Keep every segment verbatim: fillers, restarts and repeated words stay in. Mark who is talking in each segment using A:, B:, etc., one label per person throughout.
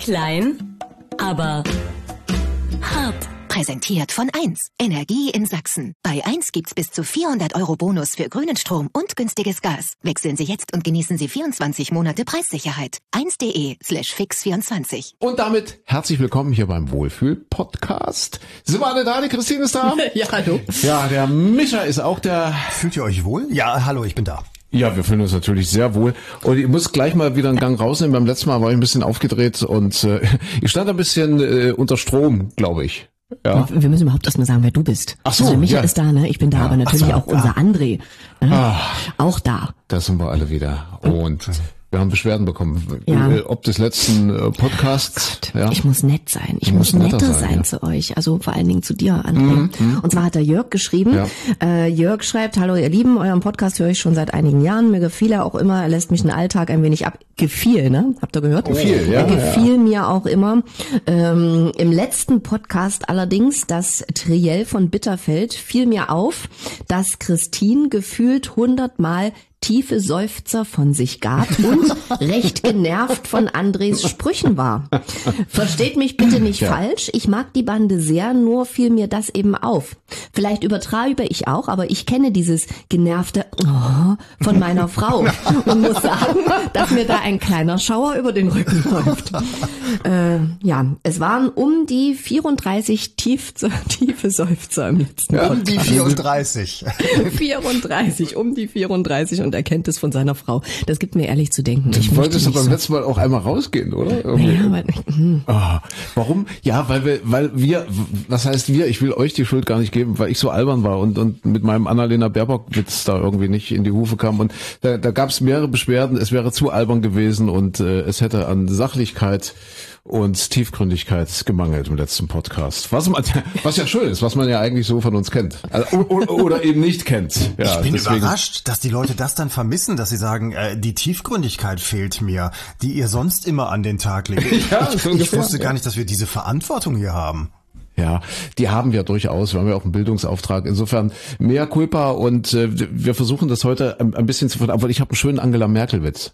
A: Klein, aber hart.
B: Präsentiert von eins. Energie in Sachsen. Bei eins gibt's bis zu vierhundert Euro Bonus für grünen Strom und günstiges Gas. Wechseln Sie jetzt und genießen Sie vierundzwanzig Monate Preissicherheit. eins.de slash fix vierundzwanzig.
C: Und damit herzlich willkommen hier beim Wohlfühl-Podcast. Sind wir alle da? Die Christine ist da?
D: Ja, hallo.
C: Ja, der Micha ist auch da.
E: Fühlt ihr euch wohl? Ja, hallo, ich bin da.
C: Ja, wir fühlen uns natürlich sehr wohl. Und ich muss gleich mal wieder einen Gang rausnehmen. Beim letzten Mal war ich ein bisschen aufgedreht und äh, ich stand ein bisschen äh, unter Strom, glaube ich. Ja.
D: Wir müssen überhaupt erstmal sagen, wer du bist.
C: Ach so,
D: also der Micha
C: ja.
D: ist da, ne? Ich bin da,
C: Ja.
D: aber natürlich
E: so,
D: auch unser André. Ne?
C: Ah.
D: Auch da.
C: Da sind wir alle wieder. Und wir haben Beschwerden bekommen.
D: Ja.
C: Äh, Ob des letzten äh, Podcasts.
D: Oh
C: Ja.
D: Ich muss nett sein. Ich
C: Du
D: muss
C: musst netter
D: netter
C: sein,
D: sein
C: ja.
D: zu euch. Also vor allen Dingen zu dir, André.
C: Mhm,
D: Und zwar hat der Jörg geschrieben.
C: Ja.
D: Äh, Jörg schreibt, hallo ihr Lieben, euren Podcast höre ich schon seit einigen Jahren. Mir gefiel er auch immer. Er lässt mich den Alltag ein wenig ab. Gefiel, ne? Habt ihr gehört?
C: Gefiel, ja,
D: Er gefiel mir auch immer. Ähm, Im letzten Podcast allerdings, das Triell von Bitterfeld, fiel mir auf, dass Christine gefühlt hundertmal tiefe Seufzer von sich gab und recht genervt von Andres Sprüchen war. Versteht mich bitte nicht
C: Ja.
D: falsch, ich mag die Bande sehr, nur fiel mir das eben auf. Vielleicht übertreibe ich auch, aber ich kenne dieses genervte oh von meiner Frau und muss sagen, dass mir da ein kleiner Schauer über den Rücken läuft. Äh, ja, es waren um die vierunddreißig tief, tiefe Seufzer im letzten
C: Ja,
E: Um die vierunddreißig.
D: vierunddreißig, um die vierunddreißig und er kennt es von seiner Frau. Das gibt mir ehrlich zu denken. Ich
C: Du wolltest
D: möchte
C: doch beim
D: nicht
C: letzten Mal auch einmal rausgehen, oder?
D: so.
C: Irgendwie.
D: Ja, weil, hm.
C: Ah, warum? Ja, weil wir, weil wir, was heißt wir? Ich will euch die Schuld gar nicht geben, weil ich so albern war und und mit meinem Annalena Baerbock-Witz da irgendwie nicht in die Hufe kam. Und da, da gab es mehrere Beschwerden. Es wäre zu albern gewesen und äh, es hätte an Sachlichkeit und Tiefgründigkeit gemangelt im letzten Podcast. Was man, was ja schön ist, was man ja eigentlich so von uns kennt. Also, oder, oder eben nicht kennt. Ja,
E: Ich bin
C: deswegen.
E: überrascht, dass die Leute das dann vermissen, dass sie sagen, äh, die Tiefgründigkeit fehlt mir, die ihr sonst immer an den Tag legt.
C: Ja,
E: ich
C: so
E: ich
C: ungefähr,
E: wusste
C: ja.
E: gar nicht, dass wir diese Verantwortung hier haben.
C: Ja, die haben wir durchaus. Wir haben ja auch einen Bildungsauftrag. Insofern mehr Culpa und äh, wir versuchen das heute ein, ein bisschen zu verantworten. Ich habe einen schönen Angela Merkel-Witz.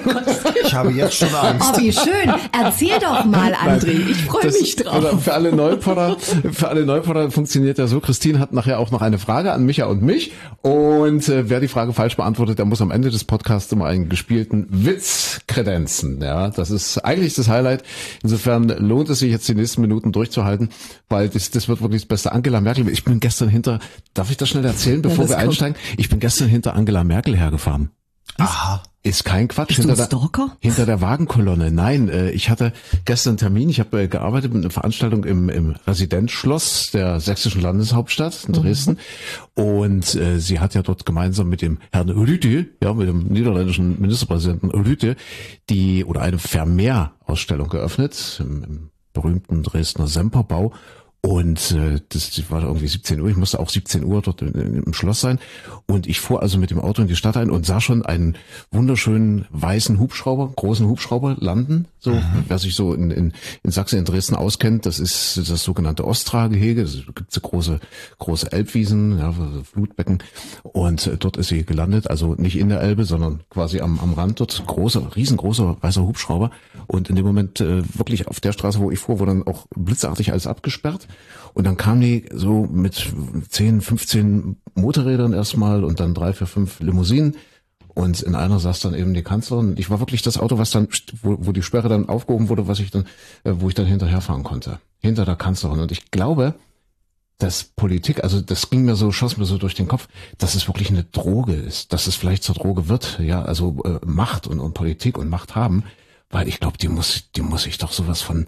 E: Ich habe jetzt schon Angst.
D: Oh, wie schön. Erzähl doch mal, André. Ich freue
C: Das-
D: mich drauf.
C: Also für alle Neupotter, für alle Neupotter funktioniert ja so. Christine hat nachher auch noch eine Frage an Micha und mich. Und äh, wer die Frage falsch beantwortet, der muss am Ende des Podcasts immer einen gespielten Witz kredenzen. Ja, das ist eigentlich das Highlight. Insofern lohnt es sich jetzt die nächsten Minuten durchzuhalten, weil das, das wird wirklich das Beste. Angela Merkel, ich bin gestern hinter, darf ich das schnell erzählen, bevor
D: das
C: wir
D: kommt.
C: einsteigen? Ich bin gestern hinter Angela Merkel hergefahren.
E: Aha.
C: Ist kein Quatsch.
D: Bist du
C: hinter
D: ein Stalker?
C: Der, hinter der Wagenkolonne. Nein, äh, ich hatte gestern einen Termin. Ich habe äh, gearbeitet mit einer Veranstaltung im, im Residenzschloss der sächsischen Landeshauptstadt in Dresden. Mhm. Und äh, sie hat ja dort gemeinsam mit dem Herrn Rutte, ja, mit dem niederländischen Ministerpräsidenten Rutte, die oder eine Vermeer-Ausstellung geöffnet im, im berühmten Dresdner Semperbau. Und äh, das war irgendwie siebzehn Uhr, ich musste auch siebzehn Uhr dort im, im Schloss sein. Und ich fuhr also mit dem Auto in die Stadt ein und sah schon einen wunderschönen weißen Hubschrauber, großen Hubschrauber landen. So, mhm. Wer sich so in, in, in Sachsen, in Dresden auskennt, das ist das sogenannte Ostra-Gehege. Es gibt so große, große Elbwiesen, ja, Flutbecken. Und äh, dort ist sie gelandet, also nicht in der Elbe, sondern quasi am, am Rand dort. Großer, riesengroßer weißer Hubschrauber. Und in dem Moment äh, wirklich auf der Straße, wo ich fuhr, wurde dann auch blitzartig alles abgesperrt. Und dann kam die so mit zehn, fünfzehn Motorrädern erstmal und dann drei, vier, fünf Limousinen. Und in einer saß dann eben die Kanzlerin. Ich war wirklich das Auto, was dann, wo, wo die Sperre dann aufgehoben wurde, was ich dann, wo ich dann hinterherfahren konnte. Hinter der Kanzlerin. Und ich glaube, dass Politik, also das ging mir so, schoss mir so durch den Kopf, dass es wirklich eine Droge ist, dass es vielleicht zur Droge wird, ja, also äh, Macht und, und Politik und Macht haben, weil ich glaube, die muss, die muss ich doch sowas von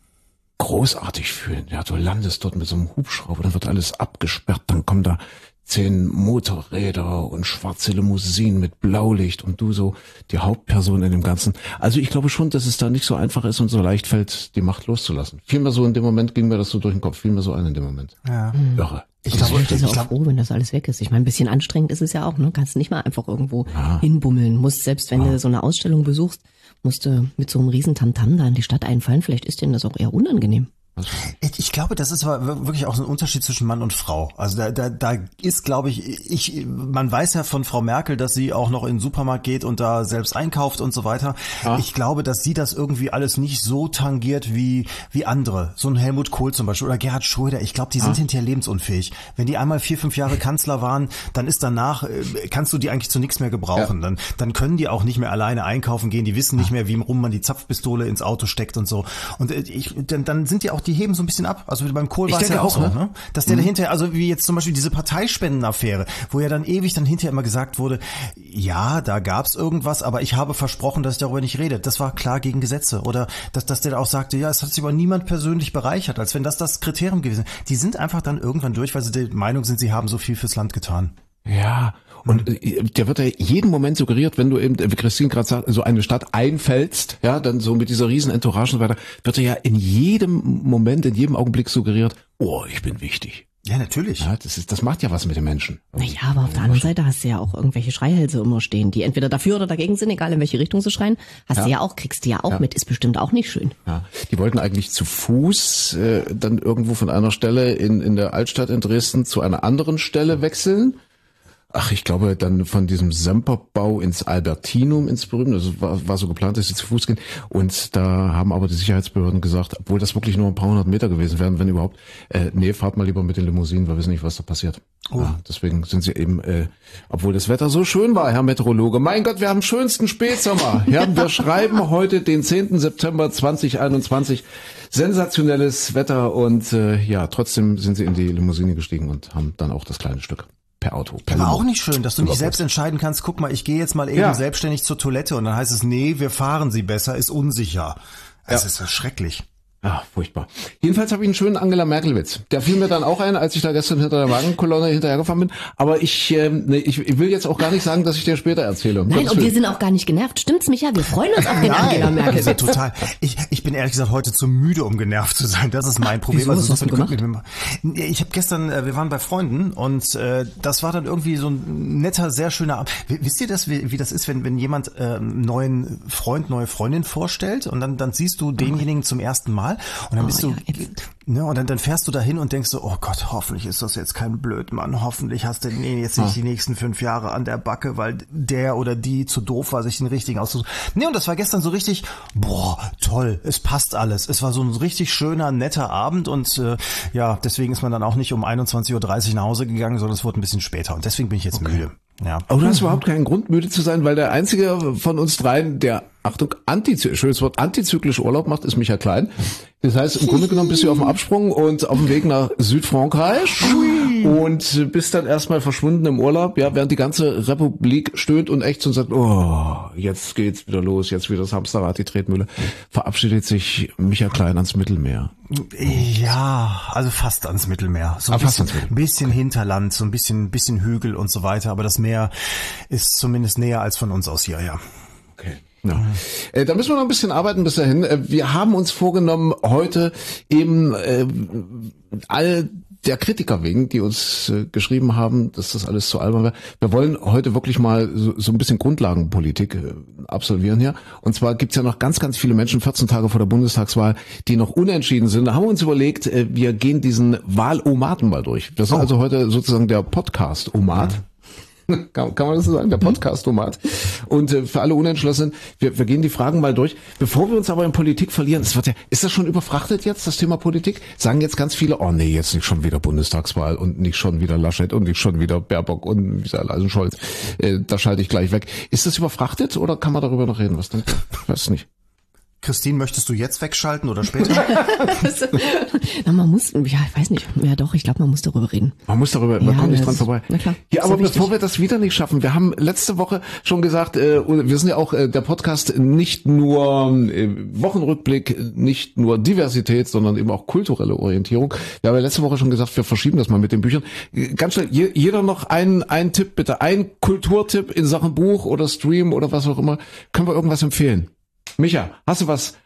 C: großartig fühlen. Ja, du landest dort mit so einem Hubschrauber, dann wird alles abgesperrt, dann kommen da zehn Motorräder und schwarze Limousinen mit Blaulicht und du so die Hauptperson in dem Ganzen. Also ich glaube schon, dass es da nicht so einfach ist und so leicht fällt, die Macht loszulassen. Fiel mir so in dem Moment, ging mir das so durch den Kopf, fiel mir so ein in dem Moment.
E: Ja.
C: Irre.
E: Ich
D: Ich
E: glaube,
D: bin
E: ich
D: auch
E: glaube,
D: froh, wenn das alles weg ist. Ich meine, ein bisschen anstrengend ist es ja auch, ne? Kannst nicht mal einfach irgendwo hinbummeln. Musst, selbst wenn du so eine Ausstellung besuchst, musst du mit so einem riesen Tamtam da in die Stadt einfallen. Vielleicht ist denen das auch eher unangenehm.
E: Ich, ich glaube, das ist aber wirklich auch so ein Unterschied zwischen Mann und Frau. Also da, da, da ist, glaube ich, ich, man weiß ja von Frau Merkel, dass sie auch noch in den Supermarkt geht und da selbst einkauft und so weiter. Ja. Ich glaube, dass sie das irgendwie alles nicht so tangiert wie, wie andere. So ein Helmut Kohl zum Beispiel oder Gerhard Schröder. Ich glaube, die sind ja. hinterher lebensunfähig. Wenn die einmal vier, fünf Jahre Kanzler waren, dann ist danach, kannst du die eigentlich zu nichts mehr gebrauchen. Ja. Dann, dann können die auch nicht mehr alleine einkaufen gehen. Die wissen nicht mehr, wie rum man die Zapfpistole ins Auto steckt und so. Und ich, dann, dann sind die auch, die heben so ein bisschen ab. Also beim Kohl war es ja auch so, ne? Dass der mhm. dahinter, also wie jetzt zum Beispiel diese Parteispendenaffäre, wo ja dann ewig dann hinterher immer gesagt wurde, ja, da gab's irgendwas, aber ich habe versprochen, dass ich darüber nicht rede. Das war klar gegen Gesetze. Oder dass, dass der auch sagte, ja, es hat sich aber niemand persönlich bereichert, als wenn das das Kriterium gewesen ist. Die sind einfach dann irgendwann durch, weil sie der Meinung sind, sie haben so viel fürs Land getan.
C: Ja, und der wird ja jeden Moment suggeriert, wenn du eben, wie Christine gerade sagt, so eine Stadt einfällst, ja, dann so mit dieser riesen Entourage und so weiter, wird ja in jedem Moment, in jedem Augenblick suggeriert, oh, ich bin wichtig.
E: Ja, natürlich.
C: Ja, das ist, das macht ja was mit den Menschen.
D: Naja, aber auf der anderen Seite hast du ja auch irgendwelche Schreihälse immer stehen, die entweder dafür oder dagegen sind, egal in welche Richtung sie schreien. Hast ja. du ja auch, kriegst du ja auch ja. mit, ist bestimmt auch nicht schön.
C: Ja, die wollten eigentlich zu Fuß äh, dann irgendwo von einer Stelle in, in der Altstadt in Dresden zu einer anderen Stelle wechseln. Ach, ich glaube, dann von diesem Semperbau ins Albertinum, ins Berühmte, also war, war so geplant, dass sie zu Fuß gehen. Und da haben aber die Sicherheitsbehörden gesagt, obwohl das wirklich nur ein paar hundert Meter gewesen wären, wenn überhaupt, äh, nee, fahrt mal lieber mit den Limousinen, wir wissen nicht, was da passiert. Oh. Ja, deswegen sind sie eben, äh, obwohl das Wetter so schön war, Herr Meteorologe, mein Gott, wir haben schönsten Spätsommer. Ja, wir schreiben heute den zehnten September zweitausendeinundzwanzig. Sensationelles Wetter und äh, ja, trotzdem sind sie in die Limousine gestiegen und haben dann auch das kleine Stück per Auto. Per
E: Aber auch nicht schön, dass du nicht selbst entscheiden kannst, guck mal, ich gehe jetzt mal eben ja. selbstständig zur Toilette und dann heißt es, nee, wir fahren sie besser, ist unsicher. Es ja. ist ja schrecklich.
C: Ah, furchtbar. Jedenfalls habe ich einen schönen Angela Merkel-Witz. Der fiel mir dann auch ein, als ich da gestern hinter der Wagenkolonne hinterhergefahren bin. Aber ich, äh, nee, ich, ich will jetzt auch gar nicht sagen, dass ich dir später erzähle.
D: Nein, und wir sind auch gar nicht genervt. Stimmt's, Micha? Wir freuen uns auf den
E: Nein,
D: Angela Merkel.
E: Also total. Ich, ich bin ehrlich gesagt heute zu müde, um genervt zu sein. Das ist mein Problem.
D: Wieso,
E: also,
D: was hast du gemacht?
E: Ich habe gestern, wir waren bei Freunden und äh, das war dann irgendwie so ein netter, sehr schöner Abend. Wisst ihr das, wie, wie das ist, wenn wenn jemand äh, einen neuen Freund, neue Freundin vorstellt und dann dann siehst du denjenigen zum ersten Mal und dann bist du Ne, und dann, dann fährst du dahin und denkst so, oh Gott, hoffentlich ist das jetzt kein Blödmann, hoffentlich hast du nee, jetzt nicht die nächsten fünf Jahre an der Backe, weil der oder die zu doof war, sich den richtigen auszusuchen. Nee, und das war gestern so richtig, boah, toll, es passt alles. Es war so ein richtig schöner, netter Abend und äh, ja, deswegen ist man dann auch nicht um einundzwanzig Uhr dreißig nach Hause gegangen, sondern es wurde ein bisschen später und deswegen bin ich jetzt okay. müde. Ja.
C: Aber du hast überhaupt keinen Grund, müde zu sein, weil der einzige von uns dreien, der, Achtung, antizy- schönes Wort, antizyklisch Urlaub macht, ist Michael Klein. Das heißt, im Grunde genommen bist du auf dem Absprung und auf dem Weg nach Südfrankreich und bist dann erstmal verschwunden im Urlaub, ja, während die ganze Republik stöhnt und ächzt und sagt, oh, jetzt geht's wieder los, jetzt wieder das Hamsterrad, die Tretmühle, verabschiedet sich Michael Klein ans Mittelmeer.
E: Ja, also fast ans Mittelmeer. So ein
C: ah,
E: bisschen,
C: fast ans
E: bisschen Hinterland, so ein bisschen, bisschen Hügel und so weiter, aber das Meer ist zumindest näher als von uns aus hier, ja.
C: Okay. Ja. Äh, da müssen wir noch ein bisschen arbeiten bis dahin. Äh, wir haben uns vorgenommen, heute eben äh, all der Kritiker wegen, die uns äh, geschrieben haben, dass das alles zu albern wäre. Wir wollen heute wirklich mal so, so ein bisschen Grundlagenpolitik äh, absolvieren hier. Und zwar gibt's ja noch ganz, ganz viele Menschen, vierzehn Tage vor der Bundestagswahl, die noch unentschieden sind. Da haben wir uns überlegt, äh, wir gehen diesen Wahlomaten mal durch. Das ist oh. also heute sozusagen der Podcast-Omat. Ja. Kann, kann man das so sagen? Der Podcast-Tomat. Und äh, für alle Unentschlossenen, wir, wir gehen die Fragen mal durch. Bevor wir uns aber in Politik verlieren, es wird ja, ist das schon überfrachtet jetzt, das Thema Politik? Sagen jetzt ganz viele, oh nee, jetzt nicht schon wieder Bundestagswahl und nicht schon wieder Laschet und nicht schon wieder Baerbock und wie gesagt, also Scholz. Äh, da schalte ich gleich weg. Ist das überfrachtet oder kann man darüber noch reden? Was denkt ihr? Ich weiß es nicht.
E: Christine, möchtest du jetzt wegschalten oder später?
D: Na, man muss, ja, ich weiß nicht. Ja doch, ich glaube, man muss darüber reden.
C: Man muss darüber, man
D: ja,
C: kommt nicht dran vorbei.
D: Na klar.
C: Ja, aber bevor wir das wieder nicht schaffen, wir haben letzte Woche schon gesagt, äh, wir sind ja auch äh, der Podcast nicht nur äh, Wochenrückblick, nicht nur Diversität, sondern eben auch kulturelle Orientierung. Wir haben ja letzte Woche schon gesagt, wir verschieben das mal mit den Büchern. Ganz schnell, je, jeder noch einen, einen Tipp bitte, ein Kulturtipp in Sachen Buch oder Stream oder was auch immer. Können wir irgendwas empfehlen? Micha, hast du was?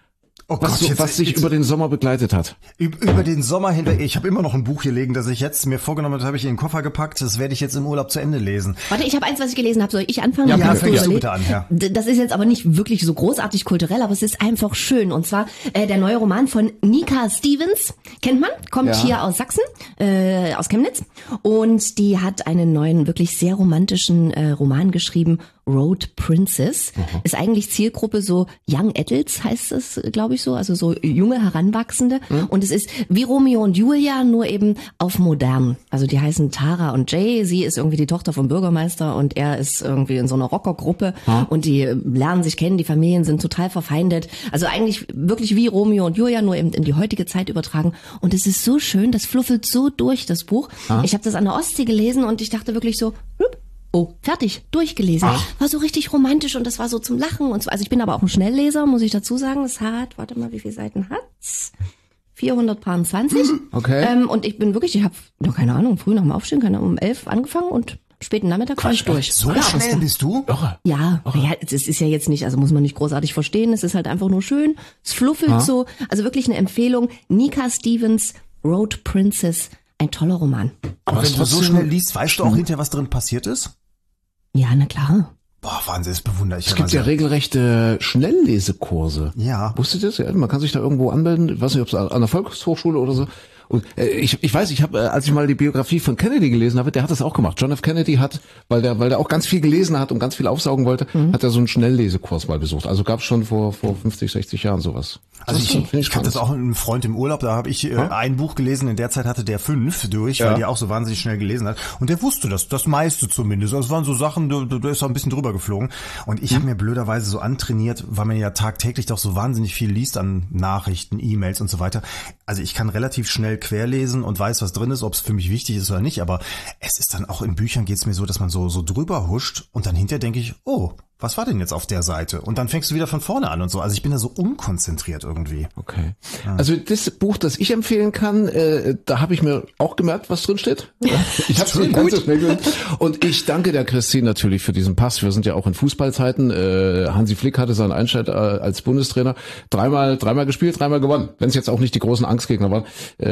E: Oh
C: was,
E: Gott,
C: so,
E: jetzt-
C: was sich
E: jetzt-
C: über den Sommer begleitet hat.
E: Über, über den Sommer hinweg, ich habe immer noch ein Buch hier liegen, das ich jetzt mir vorgenommen habe, habe ich in den Koffer gepackt, das werde ich jetzt im Urlaub zu Ende lesen.
D: Warte, ich habe eins, was ich gelesen habe. Soll ich anfangen?
C: Ja,
D: Dann
C: bitte,
D: kannst
C: fängst
E: du
D: überlegen.
E: bitte an, ja.
D: D- Das ist jetzt aber nicht wirklich so großartig kulturell, aber es ist einfach schön. Und zwar äh, der neue Roman von Nika Stevens. Kennt man? Kommt
C: Ja.
D: hier aus Sachsen, äh, aus Chemnitz. Und die hat einen neuen, wirklich sehr romantischen äh, Roman geschrieben, Road Princess. Ist eigentlich Zielgruppe so Young Adults, heißt es, glaube ich so, also so junge Heranwachsende. Und es ist wie Romeo und Julia, nur eben auf modern. Also die heißen Tara und Jay. Sie ist irgendwie die Tochter vom Bürgermeister und er ist irgendwie in so einer Rockergruppe. Und die lernen sich kennen, die Familien sind total verfeindet. Also eigentlich wirklich wie Romeo und Julia, nur eben in die heutige Zeit übertragen. Und es ist so schön, das fluffelt so durch, das Buch. Ich habe das an der Ostsee gelesen und ich dachte wirklich so, hup, oh, fertig, durchgelesen. War so richtig romantisch und das war so zum Lachen. Und so, also ich bin aber auch ein Schnellleser, muss ich dazu sagen. Es hat, warte mal, wie viele Seiten hat's? vierhundertzwanzig.
C: Okay.
D: Ähm, und ich bin wirklich, ich habe, noch keine Ahnung, früh nach dem Aufstehen, keine Ahnung, um elf angefangen und späten Nachmittag war ich durch.
E: So
D: Ja, aber es
E: schnell
D: war-
E: bist du?
C: Irre.
D: ja, ja, es ist ja jetzt nicht, also muss man nicht großartig verstehen, es ist halt einfach nur schön, es fluffelt so, also wirklich eine Empfehlung. Nika Stevens, Road Princess, ein toller Roman.
E: Aber wenn
C: es
E: du so
C: trotzdem-
E: schnell liest, weißt du auch hinterher, was drin passiert ist?
D: Ja, na klar.
E: Boah, Wahnsinn, das bewundere ich.
C: Es gibt ja regelrechte Schnelllesekurse.
E: Ja.
C: Wusstet ihr das? Ja, man kann sich da irgendwo anmelden. Ich weiß nicht, ob es an der Volkshochschule oder so. Und äh, ich, ich weiß, ich habe, äh, als ich mal die Biografie von Kennedy gelesen habe, der hat das auch gemacht. John F. Kennedy hat, weil der, weil der auch ganz viel gelesen hat und ganz viel aufsaugen wollte, hat er so einen Schnelllesekurs mal besucht. Also gab es schon vor vor fünfzig, sechzig Jahren sowas.
E: Also
C: Das
E: ich,
C: finde
E: ich hatte das auch mit einem Freund im Urlaub, da habe ich äh, ein Buch gelesen, in der Zeit hatte der fünf durch,
C: Ja.
E: weil der auch so wahnsinnig schnell gelesen hat. Und der wusste das, das meiste zumindest. Also es waren so Sachen, da, da ist er ein bisschen drüber geflogen. Und ich habe mir blöderweise so antrainiert, weil man ja tagtäglich doch so wahnsinnig viel liest an Nachrichten, E-Mails und so weiter. Also ich kann relativ schnell querlesen und weiß, was drin ist, ob es für mich wichtig ist oder nicht. Aber es ist dann auch in Büchern geht's mir so, dass man so so drüber huscht und dann hinterher denke ich, oh, was war denn jetzt auf der Seite? Und dann fängst du wieder von vorne an und so. Also ich bin da so unkonzentriert irgendwie.
C: Okay. Also das Buch, das ich empfehlen kann, äh, da habe ich mir auch gemerkt, was drin steht. Ich habe es nicht ganz so schnell gelesen. Und ich danke der Christine natürlich für diesen Pass. Wir sind ja auch in Fußballzeiten. Äh, Hansi Flick hatte seinen Einstand äh, als Bundestrainer dreimal, dreimal gespielt, dreimal gewonnen. Wenn es jetzt auch nicht die großen Angstgegner waren.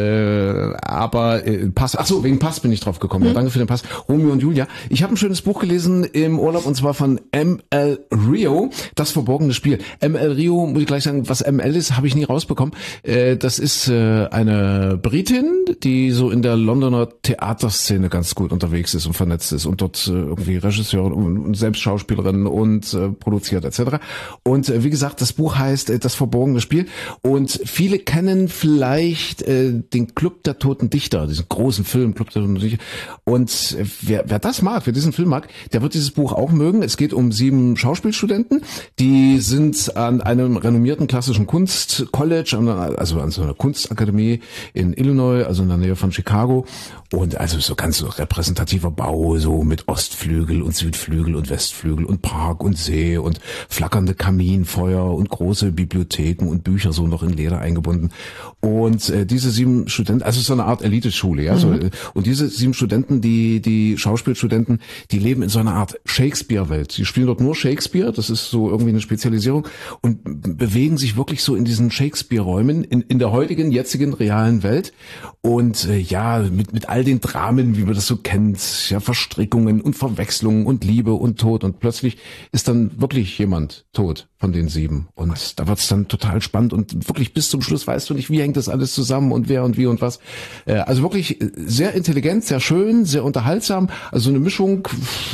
C: Äh, aber äh, Pass. Ach so, wegen Pass bin ich drauf gekommen. Ja, danke für den Pass. Romeo und Julia. Ich habe ein schönes Buch gelesen im Urlaub und zwar von M L Rio, das verborgene Spiel. M L Rio, muss ich gleich sagen, was M L ist, habe ich nie rausbekommen. Äh, das ist äh, eine Britin, die so in der Londoner Theaterszene ganz gut unterwegs ist und vernetzt ist und dort äh, irgendwie Regisseurin und, und selbst Schauspielerin und äh, produziert et cetera. Und äh, wie gesagt, das Buch heißt äh, Das verborgene Spiel und viele kennen vielleicht äh, den Club der Toten Dichter, diesen großen Film Club der Toten Dichter. Und äh, wer, wer das mag, wer diesen Film mag, der wird dieses Buch auch mögen. Es geht um sieben Schauspielstudenten, die sind an einem renommierten klassischen Kunstcollege, also an so einer Kunstakademie in Illinois, also in der Nähe von Chicago. Und also so ganz so repräsentativer Bau, so mit Ostflügel und Südflügel und Westflügel und Park und See und flackernde Kaminfeuer und große Bibliotheken und Bücher so noch in Leder eingebunden. Und äh, diese sieben Studenten, also so eine Art Eliteschule, ja. Mhm. So, und diese sieben Studenten, die die Schauspielstudenten, die leben in so einer Art Shakespeare-Welt. Sie spielen dort nur Shakespeare, das ist so irgendwie eine Spezialisierung und bewegen sich wirklich so in diesen Shakespeare-Räumen in, in der heutigen, jetzigen, realen Welt und äh, ja, mit, mit all den Dramen, wie man das so kennt, ja, Verstrickungen und Verwechslungen und Liebe und Tod und plötzlich ist dann wirklich jemand tot von den sieben und da wird's dann total spannend und wirklich bis zum Schluss weißt du nicht, wie hängt das alles zusammen und wer und wie und was. Äh, also wirklich sehr intelligent, sehr schön, sehr unterhaltsam, also eine Mischung,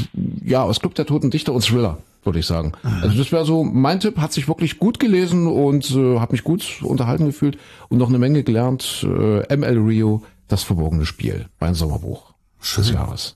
C: ja, aus Club der Toten Dichter und Thriller, würde ich sagen. Also das wäre so mein Tipp, hat sich wirklich gut gelesen und äh, hat mich gut unterhalten gefühlt und noch eine Menge gelernt. Äh, M L Rio, Das verborgene Spiel, mein Sommerbuch des Jahres.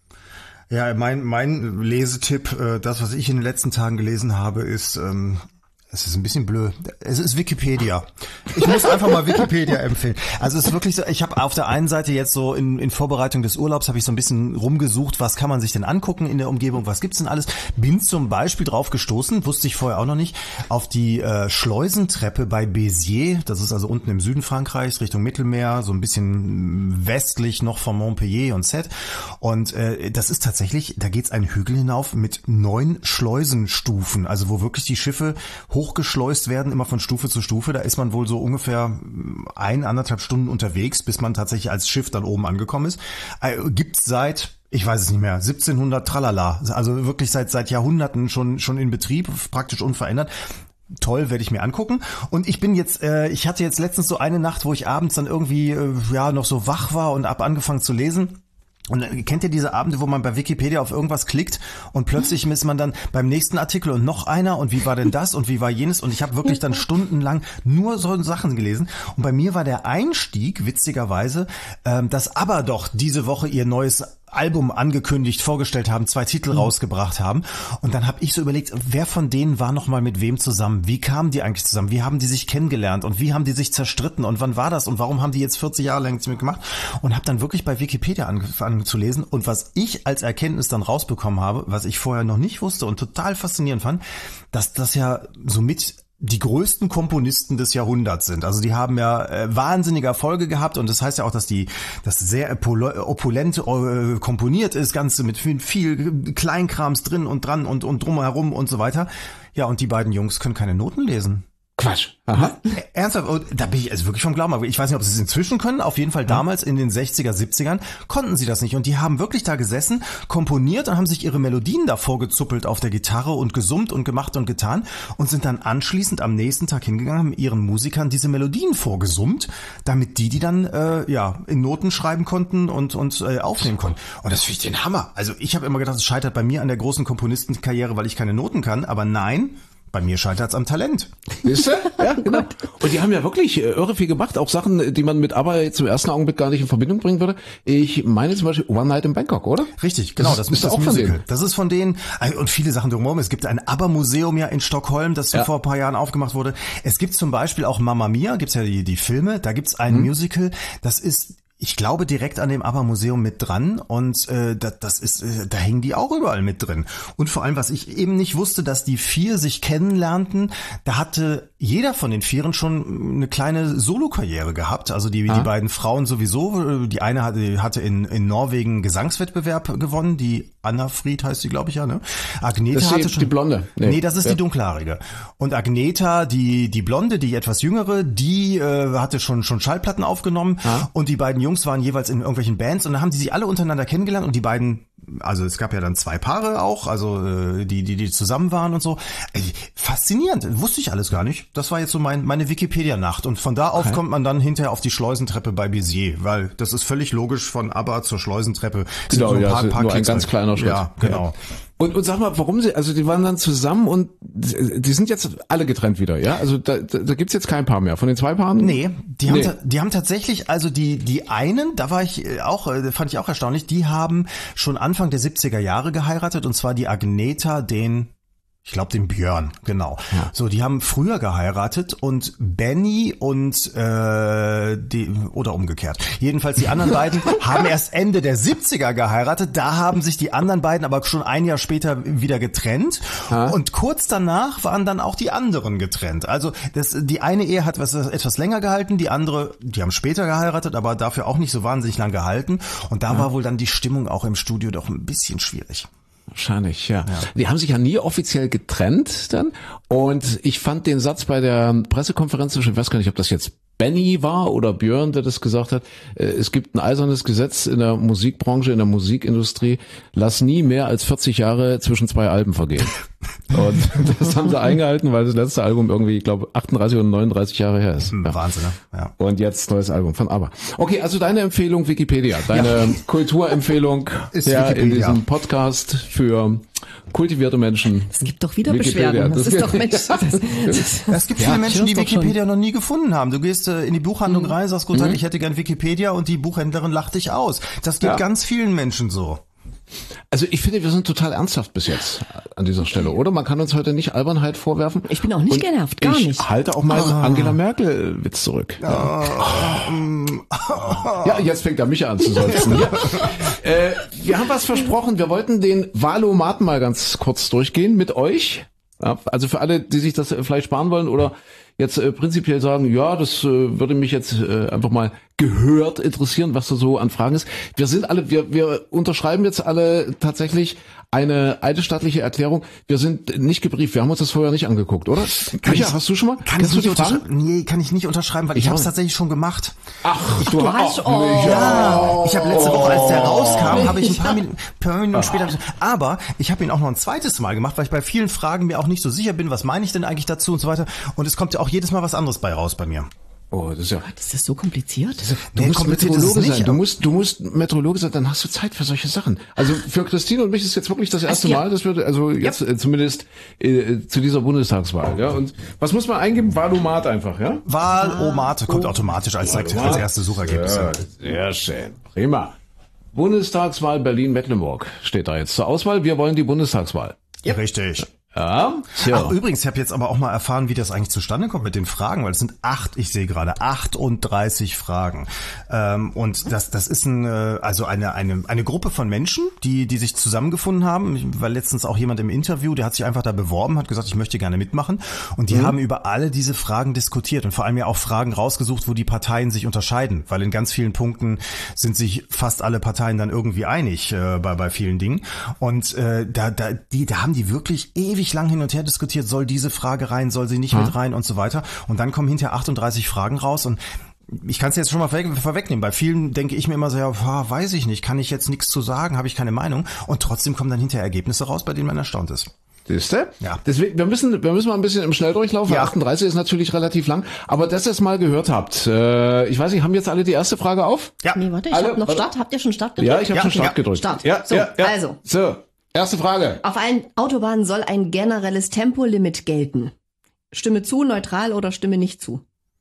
E: Ja, mein mein Lesetipp, äh, das, was ich in den letzten Tagen gelesen habe, ist ähm, es ist ein bisschen blöd. Es ist Wikipedia. Ich muss einfach mal Wikipedia empfehlen. Also es ist wirklich so, ich habe auf der einen Seite jetzt so in, in Vorbereitung des Urlaubs habe ich so ein bisschen rumgesucht, was kann man sich denn angucken in der Umgebung, was gibt's denn alles. Bin zum Beispiel drauf gestoßen, wusste ich vorher auch noch nicht, auf die äh, Schleusentreppe bei Béziers. Das ist also unten im Süden Frankreichs, Richtung Mittelmeer, so ein bisschen westlich noch von Montpellier und Sète. Und äh, das ist tatsächlich, da geht's einen Hügel hinauf mit neun Schleusenstufen, also wo wirklich die Schiffe hochgeschleust werden, immer von Stufe zu Stufe. Da ist man wohl so ungefähr ein, anderthalb Stunden unterwegs, bis man tatsächlich als Schiff dann oben angekommen ist. Äh, gibt's seit, ich weiß es nicht mehr, siebzehnhundert tralala, also wirklich seit seit Jahrhunderten schon schon in Betrieb, praktisch unverändert. Toll, werde ich mir angucken. Und ich bin jetzt, äh, ich hatte jetzt letztens so eine Nacht, wo ich abends dann irgendwie äh, ja noch so wach war und hab angefangen zu lesen. Und äh, kennt ihr diese Abende, wo man bei Wikipedia auf irgendwas klickt und plötzlich ist man dann beim nächsten Artikel und noch einer und wie war denn das und wie war jenes? Und ich habe wirklich dann stundenlang nur so Sachen gelesen. Und bei mir war der Einstieg, witzigerweise, ähm, dass ABBA doch diese Woche ihr neues Album angekündigt, vorgestellt haben, zwei Titel mhm. rausgebracht haben. Und dann habe ich so überlegt, wer von denen war noch mal mit wem zusammen? Wie kamen die eigentlich zusammen? Wie haben die sich kennengelernt? Und wie haben die sich zerstritten? Und wann war das? Und warum haben die jetzt vierzig Jahre lang nichts mehr gemacht? Und habe dann wirklich bei Wikipedia angefangen zu lesen. Und was ich als Erkenntnis dann rausbekommen habe, was ich vorher noch nicht wusste und total faszinierend fand, dass das ja somit die größten Komponisten des Jahrhunderts sind. Also die haben ja äh, wahnsinnige Erfolge gehabt und das heißt ja auch, dass die das sehr opulent äh, komponiert ist, Ganze mit viel, viel Kleinkrams drin und dran und, und drumherum und so weiter. Ja, und die beiden Jungs können keine Noten lesen.
C: Quatsch. Aha.
E: Ernsthaft, da bin ich also wirklich vom Glauben. Aber ich weiß nicht, ob sie es inzwischen können. Auf jeden Fall damals in den sechziger, siebzigern konnten sie das nicht. Und die haben wirklich da gesessen, komponiert und haben sich ihre Melodien davor gezuppelt auf der Gitarre und gesummt und gemacht und getan und sind dann anschließend am nächsten Tag hingegangen, haben ihren Musikern diese Melodien vorgesummt, damit die die dann äh, ja in Noten schreiben konnten und und äh, aufnehmen konnten. Und das finde ich den Hammer. Also ich habe immer gedacht, es scheitert bei mir an der großen Komponistenkarriere, weil ich keine Noten kann. Aber nein. Bei mir scheitert's am Talent.
C: Siehst du? Ja, genau. Und die haben ja wirklich äh, irre viel gemacht, auch Sachen, die man mit ABBA jetzt im ersten Augenblick gar nicht in Verbindung bringen würde. Ich meine zum Beispiel One Night in Bangkok, oder?
E: Richtig, genau. Das, das ist das auch Musical. Von denen. Das ist von denen und viele Sachen drumherum. Es gibt ein ABBA-Museum ja in Stockholm, das ja. vor ein paar Jahren aufgemacht wurde. Es gibt zum Beispiel auch Mamma Mia, gibt's ja die, die Filme. Da gibt's ein hm. Musical, das ist ich glaube direkt an dem ABBA-Museum mit dran und äh, das, das ist, äh, da hängen die auch überall mit drin. Und vor allem, was ich eben nicht wusste, dass die vier sich kennenlernten, da hatte jeder von den Vieren schon eine kleine Solo-Karriere gehabt. Also die, ah. die beiden Frauen sowieso. Die eine hatte, hatte in, in Norwegen einen Gesangswettbewerb gewonnen, die Anna Fried heißt sie, glaube ich, ja, ne? Agneta
C: das ist
E: hatte schon.
C: Die Blonde.
E: Nee, nee das ist ja. die dunkelhaarige. Und Agneta, die, die Blonde, die etwas jüngere, die äh, hatte schon, schon Schallplatten aufgenommen ah. und die beiden Jungs waren jeweils in irgendwelchen Bands und dann haben die sich alle untereinander kennengelernt und die beiden, also es gab ja dann zwei Paare auch, also äh, die, die, die zusammen waren und so. Ey, faszinierend, wusste ich alles gar nicht. Das war jetzt so mein, meine Wikipedia-Nacht und von da auf okay. kommt man dann hinterher auf die Schleusentreppe bei Béziers, weil das ist völlig logisch von ABBA zur Schleusentreppe.
C: Genau,
E: so ein
C: ja,
E: paar, paar
C: nur ein ganz kleiner Schritt.
E: Ja, genau. Ja.
C: Und, und sag mal, warum sie, also die waren dann zusammen und die sind jetzt alle getrennt wieder, ja? Also da, da, da gibt's jetzt kein Paar mehr. Von den zwei Paaren?
E: Nee, die haben,
C: nee.
E: die haben tatsächlich, also die, die einen, da war ich auch, fand ich auch erstaunlich, die haben schon Anfang der siebziger Jahre geheiratet und zwar die Agneta, den Ich glaube den Björn, genau. Ja. So, die haben früher geheiratet und Benny und äh, die oder umgekehrt. Jedenfalls die anderen beiden haben erst Ende der siebziger geheiratet. Da haben sich die anderen beiden aber schon ein Jahr später wieder getrennt. Ha? Und kurz danach waren dann auch die anderen getrennt. Also das, die eine Ehe hat was, etwas länger gehalten, die andere, die haben später geheiratet, aber dafür auch nicht so wahnsinnig lang gehalten. Und da ja. war wohl dann die Stimmung auch im Studio doch ein bisschen schwierig.
C: Wahrscheinlich, ja. ja. Die haben sich ja nie offiziell getrennt dann. Und ich fand den Satz bei der Pressekonferenz, ich weiß gar nicht, ob das jetzt Benny war oder Björn, der das gesagt hat, es gibt ein eisernes Gesetz in der Musikbranche, in der Musikindustrie, lass nie mehr als vierzig Jahre zwischen zwei Alben vergehen. Und das haben sie eingehalten, weil das letzte Album irgendwie, ich glaube, achtunddreißig oder neununddreißig Jahre her ist.
E: Ja. Wahnsinn, ne? Ja.
C: Und jetzt neues Album von ABBA. Okay, also deine Empfehlung Wikipedia, deine ja. Kulturempfehlung ist ja, in diesem Podcast für kultivierte Menschen.
D: Es gibt doch wieder Wikipedia. Beschwerden. Das, das ist doch Mensch. Das,
E: das, es gibt viele ja, Menschen, die Wikipedia schon. noch nie gefunden haben. Du gehst äh, in die Buchhandlung mhm. rein, sagst, gut, mhm. ich hätte gern Wikipedia und die Buchhändlerin lacht dich aus. Das geht ja. ganz vielen Menschen so.
C: Also ich finde, wir sind total ernsthaft bis jetzt an dieser Stelle, oder? Man kann uns heute nicht Albernheit vorwerfen.
D: Ich bin auch nicht und genervt, gar
C: ich
D: nicht.
C: Ich halte auch mal oh. Angela Merkel-Witz zurück. Oh. Ja, jetzt fängt er mich an zu seufzen. ja. äh, wir haben was versprochen, wir wollten den Valomaten mal ganz kurz durchgehen mit euch. Ja, also für alle, die sich das vielleicht sparen wollen oder jetzt äh, prinzipiell sagen, ja, das äh, würde mich jetzt äh, einfach mal gehört interessieren, was da so an Fragen ist. Wir sind alle, wir wir unterschreiben jetzt alle tatsächlich eine eidesstattliche Erklärung. Wir sind nicht gebrieft, wir haben uns das vorher nicht angeguckt, oder?
E: Kann
C: Micha,
E: ich,
C: hast du schon mal?
E: Kann
C: Kennst
E: ich
C: du
E: nicht
C: die Fragen?
E: unterschreiben? Nee, kann ich nicht unterschreiben, weil ich, ich habe es tatsächlich schon gemacht.
C: Ach,
D: du, du hast,
C: oh,
D: oh.
E: Ja, ich habe letzte Woche, als der rauskam, habe ich ein paar,
D: Ja.
E: Minuten, paar Minuten später, aber ich habe ihn auch noch ein zweites Mal gemacht, weil ich bei vielen Fragen mir auch nicht so sicher bin, was meine ich denn eigentlich dazu und so weiter. Und es kommt ja auch jedes Mal was anderes bei raus bei mir.
C: Oh, das ist ja.
D: Ist das so kompliziert?
C: Du
E: Nee,
C: musst
E: kompliziert ist es
C: Meteorologe
E: nicht,
C: sein. Du
E: aber-
C: musst, du musst Meteorologe sein, dann hast du Zeit für solche Sachen. Also für Christine und mich ist jetzt wirklich das erste
D: ja.
C: Mal, dass wir, also jetzt äh, zumindest äh, zu dieser Bundestagswahl, ja. Und was muss man eingeben? Wahlomat einfach, ja?
E: Wahl-O-Mate kommt automatisch als, als erste Suchergebnis.
C: Ja, sehr schön. Prima. Bundestagswahl Berlin-Mecklenburg steht da jetzt zur Auswahl. Wir wollen die Bundestagswahl.
E: Ja. Richtig.
C: Ja. Tja.
E: Ach, übrigens, ich habe jetzt aber auch mal erfahren, wie das eigentlich zustande kommt mit den Fragen, weil es sind acht, ich sehe gerade, achtunddreißig Fragen. Ähm, und das das ist ein, äh, also eine eine eine Gruppe von Menschen, die die sich zusammengefunden haben. Ich war letztens auch jemand im Interview, der hat sich einfach da beworben, hat gesagt, ich möchte gerne mitmachen. Und die
C: Mhm.
E: haben über alle diese Fragen diskutiert und vor allem ja auch Fragen rausgesucht, wo die Parteien sich unterscheiden, weil in ganz vielen Punkten sind sich fast alle Parteien dann irgendwie einig äh, bei bei vielen Dingen. Und äh, da da die da haben die wirklich ewig lang hin und her diskutiert, soll diese Frage rein, soll sie nicht
C: Ja.
E: mit rein und so weiter. Und dann kommen hinterher achtunddreißig Fragen raus und ich kann es jetzt schon mal vorweg, vorwegnehmen. Bei vielen denke ich mir immer so, ja, boah, weiß ich nicht, kann ich jetzt nichts zu sagen, habe ich keine Meinung. Und trotzdem kommen dann hinterher Ergebnisse raus, bei denen man erstaunt ist.
C: Siehste?
E: Ja.
C: Deswegen, wir müssen, wir müssen mal ein bisschen im Schnelldurchlauf.
E: Ja.
C: achtunddreißig ist natürlich relativ lang. Aber dass ihr es mal gehört habt, äh, ich weiß nicht, haben jetzt alle die erste Frage auf?
E: Ja.
D: Nee, warte, ich
C: Alle-
D: hab noch
C: warte.
D: Start. Habt ihr schon Start gedrückt?
C: Ja, ich habe
E: Ja,
C: schon Start
E: ja.
C: gedrückt.
D: Start.
C: Ja,
D: So,
C: ja, ja.
D: also.
C: So, erste Frage.
D: Auf allen Autobahnen soll ein generelles Tempolimit gelten. Stimme zu, neutral oder stimme nicht zu?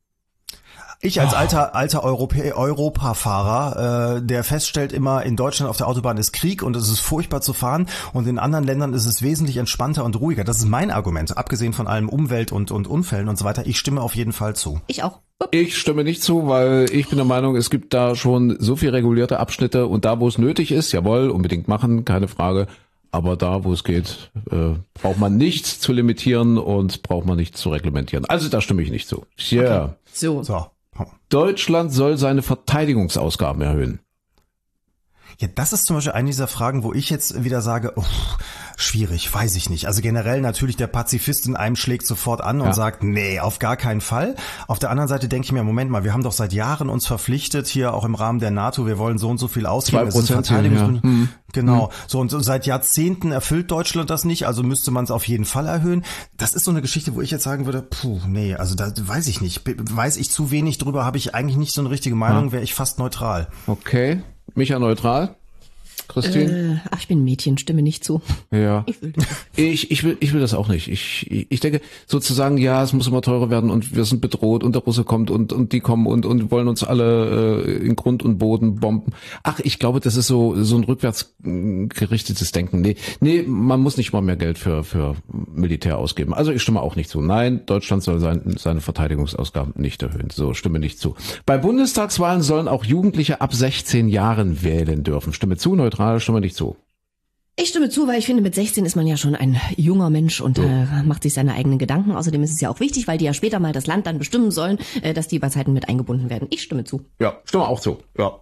E: Ich als alter alter Europä- Europafahrer, äh, der feststellt immer, in Deutschland auf der Autobahn ist Krieg und es ist furchtbar zu fahren und in anderen Ländern ist es wesentlich entspannter und ruhiger. Das ist mein Argument, abgesehen von allem Umwelt und und Unfällen und so weiter. Ich stimme auf jeden Fall zu.
D: Ich auch. Upp.
C: Ich stimme nicht zu, weil ich bin der Meinung, es gibt da schon so viel regulierte Abschnitte und da, wo es nötig ist, jawohl, unbedingt machen, keine Frage. Aber da, wo es geht, äh, braucht man nichts zu limitieren und braucht man nichts zu reglementieren. Also da stimme ich nicht zu. Ja.
D: Okay. So.
E: So.
C: Deutschland soll seine Verteidigungsausgaben erhöhen.
E: Ja, das ist zum Beispiel eine dieser Fragen, wo ich jetzt wieder sage, uff, schwierig, weiß ich nicht. Also generell natürlich der Pazifist in einem schlägt sofort an und
C: Ja.
E: sagt, nee, auf gar keinen Fall. Auf der anderen Seite denke ich mir, Moment mal, wir haben doch seit Jahren uns verpflichtet, hier auch im Rahmen der NATO, wir wollen so und so viel ausgeben.
C: Zwei Prozent, ja. Hm.
E: Genau. So, und so seit Jahrzehnten erfüllt Deutschland das nicht, also müsste man es auf jeden Fall erhöhen. Das ist so eine Geschichte, wo ich jetzt sagen würde, puh, nee, also da weiß ich nicht. Be- Weiß ich zu wenig drüber, habe ich eigentlich nicht so eine richtige Meinung, wäre ich fast neutral.
C: Okay. Micha neutral. Christine?
D: Äh, ach, ich bin ein Mädchen, stimme nicht zu.
C: Ja.
D: Ich will das.
C: Ich, ich will, ich will das auch nicht. Ich, ich denke, sozusagen, ja, es muss immer teurer werden und wir sind bedroht und der Russe kommt und, und die kommen und, und wollen uns alle äh, in Grund und Boden bomben. Ach, ich glaube, das ist so, so ein rückwärts mh, gerichtetes Denken. Nee, nee, man muss nicht mal mehr Geld für, für Militär ausgeben. Also ich stimme auch nicht zu. Nein, Deutschland soll sein, seine Verteidigungsausgaben nicht erhöhen. So, stimme nicht zu. Bei Bundestagswahlen sollen auch Jugendliche ab sechzehn Jahren wählen dürfen. Stimme zu, neutral, stimme nicht zu.
D: Ich stimme zu, weil ich finde, mit sechzehn ist man ja schon ein junger Mensch und äh, macht sich seine eigenen Gedanken. Außerdem ist es ja auch wichtig, weil die ja später mal das Land dann bestimmen sollen, äh, dass die bei Zeiten mit eingebunden werden. Ich stimme zu.
C: Ja, stimme auch zu. Ja.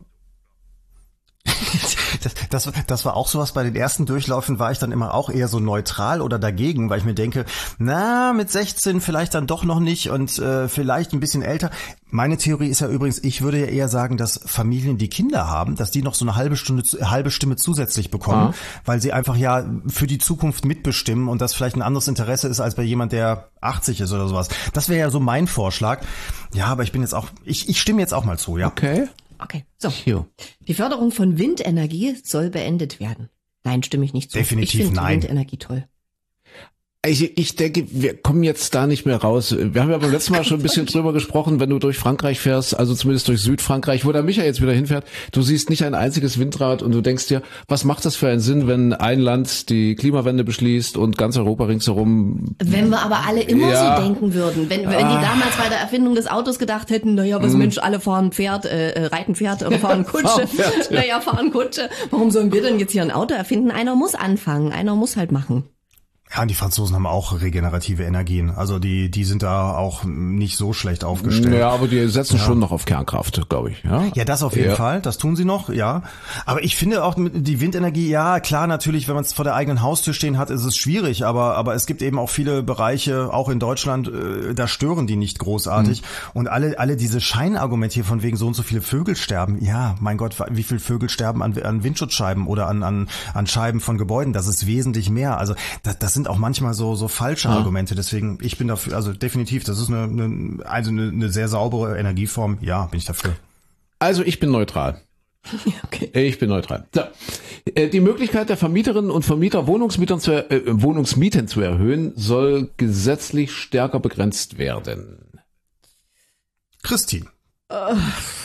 E: Das, das, das war auch sowas, bei den ersten Durchläufen war ich dann immer auch eher so neutral oder dagegen, weil ich mir denke, na, mit sechzehn vielleicht dann doch noch nicht und äh, vielleicht ein bisschen älter. Meine Theorie ist ja übrigens, ich würde ja eher sagen, dass Familien, die Kinder haben, dass die noch so eine halbe Stunde, halbe Stimme zusätzlich bekommen,
C: Ah.
E: weil sie einfach ja für die Zukunft mitbestimmen und das vielleicht ein anderes Interesse ist als bei jemand, der achtzig ist oder sowas. Das wäre ja so mein Vorschlag. Ja, aber ich bin jetzt auch, ich, ich stimme jetzt auch mal zu, ja.
C: Okay.
D: Okay, so.
C: Hier.
D: Die Förderung von Windenergie soll beendet werden. Nein, stimme ich nicht zu.
E: Definitiv
D: ich finde
E: nein.
D: Windenergie toll.
C: Ich, ich denke, wir kommen jetzt da nicht mehr raus. Wir haben ja beim letzten Mal schon ein bisschen drüber gesprochen, wenn du durch Frankreich fährst, also zumindest durch Südfrankreich, wo der Micha jetzt wieder hinfährt, du siehst nicht ein einziges Windrad und du denkst dir, was macht das für einen Sinn, wenn ein Land die Klimawende beschließt und ganz Europa ringsherum.
D: Wenn wir aber alle immer
C: Ja.
D: so denken würden, wenn, wenn die damals bei der Erfindung des Autos gedacht hätten, naja, was Mensch, alle fahren Pferd, äh, äh, reiten Pferd oder fahren Kutsche,
C: Fahren Pferd, ja.
D: naja, fahren Kutsche, warum sollen wir denn jetzt hier ein Auto erfinden? Einer muss anfangen, einer muss halt machen.
E: Ja, und die Franzosen haben auch regenerative Energien. Also die die sind da auch nicht so schlecht aufgestellt.
C: Ja, aber die setzen
E: ja.
C: schon noch auf Kernkraft, glaube ich. Ja,
E: ja, das auf jeden
C: ja.
E: Fall. Das tun sie noch, ja. Aber ich finde auch die Windenergie, ja klar, natürlich, wenn man es vor der eigenen Haustür stehen hat, ist es schwierig. Aber aber es gibt eben auch viele Bereiche, auch in Deutschland, äh, da stören die nicht großartig. Mhm. Und alle alle diese Scheinargumente hier von wegen so und so viele Vögel sterben. Ja, mein Gott, wie viele Vögel sterben an, an Windschutzscheiben oder an an an Scheiben von Gebäuden? Das ist wesentlich mehr. Also das, das sind auch manchmal so so falsche ja. Argumente. Deswegen, ich bin dafür, also definitiv, das ist eine, eine also eine, eine sehr saubere Energieform. Ja, bin ich dafür.
C: Also ich bin neutral.
D: Okay.
C: Ich bin neutral. So. Die Möglichkeit der Vermieterinnen und Vermieter, Wohnungsmietern zu, äh, Wohnungsmieten zu erhöhen, soll gesetzlich stärker begrenzt werden.
E: Christine.
D: Also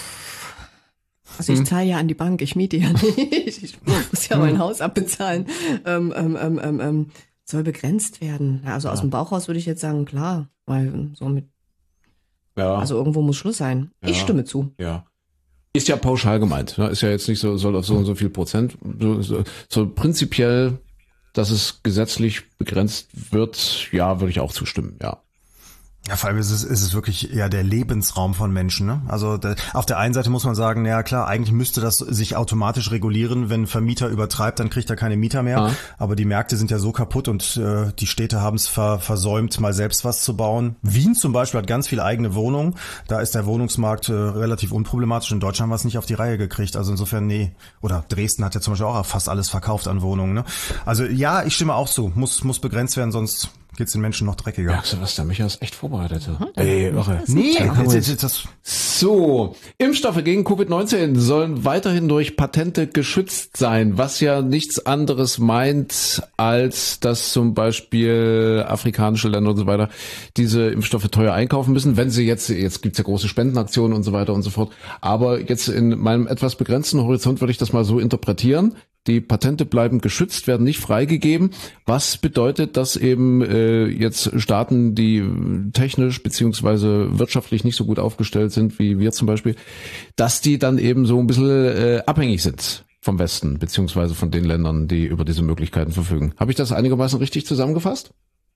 D: ich zahle ja an die Bank, ich miete ja nicht. Ich muss ja mein Haus abbezahlen. Ähm, ähm, ähm, ähm, ähm. Soll begrenzt werden. Also ja. aus dem Bauchhaus würde ich jetzt sagen, klar, weil so mit, ja. also irgendwo muss Schluss sein. Ja. Ich stimme zu.
C: Ja. Ist ja pauschal gemeint, ne? Ist ja jetzt nicht so, soll auf so und so viel Prozent, so, so, so prinzipiell, dass es gesetzlich begrenzt wird, ja, würde ich auch zustimmen, ja.
E: Ja, vor allem ist es, ist es wirklich ja der Lebensraum von Menschen. Ne? Also da, auf der einen Seite muss man sagen, ja klar, eigentlich müsste das sich automatisch regulieren. Wenn ein Vermieter übertreibt, dann kriegt er keine Mieter mehr. Ah. Aber die Märkte sind ja so kaputt und äh, die Städte haben es ver, versäumt, mal selbst was zu bauen. Wien zum Beispiel hat ganz viele eigene Wohnungen. Da ist der Wohnungsmarkt äh, relativ unproblematisch. In Deutschland haben wir es nicht auf die Reihe gekriegt. Also insofern, nee. Oder Dresden hat ja zum Beispiel auch fast alles verkauft an Wohnungen. Ne? Also ja, ich stimme auch zu. Muss, muss begrenzt werden, sonst geht's den Menschen noch dreckiger.
C: Merkst du was, der Micha ist echt vorbereitet. Mhm, Ey, irre.
E: Nee, das, das,
C: so, Impfstoffe gegen Covid neunzehn sollen weiterhin durch Patente geschützt sein, was ja nichts anderes meint, als dass zum Beispiel afrikanische Länder und so weiter diese Impfstoffe teuer einkaufen müssen, wenn sie jetzt, jetzt gibt's ja große Spendenaktionen und so weiter und so fort, aber jetzt in meinem etwas begrenzten Horizont würde ich das mal so interpretieren. Die Patente bleiben geschützt, werden nicht freigegeben. Was bedeutet, dass eben äh, jetzt Staaten, die technisch beziehungsweise wirtschaftlich nicht so gut aufgestellt sind, wie wir zum Beispiel, dass die dann eben so ein bisschen äh, abhängig sind vom Westen, beziehungsweise von den Ländern, die über diese Möglichkeiten verfügen. Habe ich das einigermaßen richtig zusammengefasst?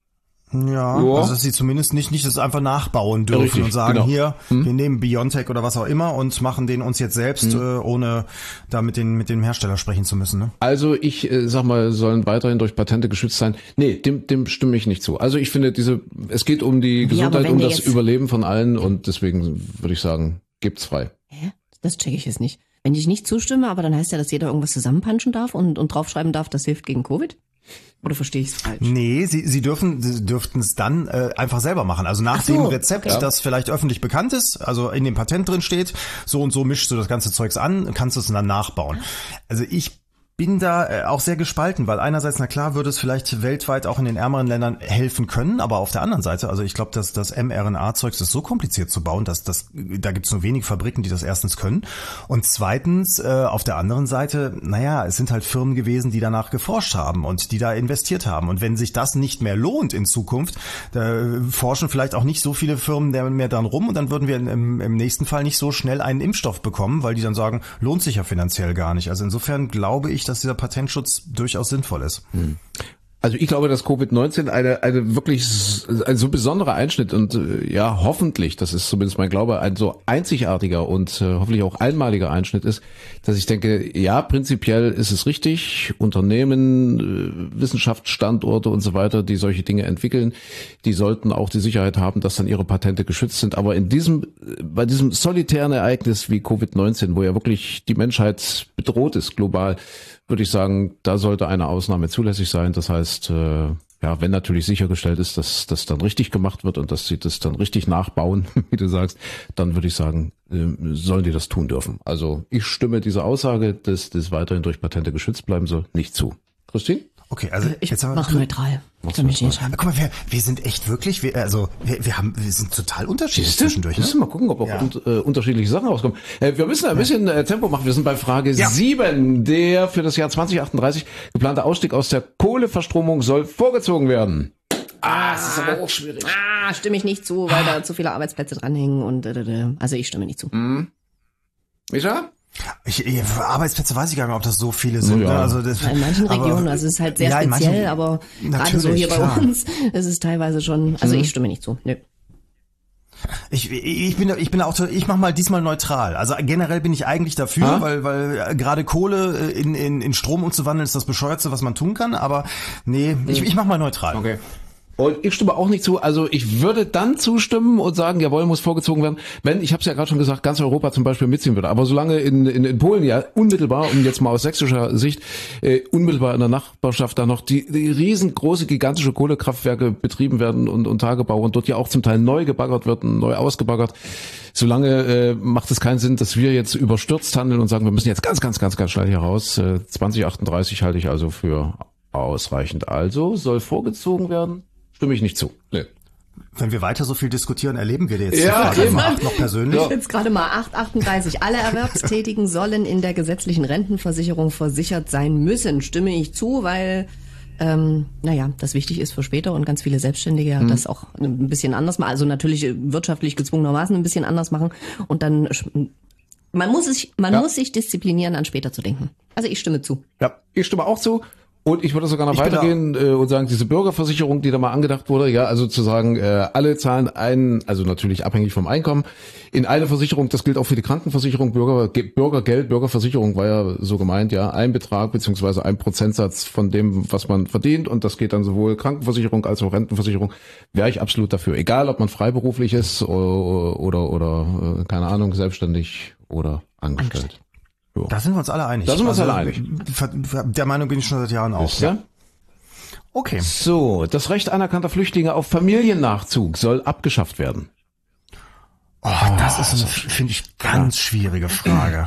E: Ja, Joa. Also dass sie zumindest nicht nicht das einfach nachbauen dürfen Richtig, und sagen, genau. hier, hm. wir nehmen BioNTech oder was auch immer und machen den uns jetzt selbst, hm. äh, ohne da mit, den, mit dem Hersteller sprechen zu müssen. Ne?
C: Also ich äh, sag mal, sollen weiterhin durch Patente geschützt sein. Nee, dem, dem stimme ich nicht zu. Also ich finde, diese, es geht um die Gesundheit, ja, um das Überleben von allen und deswegen würde ich sagen, gebt's frei.
D: Hä? Das checke ich jetzt nicht. Wenn ich nicht zustimme, aber dann heißt ja, dass jeder irgendwas zusammenpanschen darf und, und draufschreiben darf, das hilft gegen Covid? Oder verstehe ich es falsch?
E: Nee, sie, sie dürfen, sie dürften es dann äh, einfach selber machen. Also nach so, dem Rezept, okay. das vielleicht öffentlich bekannt ist, also in dem Patent drin steht, so und so mischst du das ganze Zeugs an, kannst du es dann nachbauen. Also ich bin da äh, auch sehr gespalten, weil einerseits, na klar, würde es vielleicht weltweit auch in den ärmeren Ländern helfen können, aber auf der anderen Seite, also ich glaube, dass das mRNA-Zeugs ist so kompliziert zu bauen, dass das, da gibt es nur wenig Fabriken, die das erstens können und zweitens, äh, auf der anderen Seite, naja, es sind halt Firmen gewesen, die danach geforscht haben und die da investiert haben und wenn sich das nicht mehr lohnt in Zukunft, da forschen vielleicht auch nicht so viele Firmen mehr dran rum und dann würden wir im, im nächsten Fall nicht so schnell einen Impfstoff bekommen, weil die dann sagen, lohnt sich ja finanziell gar nicht. Also insofern glaube ich, dass dieser Patentschutz durchaus sinnvoll ist.
C: Hm. Also ich glaube, dass Covid neunzehn eine eine wirklich ein so besonderer Einschnitt und äh, ja hoffentlich, das ist zumindest mein Glaube, ein so einzigartiger und äh, hoffentlich auch einmaliger Einschnitt ist, dass ich denke, ja, prinzipiell ist es richtig, Unternehmen, äh, Wissenschaftsstandorte und so weiter, die solche Dinge entwickeln, die sollten auch die Sicherheit haben, dass dann ihre Patente geschützt sind. Aber in diesem, bei diesem solitären Ereignis wie Covid neunzehn, wo ja wirklich die Menschheit bedroht ist global, würde ich sagen, da sollte eine Ausnahme zulässig sein. Das heißt, äh, ja, wenn natürlich sichergestellt ist, dass das dann richtig gemacht wird und dass sie das dann richtig nachbauen, wie du sagst, dann würde ich sagen, äh, sollen die das tun dürfen. Also ich stimme dieser Aussage, dass das weiterhin durch Patente geschützt bleiben soll, nicht zu. Christine?
E: Okay, also
D: ich
E: jetzt haben wir
D: mach neutral.
E: Kann mich nicht guck mal, wir, wir sind echt wirklich, wir, also wir, wir haben, wir sind total unterschiedlich zwischendurch.
C: Ne? Mal gucken, ob auch ja. un, äh, unterschiedliche Sachen rauskommen. Äh, wir müssen ein bisschen äh, Tempo machen. Wir sind bei Frage ja. sieben. Der für das Jahr zwanzig achtunddreißig geplante Ausstieg aus der Kohleverstromung soll vorgezogen werden.
D: Ah, es ist aber auch schwierig. Ah, stimme ich nicht zu, weil da zu viele Arbeitsplätze dranhängen und äh, also ich stimme nicht zu.
C: Mhm. Micha?
E: Ich, ich, Arbeitsplätze weiß ich gar nicht mehr, ob das so viele sind.
C: Ja.
E: Ne? Also das,
D: Ja, in manchen
E: aber,
D: Regionen, also es ist halt sehr
E: ja, in
D: speziell,
E: manchen-
D: aber gerade so hier bei
E: klar.
D: uns ist es teilweise schon, also ich stimme nicht zu. Nö.
E: Ich, ich bin ich bin auch ich mach mal diesmal neutral. Also generell bin ich eigentlich dafür,
C: Ah?
E: weil weil gerade Kohle in, in in Strom umzuwandeln ist das bescheuertste, was man tun kann. Aber nee, ich, ich mach mal neutral.
C: Okay. Und ich stimme auch nicht zu. Also ich würde dann zustimmen und sagen, jawohl, muss vorgezogen werden, wenn, ich habe es ja gerade schon gesagt, ganz Europa zum Beispiel mitziehen würde. Aber solange in, in, in Polen ja unmittelbar, um jetzt mal aus sächsischer Sicht, äh, unmittelbar in der Nachbarschaft da noch die, die riesengroße, gigantische Kohlekraftwerke betrieben werden und, und Tagebau und dort ja auch zum Teil neu gebaggert wird, neu ausgebaggert, solange äh, macht es keinen Sinn, dass wir jetzt überstürzt handeln und sagen, wir müssen jetzt ganz, ganz, ganz, ganz schnell hier raus. Äh, zwanzig achtunddreißig halte ich also für ausreichend. Also soll vorgezogen werden. Stimme ich nicht zu. Nee.
E: Wenn wir weiter so viel diskutieren, erleben wir jetzt
C: Ja,
E: die Frage
C: eben.
E: acht noch persönlich.
C: Ja.
D: Jetzt gerade mal acht achtunddreißig. Alle Erwerbstätigen sollen in der gesetzlichen Rentenversicherung versichert sein müssen. Stimme ich zu, weil ähm, naja, das wichtig ist für später und ganz viele Selbstständige ja
C: Mhm.
D: das auch ein bisschen anders machen. Also natürlich wirtschaftlich gezwungenermaßen ein bisschen anders machen und dann man muss sich man
C: Ja.
D: muss sich disziplinieren, an später zu denken. Also ich stimme zu.
C: Ja, ich stimme auch zu. Und ich würde sogar noch
E: Ich bin
C: weitergehen äh, und sagen, diese Bürgerversicherung, die da mal angedacht wurde, ja, also zu sagen, äh, alle zahlen einen, also natürlich abhängig vom Einkommen, in eine Versicherung, das gilt auch für die Krankenversicherung, Bürger, Ge- Bürgergeld, Bürgerversicherung war ja so gemeint, ja, ein Betrag beziehungsweise ein Prozentsatz von dem, was man verdient und das geht dann sowohl Krankenversicherung als auch Rentenversicherung, wäre ich absolut dafür. Egal, ob man freiberuflich ist oder, oder, oder äh, keine Ahnung, selbstständig oder angestellt.
E: Da sind wir uns alle einig.
C: Da sind wir uns
E: Also,
C: alle einig.
E: Der Meinung bin ich schon seit Jahren auch.
C: Wisst ihr?
E: Okay.
C: So, das Recht anerkannter Flüchtlinge auf Familiennachzug soll abgeschafft werden.
E: Oh, das ist eine, finde ich, ganz schwierige Frage.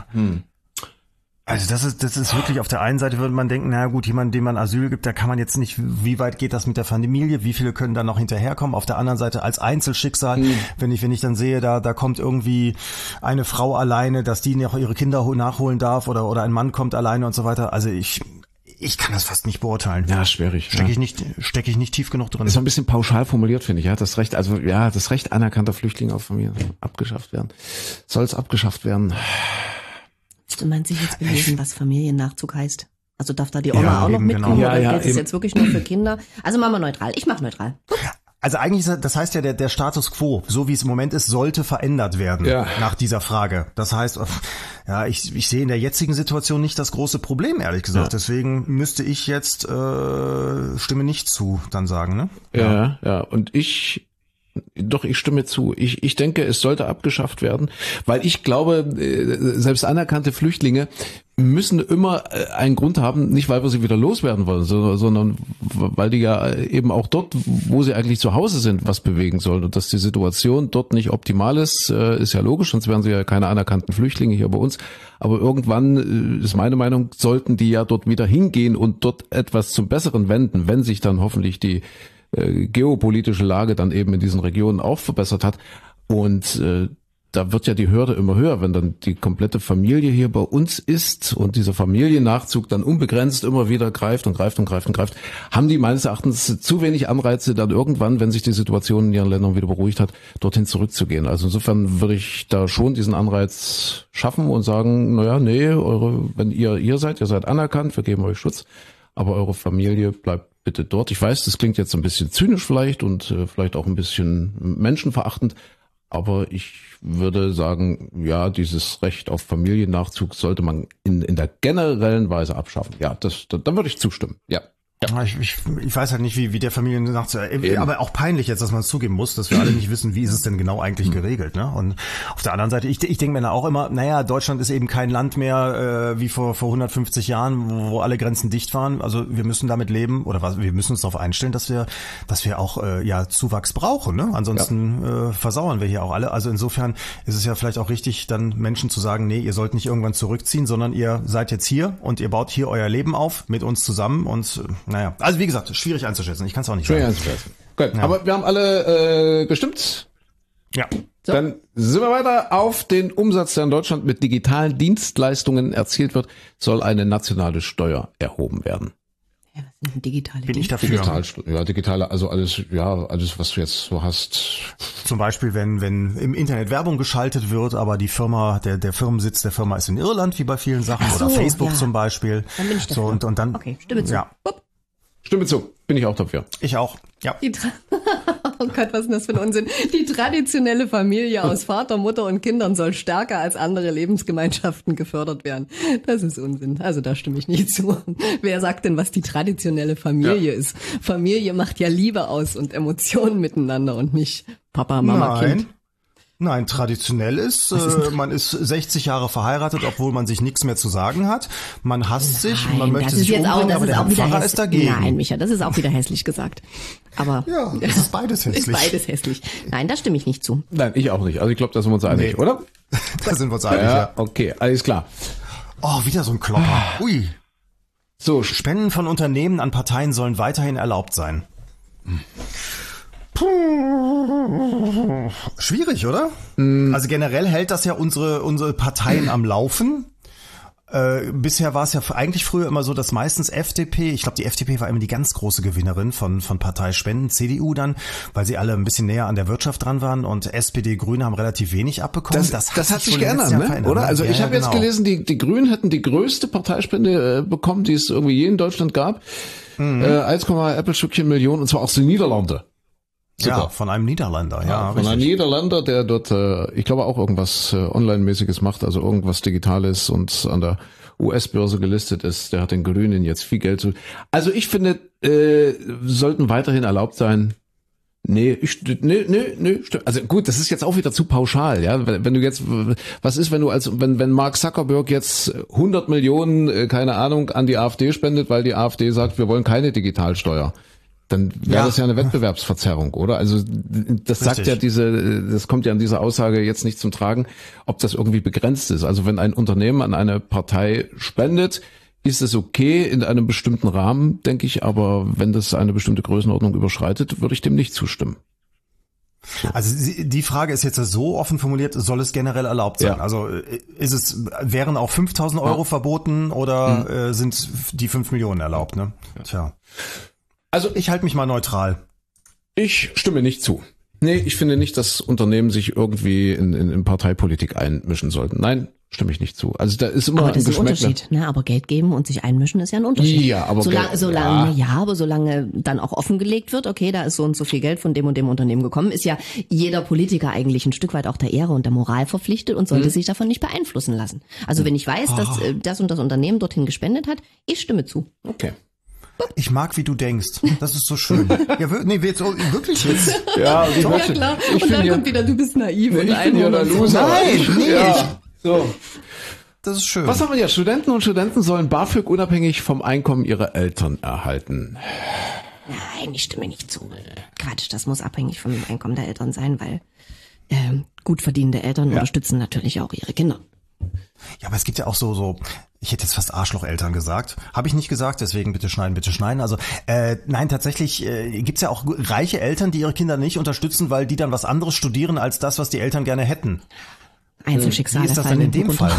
E: Also das ist, das ist wirklich, auf der einen Seite würde man denken, na gut, jemand, dem man Asyl gibt, da kann man jetzt nicht, wie weit geht das mit der Familie, wie viele können da noch hinterherkommen? Auf der anderen Seite als Einzelschicksal, wenn ich, wenn ich dann sehe, da, da kommt irgendwie eine Frau alleine, dass die noch ihre Kinder nachholen darf oder, oder ein Mann kommt alleine und so weiter. Also ich, ich kann das fast nicht beurteilen.
C: Ja, schwierig.
E: Stecke
C: ja.
E: ich nicht, stecke ich nicht tief genug drin.
C: Das ist ein bisschen pauschal formuliert, finde ich. Ja, das Recht, also ja, das Recht anerkannter Flüchtlinge auf Familien abgeschafft werden. Soll es abgeschafft werden?
D: Müsste man sich jetzt belesen, was Familiennachzug heißt? Also darf da die Oma
E: Ja,
D: auch noch
E: eben,
D: mitkommen
E: genau.
C: Ja,
D: oder
C: ja,
D: gilt es
C: eben.
D: jetzt wirklich nur für Kinder? Also machen wir neutral. Ich mache neutral.
E: Also eigentlich, ist, das heißt ja, der, der Status quo, so wie es im Moment ist, sollte verändert werden
C: Ja.
E: nach dieser Frage. Das heißt, ja, ich, ich sehe in der jetzigen Situation nicht das große Problem, ehrlich gesagt.
C: Ja.
E: Deswegen müsste ich jetzt äh, Stimme nicht zu dann sagen, ne?
C: Ja, ja, ja. Und ich, doch, ich stimme zu. Ich, ich denke, es sollte abgeschafft werden, weil ich glaube, äh, selbst anerkannte Flüchtlinge müssen immer äh, einen Grund haben, nicht weil wir sie wieder loswerden wollen, sondern, sondern weil die ja eben auch dort, wo sie eigentlich zu Hause sind, was bewegen sollen. Und dass die Situation dort nicht optimal ist, äh, ist ja logisch, sonst wären sie ja keine anerkannten Flüchtlinge hier bei uns. Aber irgendwann, äh, ist meine Meinung, sollten die ja dort wieder hingehen und dort etwas zum Besseren wenden, wenn sich dann hoffentlich die äh, geopolitische Lage dann eben in diesen Regionen auch verbessert hat. Und äh, da wird ja die Hürde immer höher, wenn dann die komplette Familie hier bei uns ist und dieser Familiennachzug dann unbegrenzt immer wieder greift und greift und greift und greift, haben die meines Erachtens zu wenig Anreize, dann irgendwann, wenn sich die Situation in ihren Ländern wieder beruhigt hat, dorthin zurückzugehen. Also insofern würde ich da schon diesen Anreiz schaffen und sagen, naja, nee, eure, wenn ihr ihr seid, ihr seid anerkannt, wir geben euch Schutz, aber eure Familie bleibt bitte dort. Ich weiß, das klingt jetzt ein bisschen zynisch vielleicht und äh, vielleicht auch ein bisschen menschenverachtend, aber ich würde sagen, ja, dieses Recht auf Familiennachzug sollte man in, in der generellen Weise abschaffen. Ja, das, da, dann würde ich zustimmen. Ja.
E: Ja. Ich, ich, ich weiß halt nicht, wie, wie der Familiennachzug, aber auch peinlich jetzt, dass man es zugeben muss, dass wir alle nicht wissen, wie ist es denn genau eigentlich geregelt, ne? Und auf der anderen Seite, ich, ich denke mir dann auch immer, naja, Deutschland ist eben kein Land mehr äh, wie vor vor hundertfünfzig Jahren, wo, wo alle Grenzen dicht waren. Also wir müssen damit leben oder was, wir müssen uns darauf einstellen, dass wir, dass wir auch äh, ja Zuwachs brauchen, ne? Ansonsten ja. äh, versauern wir hier auch alle. Also insofern ist es ja vielleicht auch richtig, dann Menschen zu sagen, nee, ihr sollt nicht irgendwann zurückziehen, sondern ihr seid jetzt hier und ihr baut hier euer Leben auf mit uns zusammen und äh, naja, also wie gesagt, schwierig einzuschätzen. Ich kann es auch nicht
C: Schwierig
E: sagen.
C: einzuschätzen. Gut,
E: Ja.
C: aber wir haben alle äh, gestimmt.
E: Ja.
D: So.
C: Dann sind wir weiter. Auf den Umsatz, der in Deutschland mit digitalen Dienstleistungen erzielt wird, soll eine nationale Steuer erhoben werden.
D: Ja, was sind denn digitale
E: Bin ich
D: Dinge?
E: dafür.
C: Digital, ja, digitale, also alles, ja, alles, was du jetzt so hast.
E: Zum Beispiel, wenn, wenn im Internet Werbung geschaltet wird, aber die Firma, der, der Firmensitz der Firma ist in Irland, wie bei vielen Sachen,
D: Ach so,
E: oder Facebook
D: ja.
E: zum Beispiel.
D: Dann bin ich dafür.
E: So, und, und dann,
D: Okay, stimme zu.
E: Ja,
D: Wupp.
C: Stimme zu, bin ich auch dafür.
E: ich auch. Ja.
D: Die Tra oh Gott, was ist denn das für ein Unsinn? Die traditionelle Familie aus Vater, Mutter und Kindern soll stärker als andere Lebensgemeinschaften gefördert werden. Das ist Unsinn. Also da stimme ich nicht zu. Wer sagt denn, was die traditionelle Familie ja. ist? Familie macht ja Liebe aus und Emotionen miteinander und nicht Papa, Mama,
E: Nein.
D: Kind.
E: Nein, traditionell ist, äh, man ist sechzig Jahre verheiratet, obwohl man sich nichts mehr zu sagen hat. Man hasst sich,
D: Nein,
E: man möchte
D: das ist
E: sich
D: jetzt auch,
E: umbringen,
D: das
E: aber
D: ist
E: der
D: auch wieder
E: Pfarrer
D: hässlich.
E: ist dagegen.
D: Nein, Micha, das ist auch wieder hässlich gesagt. Aber
E: Ja, es ist beides hässlich.
D: ist beides hässlich. Nein, da stimme ich nicht zu.
C: Nein, ich auch nicht. Also ich glaube, da sind wir uns einig,
E: Nee.
C: oder?
E: Da sind wir uns einig,
C: Ja,
E: ja.
C: okay, alles klar.
E: Oh, wieder so ein Klopper. Ui.
C: So,
E: Spenden von Unternehmen an Parteien sollen weiterhin erlaubt sein. Puh. Schwierig, oder? Mm. Also generell hält das ja unsere, unsere Parteien am Laufen. Äh, bisher war es ja eigentlich früher immer so, dass meistens F D P, ich glaube die F D P war immer die ganz große Gewinnerin von von Parteispenden, C D U dann, weil sie alle ein bisschen näher an der Wirtschaft dran waren und S P D, Grüne haben relativ wenig abbekommen.
C: Das, das, das hat sich
E: wohl im
C: geändert,
E: letzten Jahr
C: ne?
E: verändert,
C: Oder?
E: ne?
C: Also
E: Ja,
C: ich habe
E: genau.
C: jetzt gelesen, die, die Grünen hätten die größte Parteispende äh, bekommen, die es irgendwie je in Deutschland gab. Mhm. Äh, eins, Äppelstückchen Millionen, und zwar aus den Niederlanden. Super.
E: Ja, von einem Niederländer, ja.
C: Ja, von einem
E: richtig.
C: Niederländer, der dort, äh, ich glaube, auch irgendwas äh, Online-mäßiges macht, also irgendwas Digitales und an der U S-Börse gelistet ist. Der hat den Grünen jetzt viel Geld zu. Also ich finde, äh, sollten weiterhin erlaubt sein. Nee, ich, nee, nee, nee, stimmt. Also gut, das ist jetzt auch wieder zu pauschal, ja. Wenn, wenn du jetzt, was ist, wenn du als, wenn, wenn Mark Zuckerberg jetzt hundert Millionen, äh, keine Ahnung, an die AfD spendet, weil die AfD sagt, wir wollen keine Digitalsteuer. Dann wäre
E: Ja.
C: das ja eine Wettbewerbsverzerrung, oder? Also das sagt
E: Richtig.
C: ja diese, das kommt ja an dieser Aussage jetzt nicht zum Tragen, ob das irgendwie begrenzt ist. Also wenn ein Unternehmen an eine Partei spendet, ist es okay in einem bestimmten Rahmen, denke ich, aber wenn das eine bestimmte Größenordnung überschreitet, würde ich dem nicht zustimmen.
E: Also sie- die Frage ist jetzt so offen formuliert, soll es generell erlaubt sein?
C: Ja.
E: Also äh, ist es, wären auch fünftausend Euro verboten oder
C: Mhm.
E: äh, sind die fünf Millionen erlaubt, ne? Tja.
C: Also
E: Ich halte mich mal neutral.
C: ich stimme nicht zu. Nee, ich finde nicht, dass Unternehmen sich irgendwie in, in, in Parteipolitik einmischen sollten. Nein, stimme ich nicht zu. Also da ist immer
D: Aber das ist ein
C: Geschmäckle.
D: Unterschied, ne? Aber Geld geben und sich einmischen ist ja ein Unterschied.
C: Ja, aber
D: solange,
C: Geld-
D: solange,
C: ja.
D: ja. aber solange dann auch offengelegt wird, okay, da ist so und so viel Geld von dem und dem Unternehmen gekommen, ist ja jeder Politiker eigentlich ein Stück weit auch der Ehre und der Moral verpflichtet und sollte
C: Mhm.
D: sich davon nicht beeinflussen lassen. Also wenn ich weiß, dass äh, das und das Unternehmen dorthin gespendet hat, ich stimme zu.
C: Okay.
E: Ich mag, wie du denkst. Das ist so schön. Ja, wir- nee, jetzt, wirklich jetzt.
C: Ja, ich
D: Ja
C: möchte-
D: klar,
C: ich
D: und
C: bin
D: dann
C: hier-
D: kommt wieder, du bist naiv und
C: Ich bin ja der
D: Einwohner.
C: Loser.
E: Nein,
C: Ich-
E: nee,
C: ja. So.
E: Das ist schön.
C: Was haben wir jetzt? Studenten und Studenten sollen BAföG unabhängig vom Einkommen ihrer Eltern erhalten.
D: Nein, ich stimme nicht zu. Quatsch, das muss abhängig vom Einkommen der Eltern sein, weil ähm, gut verdienende Eltern unterstützen natürlich auch ihre Kinder.
E: Ja, aber es gibt ja auch so, so, ich hätte jetzt fast Arschlocheltern gesagt. Habe ich nicht gesagt, deswegen bitte schneiden, bitte schneiden. Also äh, nein, tatsächlich äh, gibt's ja auch reiche Eltern, die ihre Kinder nicht unterstützen, weil die dann was anderes studieren als das, was die Eltern gerne hätten.
D: Einzelschicksale
E: Wie ist das
D: fallen
E: denn in dem
D: hinten runter.
E: Fall?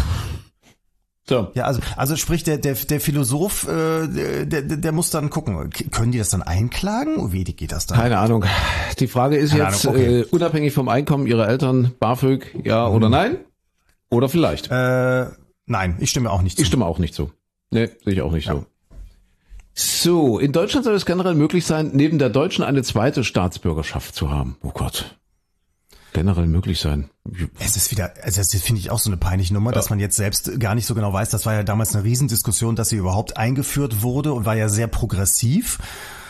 C: So.
E: Ja, also also sprich, der der der Philosoph, äh, der, der der muss dann gucken, K- können die das dann einklagen? Wie geht das dann?
C: Keine Ahnung. Die Frage ist
E: Keine
C: jetzt,
E: Ahnung, okay.
C: äh, unabhängig vom Einkommen ihrer Eltern, BAföG, ja oder nein? Oder vielleicht.
E: Äh, nein, ich stimme auch nicht zu.
C: Ich stimme auch nicht so. Nee, sehe ich auch nicht so. So, in Deutschland soll es generell möglich sein, neben der deutschen eine zweite Staatsbürgerschaft zu haben. Oh Gott. Generell möglich sein.
E: Es ist wieder, also das finde ich auch so eine peinliche Nummer, dass man jetzt selbst gar nicht so genau weiß. Das war ja damals eine Riesendiskussion, dass sie überhaupt eingeführt wurde und war ja sehr progressiv.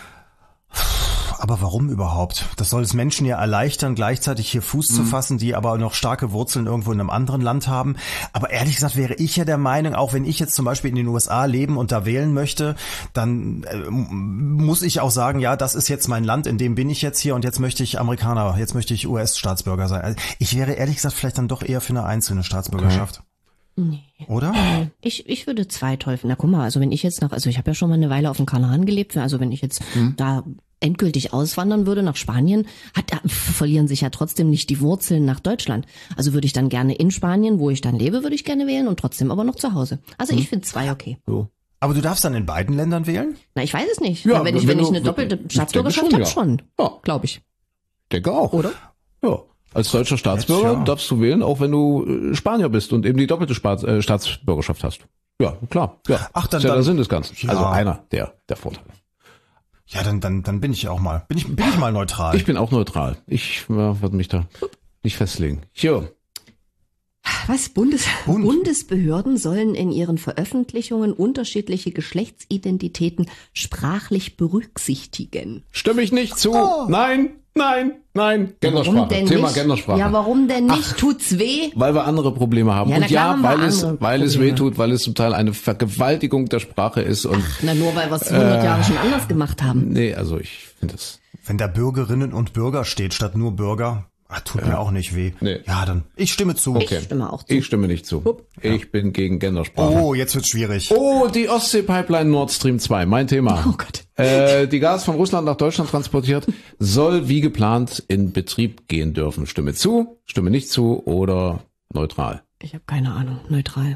E: Aber warum überhaupt? Das soll es Menschen ja erleichtern, gleichzeitig hier Fuß zu fassen, die aber noch starke Wurzeln irgendwo in einem anderen Land haben. Aber ehrlich gesagt wäre ich ja der Meinung, auch wenn ich jetzt zum Beispiel in den U S A leben und da wählen möchte, dann äh, muss ich auch sagen, ja, das ist jetzt mein Land, in dem bin ich jetzt hier und jetzt möchte ich Amerikaner, jetzt möchte ich U S-Staatsbürger sein. Also ich wäre ehrlich gesagt vielleicht dann doch eher für eine einzelne Staatsbürgerschaft.
D: Nee.
E: Oder?
D: Ich, ich würde zwei Teufel. Na guck mal, also wenn ich jetzt nach, also ich habe ja schon mal eine Weile auf dem Kanaren gelebt, also wenn ich jetzt da endgültig auswandern würde nach Spanien, hat, da verlieren sich ja trotzdem nicht die Wurzeln nach Deutschland. Also würde ich dann gerne in Spanien, wo ich dann lebe, würde ich gerne wählen und trotzdem aber noch zu Hause. Also ich finde zwei okay.
C: So.
E: Aber du darfst dann in beiden Ländern wählen?
D: Na, ich weiß es nicht.
C: Ja,
D: Ja, wenn ich,
C: wenn
D: wenn ich
C: du-
D: eine doppelte
C: ich
D: Staatsbürgerschaft
C: denke
D: habe,
C: schon,
D: schon.
C: ja. Ja.
D: Glaube ich.
C: Denke auch.
D: Oder?
C: Ja. Als deutscher Staatsbürger
E: Jetzt, ja.
C: darfst du wählen, auch wenn du äh, Spanier bist und eben die doppelte Spaats- äh, Staatsbürgerschaft hast. Ja, klar. Ja.
E: Ach, dann-
C: ist ja der
E: dann-
C: Sinn des Ganzen.
E: Ja.
C: Also einer der, der Vorteile.
E: Ja, dann, dann, dann bin ich auch mal. Bin ich, bin ich mal neutral.
C: Ich bin auch neutral. Ich äh, würde mich da nicht festlegen. Jo.
D: Was? Bundes
E: Bund.
D: Bundesbehörden sollen in ihren Veröffentlichungen unterschiedliche Geschlechtsidentitäten sprachlich berücksichtigen.
C: Stimme ich nicht zu. Nein, nein, nein. Gendersprache.
D: Warum denn
C: Thema
D: nicht?
C: Gendersprache.
D: Ja, warum denn nicht? Tut's weh?
C: Weil wir andere Probleme haben.
D: Ja, na
C: und
D: klar
C: ja,
D: haben wir
C: weil es,
D: andere
C: weil es
D: Probleme.
C: weh tut, weil es zum Teil eine Vergewaltigung der Sprache ist. Und
D: Na, nur weil wir es hundert Jahre schon anders gemacht haben.
C: nee, also ich finde das.
E: Wenn da Bürgerinnen und Bürger steht, statt nur Bürger, ah, tut mir auch nicht weh.
C: Nee.
E: Ja, dann, ich stimme zu.
C: Okay.
D: Ich stimme auch zu.
C: Ich stimme nicht zu. Ich bin gegen Gendersprache.
E: Oh, jetzt wird's schwierig.
C: Oh, die Ostsee-Pipeline Nord Stream zwei, mein Thema.
D: Oh Gott.
C: Äh, die Gas von Russland nach Deutschland transportiert, soll wie geplant in Betrieb gehen dürfen. Stimme zu, stimme nicht zu oder neutral.
D: Ich habe keine Ahnung. Neutral.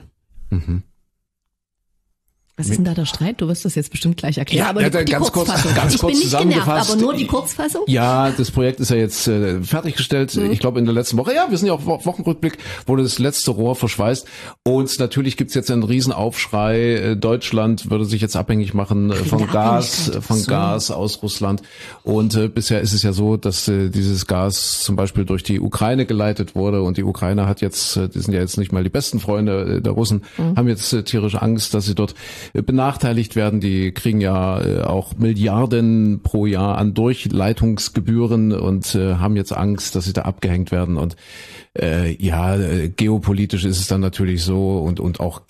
D: Was ist denn da der Streit? Du wirst das jetzt bestimmt gleich erklären.
C: Ja,
D: aber
C: ja,
D: die, die
C: ganz kurz-
D: Kurzfassung.
C: ganz
D: ich
C: kurz
D: bin nicht genervt,
C: zusammengefasst.
D: aber nur die Kurzfassung?
C: Ja, das Projekt ist ja jetzt äh, fertiggestellt. Ich glaube in der letzten Woche. Ja, wir sind ja auch Wo- Wochenrückblick, wurde das letzte Rohr verschweißt. Und natürlich gibt's jetzt einen Riesenaufschrei. Äh, Deutschland würde sich jetzt abhängig machen äh, von Gas,
D: Abhängigkeit.
C: äh, von
D: So.
C: Gas aus Russland. Und äh, bisher ist es ja so, dass äh, dieses Gas zum Beispiel durch die Ukraine geleitet wurde. Und die Ukraine hat jetzt, äh, die sind ja jetzt nicht mal die besten Freunde äh, der Russen, haben jetzt äh, tierische Angst, dass sie dort äh, benachteiligt werden. Die kriegen ja äh, auch Milliarden pro Jahr an Durchleitungsgebühren und äh, haben jetzt Angst, dass sie da abgehängt werden. Und äh, ja, äh, geopolitisch ist es dann natürlich so und und auch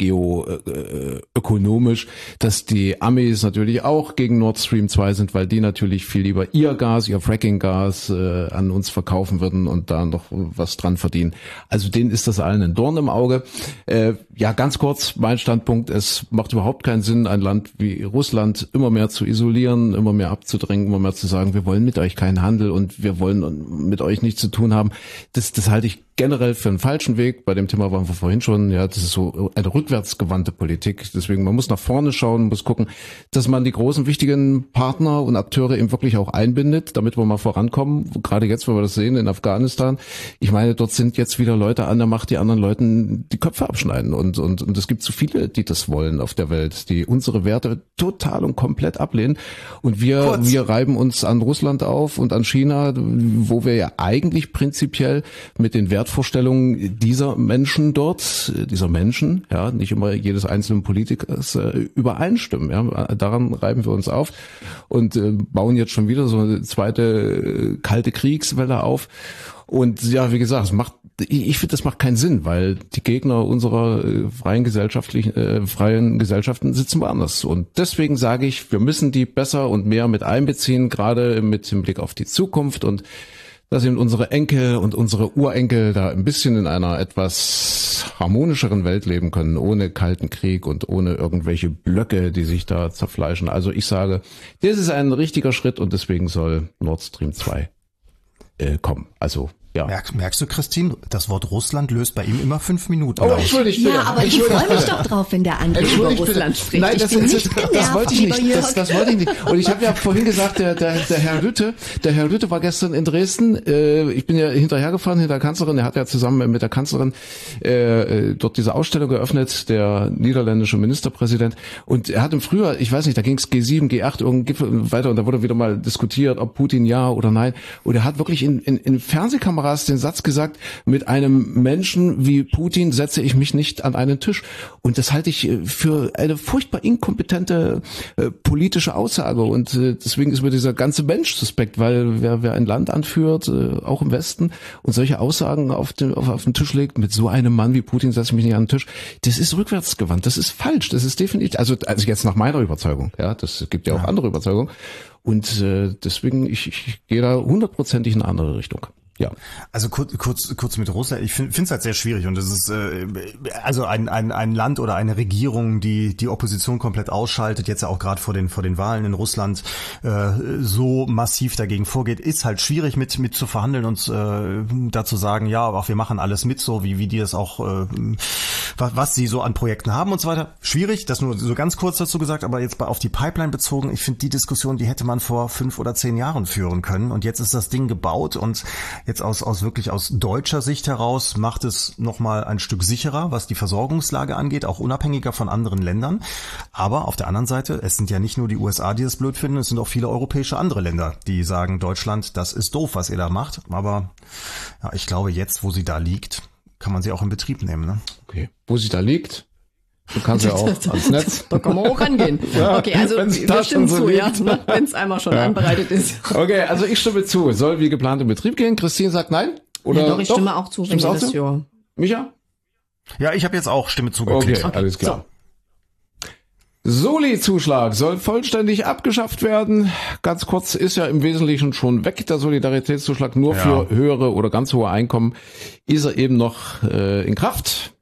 C: geoökonomisch, dass die Amis natürlich auch gegen Nord Stream zwei sind, weil die natürlich viel lieber ihr Gas, ihr Fracking-Gas äh, an uns verkaufen würden und da noch was dran verdienen. Also denen ist das allen ein Dorn im Auge. Äh, ja, ganz kurz mein Standpunkt, es macht überhaupt keinen Sinn, ein Land wie Russland immer mehr zu isolieren, immer mehr abzudrängen, immer mehr zu sagen, wir wollen mit euch keinen Handel und wir wollen mit euch nichts zu tun haben. Das, das halte ich generell für einen falschen Weg. Bei dem Thema waren wir vorhin schon, ja, das ist so eine rückwärtsgewandte Politik. Deswegen, man muss nach vorne schauen, muss gucken, dass man die großen, wichtigen Partner und Akteure eben wirklich auch einbindet, damit wir mal vorankommen. Gerade jetzt, wenn wir das sehen in Afghanistan. Ich meine, dort sind jetzt wieder Leute an der Macht, die anderen Leuten die Köpfe abschneiden. Und, und, und es gibt so viele, die das wollen auf der Welt, die unsere Werte total und komplett ablehnen. Und wir,
E: Kurz.
C: wir reiben uns an Russland auf und an China, wo wir ja eigentlich prinzipiell mit den Wertvorstellungen dieser Menschen dort, dieser Menschen, ja, nicht immer jedes einzelnen Politikers äh, übereinstimmen. Ja, daran reiben wir uns auf und äh, bauen jetzt schon wieder so eine zweite äh, kalte Kriegswelle auf. Und ja, wie gesagt, es macht, ich, ich finde, das macht keinen Sinn, weil die Gegner unserer äh, freien gesellschaftlichen, äh, freien Gesellschaften sitzen woanders. Und deswegen sage ich, wir müssen die besser und mehr mit einbeziehen, gerade mit dem Blick auf die Zukunft und dass eben unsere Enkel und unsere Urenkel da ein bisschen in einer etwas harmonischeren Welt leben können, ohne kalten Krieg und ohne irgendwelche Blöcke, die sich da zerfleischen. Also ich sage, das ist ein richtiger Schritt und deswegen soll Nord Stream zwei äh, kommen. Also ja.
E: Merkst, merkst du, Christine, das Wort Russland löst bei ihm immer fünf Minuten
C: Oh,
E: aus.
C: entschuldigt bitte.
D: Ja, aber ich freue mich doch drauf, wenn der andere über
C: Entschuldigt bitte.
D: Russland spricht.
C: Nein,
D: ich
C: das,
D: bin
C: das,
D: nicht
C: das,
D: genervt,
C: das wollte ich
D: lieber
C: nicht.
D: Jörg.
C: Das, das wollte ich nicht. Und ich habe ja vorhin gesagt, der, der, der Herr Lütte, der Herr Lütte war gestern in Dresden. Äh, ich bin ja hinterhergefahren hinter der Kanzlerin. Er hat ja zusammen mit der Kanzlerin äh, dort diese Ausstellung geöffnet, der niederländische Ministerpräsident. Und er hat im Frühjahr, ich weiß nicht, da ging es G sieben, G acht, irgendein Gipfel und weiter. Und da wurde wieder mal diskutiert, ob Putin ja oder nein. Und er hat wirklich in, in, in Fernsehkameras den Satz gesagt, mit einem Menschen wie Putin setze ich mich nicht an einen Tisch. Und das halte ich für eine furchtbar inkompetente äh, politische Aussage. Und äh, deswegen ist mir dieser ganze Mensch suspekt, weil wer, wer ein Land anführt, äh, auch im Westen, und solche Aussagen auf den, auf, auf den Tisch legt, mit so einem Mann wie Putin setze ich mich nicht an den Tisch, das ist rückwärtsgewandt, das ist falsch, das ist definitiv, also, also jetzt nach meiner Überzeugung, ja, das gibt ja auch andere Überzeugungen. Und äh, deswegen, ich, ich gehe da hundertprozentig in eine andere Richtung. Ja.
E: Also kurz, kurz, kurz mit Russland. Ich finde es halt sehr schwierig und es ist äh, also ein, ein, ein Land oder eine Regierung, die die Opposition komplett ausschaltet, jetzt ja auch gerade vor den vor den Wahlen in Russland äh, so massiv dagegen vorgeht, ist halt schwierig mit mit zu verhandeln und äh, dazu sagen, ja, auch wir machen alles mit, so wie wie die es auch äh, was, was sie so an Projekten haben und so weiter. Schwierig, das nur so ganz kurz dazu gesagt, aber jetzt auf die Pipeline bezogen. Ich finde die Diskussion, die hätte man vor fünf oder zehn Jahren führen können und jetzt ist das Ding gebaut und jetzt aus, aus wirklich aus deutscher Sicht heraus macht es nochmal ein Stück sicherer, was die Versorgungslage angeht, auch unabhängiger von anderen Ländern. Aber auf der anderen Seite, es sind ja nicht nur die U S A, die es blöd finden, es sind auch viele europäische andere Länder, die sagen, Deutschland, das ist doof, was ihr da macht. Aber ja, ich glaube, jetzt, wo sie da liegt, kann man sie auch in Betrieb nehmen. Ne?
C: Okay, wo sie da liegt, du kannst ja auch ans Netz.
D: Da kann man auch rangehen.
C: Ja,
D: okay, also wir stimmen so zu, ja, ne? Wenn es einmal schon ja. anbereitet ist.
C: Okay, also ich stimme zu. Soll wie geplant in Betrieb gehen? Christine sagt nein? Oder
D: ja, doch, ich doch? stimme auch zu. Wenn
C: auch
D: das
C: zu?
D: Ja.
C: Micha?
E: Ja, ich habe jetzt auch Stimme zugeklickt.
C: Okay, alles klar. So. Soli-Zuschlag soll vollständig abgeschafft werden. Ganz kurz, ist ja im Wesentlichen schon weg, der Solidaritätszuschlag. Nur
E: ja.
C: für höhere oder ganz hohe Einkommen ist er eben noch äh, in Kraft.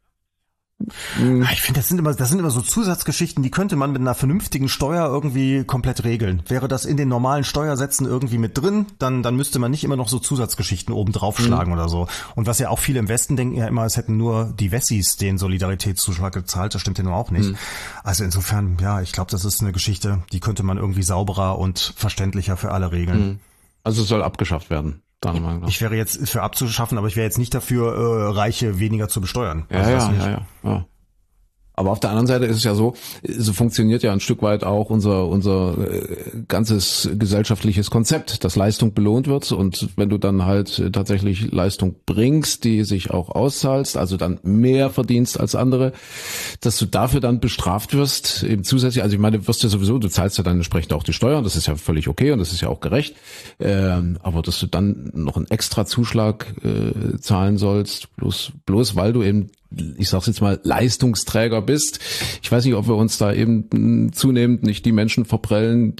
E: Ich finde, das sind immer, das sind immer so Zusatzgeschichten, die könnte man mit einer vernünftigen Steuer irgendwie komplett regeln. Wäre das in den normalen Steuersätzen irgendwie mit drin, dann, dann müsste man nicht immer noch so Zusatzgeschichten oben draufschlagen mhm. oder so. Und was ja auch viele im Westen denken ja immer, es hätten nur die Wessis den Solidaritätszuschlag gezahlt, das stimmt ja nun auch nicht. Mhm. Also insofern, ja, ich glaube, das ist eine Geschichte, die könnte man irgendwie sauberer und verständlicher für alle regeln.
C: Mhm. Also es soll abgeschafft werden.
E: Ich wäre jetzt für abzuschaffen, aber ich wäre jetzt nicht dafür, äh, Reiche weniger zu besteuern.
C: Ja, also ja, ja, ja, ja. Aber auf der anderen Seite ist es ja so, so funktioniert ja ein Stück weit auch unser unser äh, ganzes gesellschaftliches Konzept, dass Leistung belohnt wird und wenn du dann halt tatsächlich Leistung bringst, die sich auch auszahlst, also dann mehr verdienst als andere, dass du dafür dann bestraft wirst, eben zusätzlich, also ich meine, du wirst ja sowieso, du zahlst ja dann entsprechend auch die Steuern, das ist ja völlig okay und das ist ja auch gerecht, ähm, aber dass du dann noch einen extra Zuschlag äh, zahlen sollst, bloß bloß weil du eben, ich sag's jetzt mal, Leistungsträger bist. Ich weiß nicht, ob wir uns da eben zunehmend nicht die Menschen verprellen,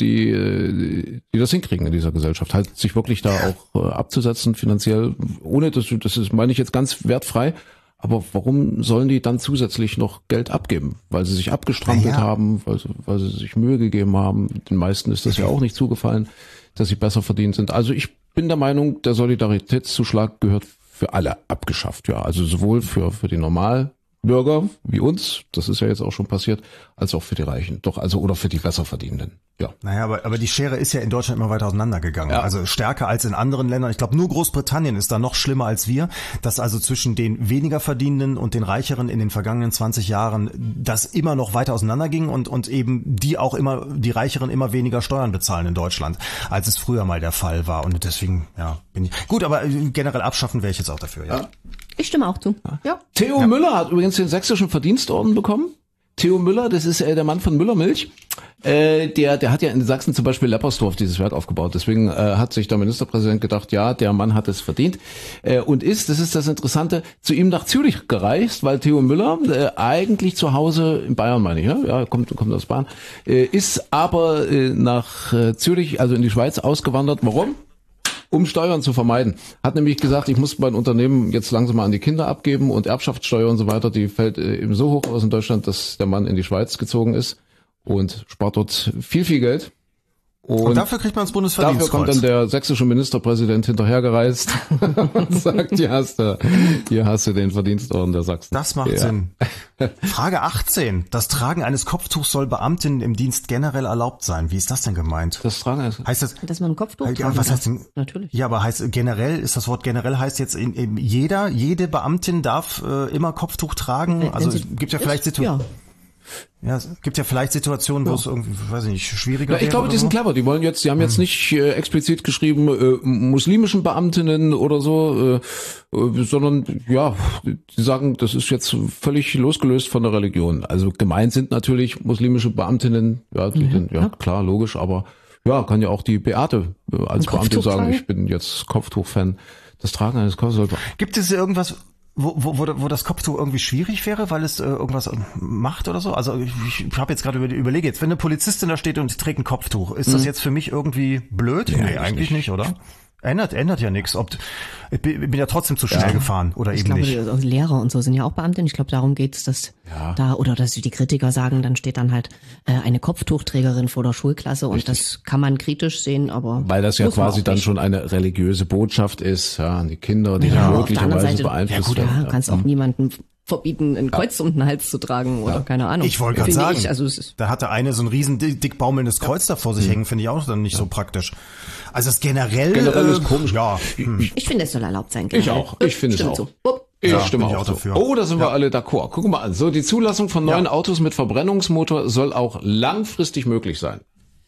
C: die die das hinkriegen in dieser Gesellschaft. Halt sich wirklich da auch abzusetzen finanziell, ohne dass du, das ist, meine ich jetzt ganz wertfrei. Aber warum sollen die dann zusätzlich noch Geld abgeben? Weil sie sich abgestrampelt ja. haben, weil sie, weil sie sich Mühe gegeben haben. Den meisten ist das ja auch nicht zugefallen, dass sie besser verdient sind. Also ich bin der Meinung, der Solidaritätszuschlag gehört für alle abgeschafft, ja. Also sowohl für, für die Normalbürger wie uns, das ist ja jetzt auch schon passiert, als auch für die Reichen. Doch, also, oder für die Besserverdienenden, ja.
E: Naja, aber, aber die Schere ist ja in Deutschland immer weiter auseinandergegangen.
C: Ja.
E: Also stärker als in anderen Ländern. Ich glaube, nur Großbritannien ist da noch schlimmer als wir, dass also zwischen den weniger Verdienenden und den Reicheren in den vergangenen zwanzig Jahren das immer noch weiter auseinanderging und, und eben die auch immer, die Reicheren immer weniger Steuern bezahlen in Deutschland, als es früher mal der Fall war. Und deswegen, ja, bin ich, gut, aber generell abschaffen wäre ich jetzt auch dafür, ja. ja.
D: Ich stimme auch zu. Ja.
C: Theo ja. Müller hat übrigens den sächsischen Verdienstorden bekommen. Theo Müller, das ist äh, der Mann von Müllermilch. Äh, der, der hat ja in Sachsen zum Beispiel Leppersdorf dieses Werk aufgebaut. Deswegen äh, hat sich der Ministerpräsident gedacht, ja, der Mann hat es verdient. Äh, und ist, das ist das Interessante, zu ihm nach Zürich gereist, weil Theo Müller äh, eigentlich zu Hause in Bayern, meine ich, ja, ja kommt, kommt aus Bayern, äh, ist aber äh, nach äh, Zürich, also in die Schweiz ausgewandert. Warum? Um Steuern zu vermeiden. Hat nämlich gesagt, ich muss mein Unternehmen jetzt langsam mal an die Kinder abgeben und Erbschaftssteuer und so weiter, die fällt eben so hoch aus in Deutschland, dass der Mann in die Schweiz gezogen ist und spart dort viel, viel Geld. Und,
E: und dafür kriegt man das Bundesverdienstkreuz.
C: Dafür kommt dann der sächsische Ministerpräsident hinterhergereist und sagt, hier hast du, hier hast du den Verdienstorden der Sachsen.
E: Das macht
C: ja.
E: Sinn. Frage achtzehn. Das Tragen eines Kopftuchs soll Beamtinnen im Dienst generell erlaubt sein. Wie ist das denn gemeint?
C: Das Tragen eines
E: heißt das,
D: dass man ein Kopftuch
E: ja,
D: tragen
E: was heißt denn?
D: Natürlich.
E: Ja, aber heißt generell, ist das Wort generell heißt jetzt in, in jeder, jede Beamtin darf äh, immer Kopftuch tragen?
D: Wenn,
E: also
D: wenn
E: es gibt ja vielleicht Situationen. Ja. Ja, es gibt ja vielleicht Situationen, wo ja. es irgendwie, weiß ich nicht, schwieriger
C: ist. Ja, ich glaube, die
E: so.
C: sind clever. Die wollen jetzt, die haben jetzt hm. nicht äh, explizit geschrieben äh, muslimischen Beamtinnen oder so, äh, äh, sondern ja, die sagen, das ist jetzt völlig losgelöst von der Religion. Also gemeint sind natürlich muslimische Beamtinnen, ja, die, mhm. ja, ja klar, logisch, aber ja, kann ja auch die Beate äh, als Beamtin sagen, tragen? Ich bin jetzt Kopftuch-Fan. Das Tragen eines Kopftuchs.
E: Gibt es irgendwas, Wo, wo, wo das Kopftuch irgendwie schwierig wäre, weil es äh, irgendwas macht oder so? Also ich, ich habe jetzt gerade über, überlege jetzt, wenn eine Polizistin da steht und trägt ein Kopftuch, ist das jetzt für mich irgendwie blöd?
C: Nee,
E: Nee,
C: eigentlich
E: eigentlich
C: nicht.
E: nicht, oder? Ändert, ändert ja nichts. Ob ich bin, bin ja trotzdem zu schnell ja. gefahren oder
D: ich
E: eben
D: glaube,
E: nicht.
D: Die Lehrer und so sind ja auch Beamte. Ich glaube, darum geht's, dass ja. da oder dass die Kritiker sagen, dann steht dann halt äh, eine Kopftuchträgerin vor der Schulklasse und Richtig. Das kann man kritisch sehen, aber
C: weil das ja quasi dann schon eine religiöse Botschaft ist, ja, an die Kinder, die ja, möglicherweise beeinflusst werden.
D: Ja, du kannst auch niemanden verbieten, ein Kreuz ja. um den Hals zu tragen oder ja. keine Ahnung.
E: Ich wollte gerade sagen,
D: ich, also es ist
E: da hatte eine so ein riesen dick baumelndes Kreuz ja. da vor sich mhm. hängen, finde ich auch dann nicht ja. so praktisch. Also es generell,
C: generell
E: äh,
C: ist komisch.
E: Ja.
D: Hm. Ich finde, es soll erlaubt sein.
C: Generell. Ich auch. Ich finde es auch. Ich ja, stimme auch, auch dafür. Oh, da sind ja. wir alle d'accord. Gucken wir mal an. So, die Zulassung von neuen ja. Autos mit Verbrennungsmotor soll auch langfristig möglich sein.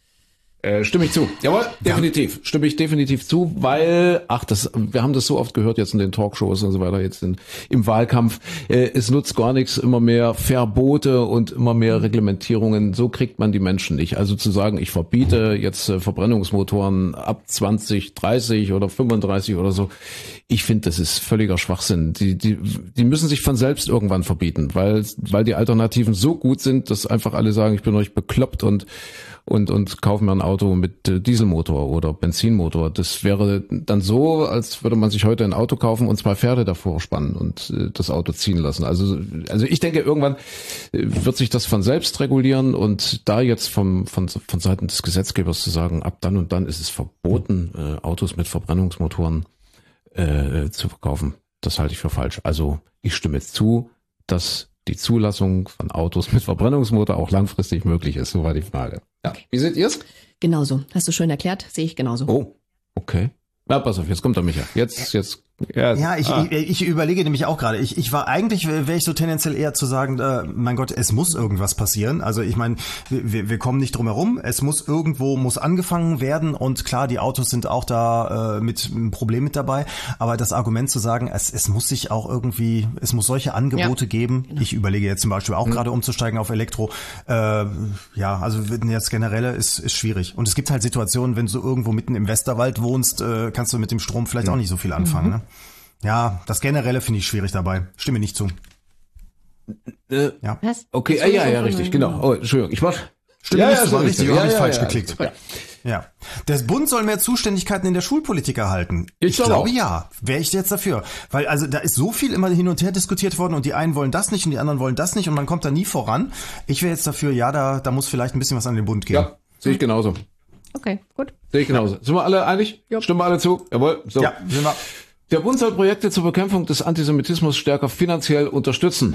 C: Äh, stimme ich zu. Jawohl, definitiv. Ja. Stimme ich definitiv zu, weil, ach, das, wir haben das so oft gehört jetzt in den Talkshows und so weiter, jetzt in, im Wahlkampf. Äh, es nutzt gar nichts, immer mehr Verbote und immer mehr Reglementierungen. So kriegt man die Menschen nicht. Also zu sagen, ich verbiete jetzt äh, Verbrennungsmotoren ab zwanzig, dreißig oder fünfunddreißig oder so. Ich finde, das ist völliger Schwachsinn. Die, die, die müssen sich von selbst irgendwann verbieten, weil, weil die Alternativen so gut sind, dass einfach alle sagen, ich bin euch bekloppt und und und kaufen mir ein Auto mit äh, Dieselmotor oder Benzinmotor. Das wäre dann so, als würde man sich heute ein Auto kaufen und zwei Pferde davor spannen und äh, das Auto ziehen lassen. Also also ich denke, irgendwann äh, wird sich das von selbst regulieren und da jetzt vom von von Seiten des Gesetzgebers zu sagen, ab dann und dann ist es verboten, äh, Autos mit Verbrennungsmotoren äh, zu verkaufen, das halte ich für falsch. Also ich stimme jetzt zu, dass die Zulassung von Autos mit Verbrennungsmotor auch langfristig möglich ist. So war die Frage. Ja. Wie seht ihr es?
D: Genauso. Hast du schön erklärt, sehe ich genauso.
C: Oh, okay. Na, pass auf, jetzt kommt der Micha. Jetzt, jetzt. Ja,
E: ja ich,
C: ah.
E: ich, ich überlege nämlich auch gerade. Ich, ich war eigentlich, wäre ich so tendenziell eher zu sagen, äh, mein Gott, es muss irgendwas passieren. Also ich meine, wir, wir kommen nicht drum herum. Es muss irgendwo, muss angefangen werden. Und klar, die Autos sind auch da äh, mit einem Problem mit dabei. Aber das Argument zu sagen, es, es muss sich auch irgendwie, es muss solche Angebote ja. geben. Genau. Ich überlege jetzt zum Beispiel auch mhm. gerade umzusteigen auf Elektro. Äh, ja, also jetzt generelle ist, ist schwierig. Und es gibt halt Situationen, wenn du irgendwo mitten im Westerwald wohnst, äh, kannst du mit dem Strom vielleicht mhm. auch nicht so viel anfangen, mhm. ne? Ja, das Generelle finde ich schwierig dabei. Stimme nicht zu.
C: Äh, ja. Was? Okay, äh, ja, ja, richtig, genau. Oh, Entschuldigung, ich mach.
E: Stimme
C: ja,
E: nicht
C: ja,
E: zu, war richtig,
C: ja,
E: habe ich
C: ja,
E: falsch
C: ja,
E: geklickt.
C: Ja.
E: ja. Der Bund soll mehr Zuständigkeiten in der Schulpolitik erhalten. Ich, ich glaube, auch. ja. Wäre ich jetzt dafür. Weil, also, da ist so viel immer hin und her diskutiert worden und die einen wollen das nicht und die anderen wollen das nicht und man kommt da nie voran. Ich wäre jetzt dafür, ja, da, da muss vielleicht ein bisschen was an den Bund gehen.
C: Ja, sehe ich genauso.
D: Okay, gut.
C: Sehe ich genauso. Sind wir alle einig? Ja. Stimmen wir alle zu? Jawohl. So.
E: Ja, sind wir.
C: Der Bund soll Projekte zur Bekämpfung des Antisemitismus stärker finanziell unterstützen.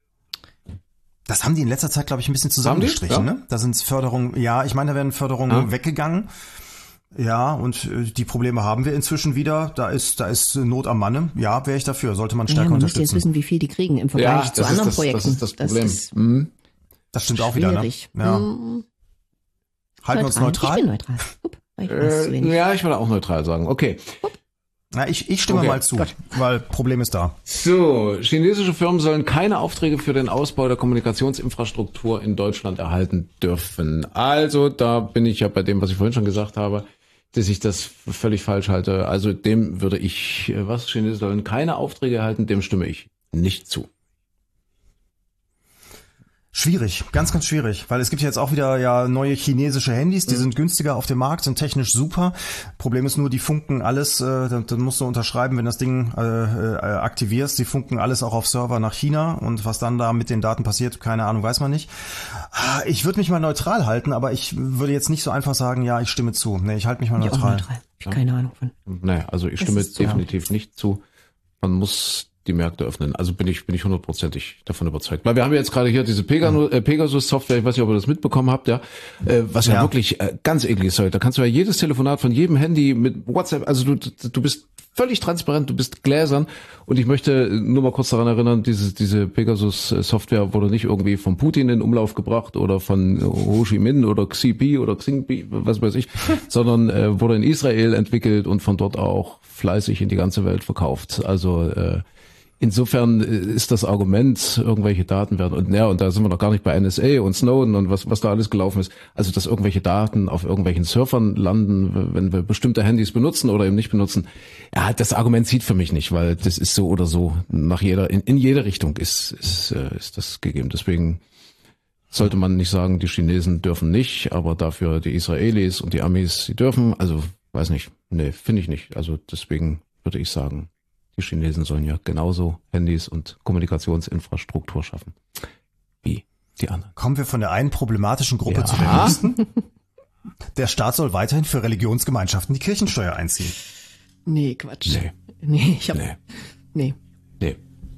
E: Das haben die in letzter Zeit, glaube ich, ein bisschen zusammengestrichen. Ja. Ne? Da sind Förderungen, ja, ich meine, da werden Förderungen ja. weggegangen. Ja, und die Probleme haben wir inzwischen wieder. Da ist, da ist Not am Manne. Ja, wäre ich dafür. Sollte man stärker
D: ja, man
E: unterstützen.
D: Man müsste jetzt wissen, wie viel die kriegen im Vergleich
C: ja,
D: zu anderen
C: das,
D: Projekten.
C: Das ist das Problem.
E: Das, ist mhm. das stimmt auch wieder, ne? Ja. Hm. Halten wir uns neutral?
D: Ich bin neutral. Upp, ich
C: äh, ja, ich würde auch neutral sagen. Okay.
E: Upp. Na, ich, ich stimme okay. mal zu, Gott. Weil Problem ist da.
C: So, chinesische Firmen sollen keine Aufträge für den Ausbau der Kommunikationsinfrastruktur in Deutschland erhalten dürfen. Also, da bin ich ja bei dem, was ich vorhin schon gesagt habe, dass ich das völlig falsch halte. Also, dem würde ich, was, Chinesen sollen keine Aufträge erhalten, dem stimme ich nicht zu.
E: Schwierig, ganz, ganz schwierig, weil es gibt jetzt auch wieder ja neue chinesische Handys, die mhm. sind günstiger auf dem Markt, sind technisch super. Problem ist nur, die funken alles, äh, dann, dann musst du unterschreiben, wenn das Ding äh, äh, aktivierst, die funken alles auch auf Server nach China und was dann da mit den Daten passiert, keine Ahnung, weiß man nicht. Ich würde mich mal neutral halten, aber ich würde jetzt nicht so einfach sagen, ja, ich stimme zu. Nee, ich halte mich mal
D: ich
E: neutral.
D: neutral. Ich habe keine Ahnung von.
C: Nee, also ich stimme definitiv so. nicht zu. Man muss die Märkte öffnen. Also bin ich bin ich hundertprozentig davon überzeugt. Weil wir haben jetzt gerade hier diese Pegasus, äh, Pegasus-Software, ich weiß nicht, ob ihr das mitbekommen habt, ja, äh, was ja, ja wirklich äh, ganz eklig ist heute. Da kannst du ja jedes Telefonat von jedem Handy mit WhatsApp, also du du bist völlig transparent, du bist gläsern und ich möchte nur mal kurz daran erinnern, diese diese Pegasus-Software wurde nicht irgendwie von Putin in Umlauf gebracht oder von Ho Chi Minh oder Xi Jinping oder Xi Jinping, was weiß ich, sondern äh, wurde in Israel entwickelt und von dort auch fleißig in die ganze Welt verkauft. Also äh, insofern ist das Argument, irgendwelche Daten werden, und ja, und da sind wir noch gar nicht bei N S A und Snowden und was was da alles gelaufen ist, also dass irgendwelche Daten auf irgendwelchen Surfern landen, wenn wir bestimmte Handys benutzen oder eben nicht benutzen, ja, das Argument zieht für mich nicht, weil das ist so oder so, nach jeder, in, in jede Richtung ist, ist, ist das gegeben. Deswegen sollte man nicht sagen, die Chinesen dürfen nicht, aber dafür die Israelis und die Amis, sie dürfen, also weiß nicht. Nee, finde ich nicht. Also deswegen würde ich sagen, die Chinesen sollen ja genauso Handys und Kommunikationsinfrastruktur schaffen wie die anderen.
E: Kommen wir von der einen problematischen Gruppe
C: Ja.
E: zu der nächsten. Der Staat soll weiterhin für Religionsgemeinschaften die Kirchensteuer einziehen.
D: Nee, Quatsch.
C: Nee.
D: Nee, ich hab,
C: Nee.
D: nee.
C: Nee.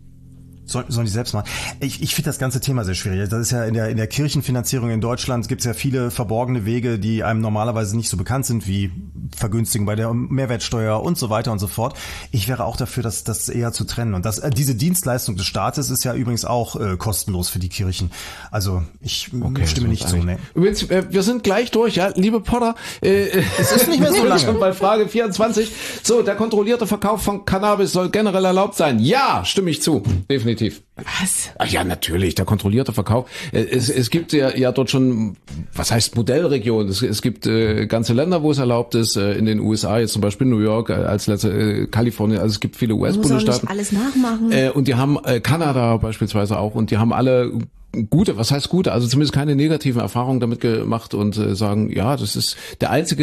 E: Soll, sollen die selbst machen? Ich, ich finde das ganze Thema sehr schwierig. Das ist ja in der, in der Kirchenfinanzierung in Deutschland gibt es ja viele verborgene Wege, die einem normalerweise nicht so bekannt sind, wie Vergünstigung bei der Mehrwertsteuer und so weiter und so fort. Ich wäre auch dafür, das, das eher zu trennen. Und das, äh, diese Dienstleistung des Staates ist ja übrigens auch äh, kostenlos für die Kirchen. Also ich
C: Okay,
E: stimme nicht zu. Ne?
C: Übrigens, äh, wir sind gleich durch, ja, liebe Potter. Äh,
E: Es ist nicht mehr so lange.
C: Schon bei Frage vierundzwanzig. So, der kontrollierte Verkauf von Cannabis soll generell erlaubt sein. Ja, stimme ich zu. Definitiv.
D: Was?
C: Ach ja, natürlich, der kontrollierte Verkauf. Äh, Es, es gibt ja, ja dort schon, was heißt Modellregionen? Es, es gibt äh, ganze Länder, wo es erlaubt ist. Äh, in den U S A, jetzt zum Beispiel New York, äh, als letzte äh, Kalifornien. Also es gibt viele U
D: Muss auch
C: S-Bundesstaaten.
D: nicht alles nachmachen.
C: Äh, und die haben äh, Kanada beispielsweise auch und die haben alle gute, was heißt gute, also zumindest keine negativen Erfahrungen damit gemacht und äh, sagen, ja, das ist der einzige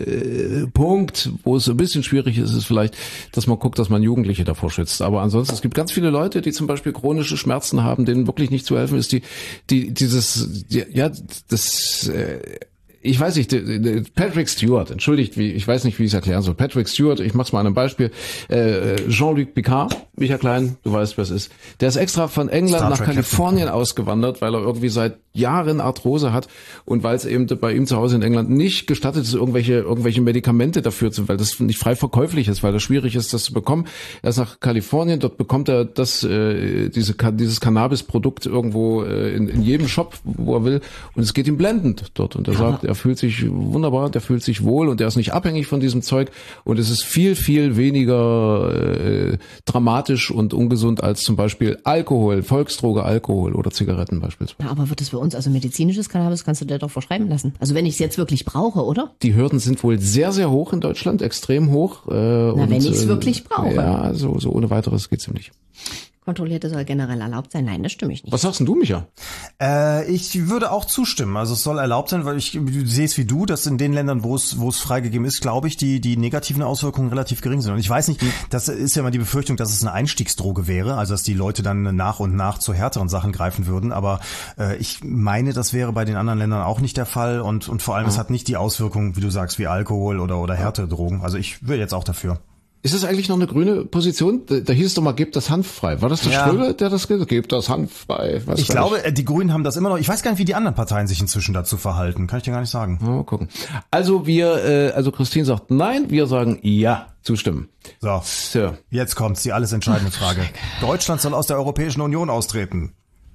C: äh, Punkt, wo es ein bisschen schwierig ist, ist vielleicht, dass man guckt, dass man Jugendliche davor schützt. Aber ansonsten, es gibt ganz viele Leute, die zum Beispiel chronische Schmerzen haben, denen wirklich nicht zu helfen ist, die, die dieses, die, ja, das, äh, ich weiß nicht, Patrick Stewart, entschuldigt, wie, ich weiß nicht, wie ich es erklären soll. Patrick Stewart, ich mach's mal an einem Beispiel. Äh, Jean-Luc Picard, Michael Klein, du weißt, wer es ist. Der ist extra von England
E: Star
C: nach
E: Trek
C: Kalifornien ausgewandert, weil er irgendwie seit Jahren Arthrose hat und weil es eben bei ihm zu Hause in England nicht gestattet ist, irgendwelche irgendwelche Medikamente dafür zu, weil das nicht frei verkäuflich ist, weil das schwierig ist, das zu bekommen. Er ist nach Kalifornien, dort bekommt er das äh, diese dieses Cannabis-Produkt irgendwo äh, in, in jedem Shop, wo er will, und es geht ihm blendend dort. Und er sagt, er fühlt sich wunderbar, der fühlt sich wohl und er ist nicht abhängig von diesem Zeug und es ist viel viel weniger äh, dramatisch und ungesund als zum Beispiel Alkohol, Volksdroge, Alkohol oder Zigaretten beispielsweise.
D: Ja, aber wird es für uns, also medizinisches Cannabis, kannst du dir doch verschreiben lassen. Also wenn ich es jetzt wirklich brauche, oder?
C: Die Hürden sind wohl sehr, sehr hoch in Deutschland, extrem hoch. Äh,
D: Na,
C: und,
D: wenn ich es
C: äh,
D: wirklich brauche.
C: Ja, so, so ohne weiteres geht's ihm nicht.
D: Kontrollierte soll generell erlaubt sein. Nein, das stimme ich nicht.
C: Was sagst denn du, Micha?
E: Äh, ich würde auch zustimmen. Also es soll erlaubt sein, weil ich sehe es wie du, dass in den Ländern, wo es wo es freigegeben ist, glaube ich, die die negativen Auswirkungen relativ gering sind. Und ich weiß nicht, das ist ja immer die Befürchtung, dass es eine Einstiegsdroge wäre, also dass die Leute dann nach und nach zu härteren Sachen greifen würden. Aber äh, ich meine, das wäre bei den anderen Ländern auch nicht der Fall. Und und vor allem, es hat nicht die Auswirkungen, wie du sagst, wie Alkohol oder oder härtere Drogen. Also ich wäre jetzt auch dafür.
C: Ist das eigentlich noch eine grüne Position? Da, da hieß es doch mal, gebt das Hanf frei. War das der
E: Ja.
C: Schröder, der das gesagt hat? Gebt das Hanf frei. Was
E: Ich
C: weiß
E: glaube, äh, die Grünen haben das immer noch. Ich weiß gar nicht, wie die anderen Parteien sich inzwischen dazu verhalten. Kann ich dir gar nicht sagen.
C: Mal gucken. Also wir, äh, also Christine sagt nein, wir sagen ja, zustimmen.
E: So,
C: So.
E: jetzt kommt's, die alles entscheidende Frage. Deutschland soll aus der Europäischen Union austreten.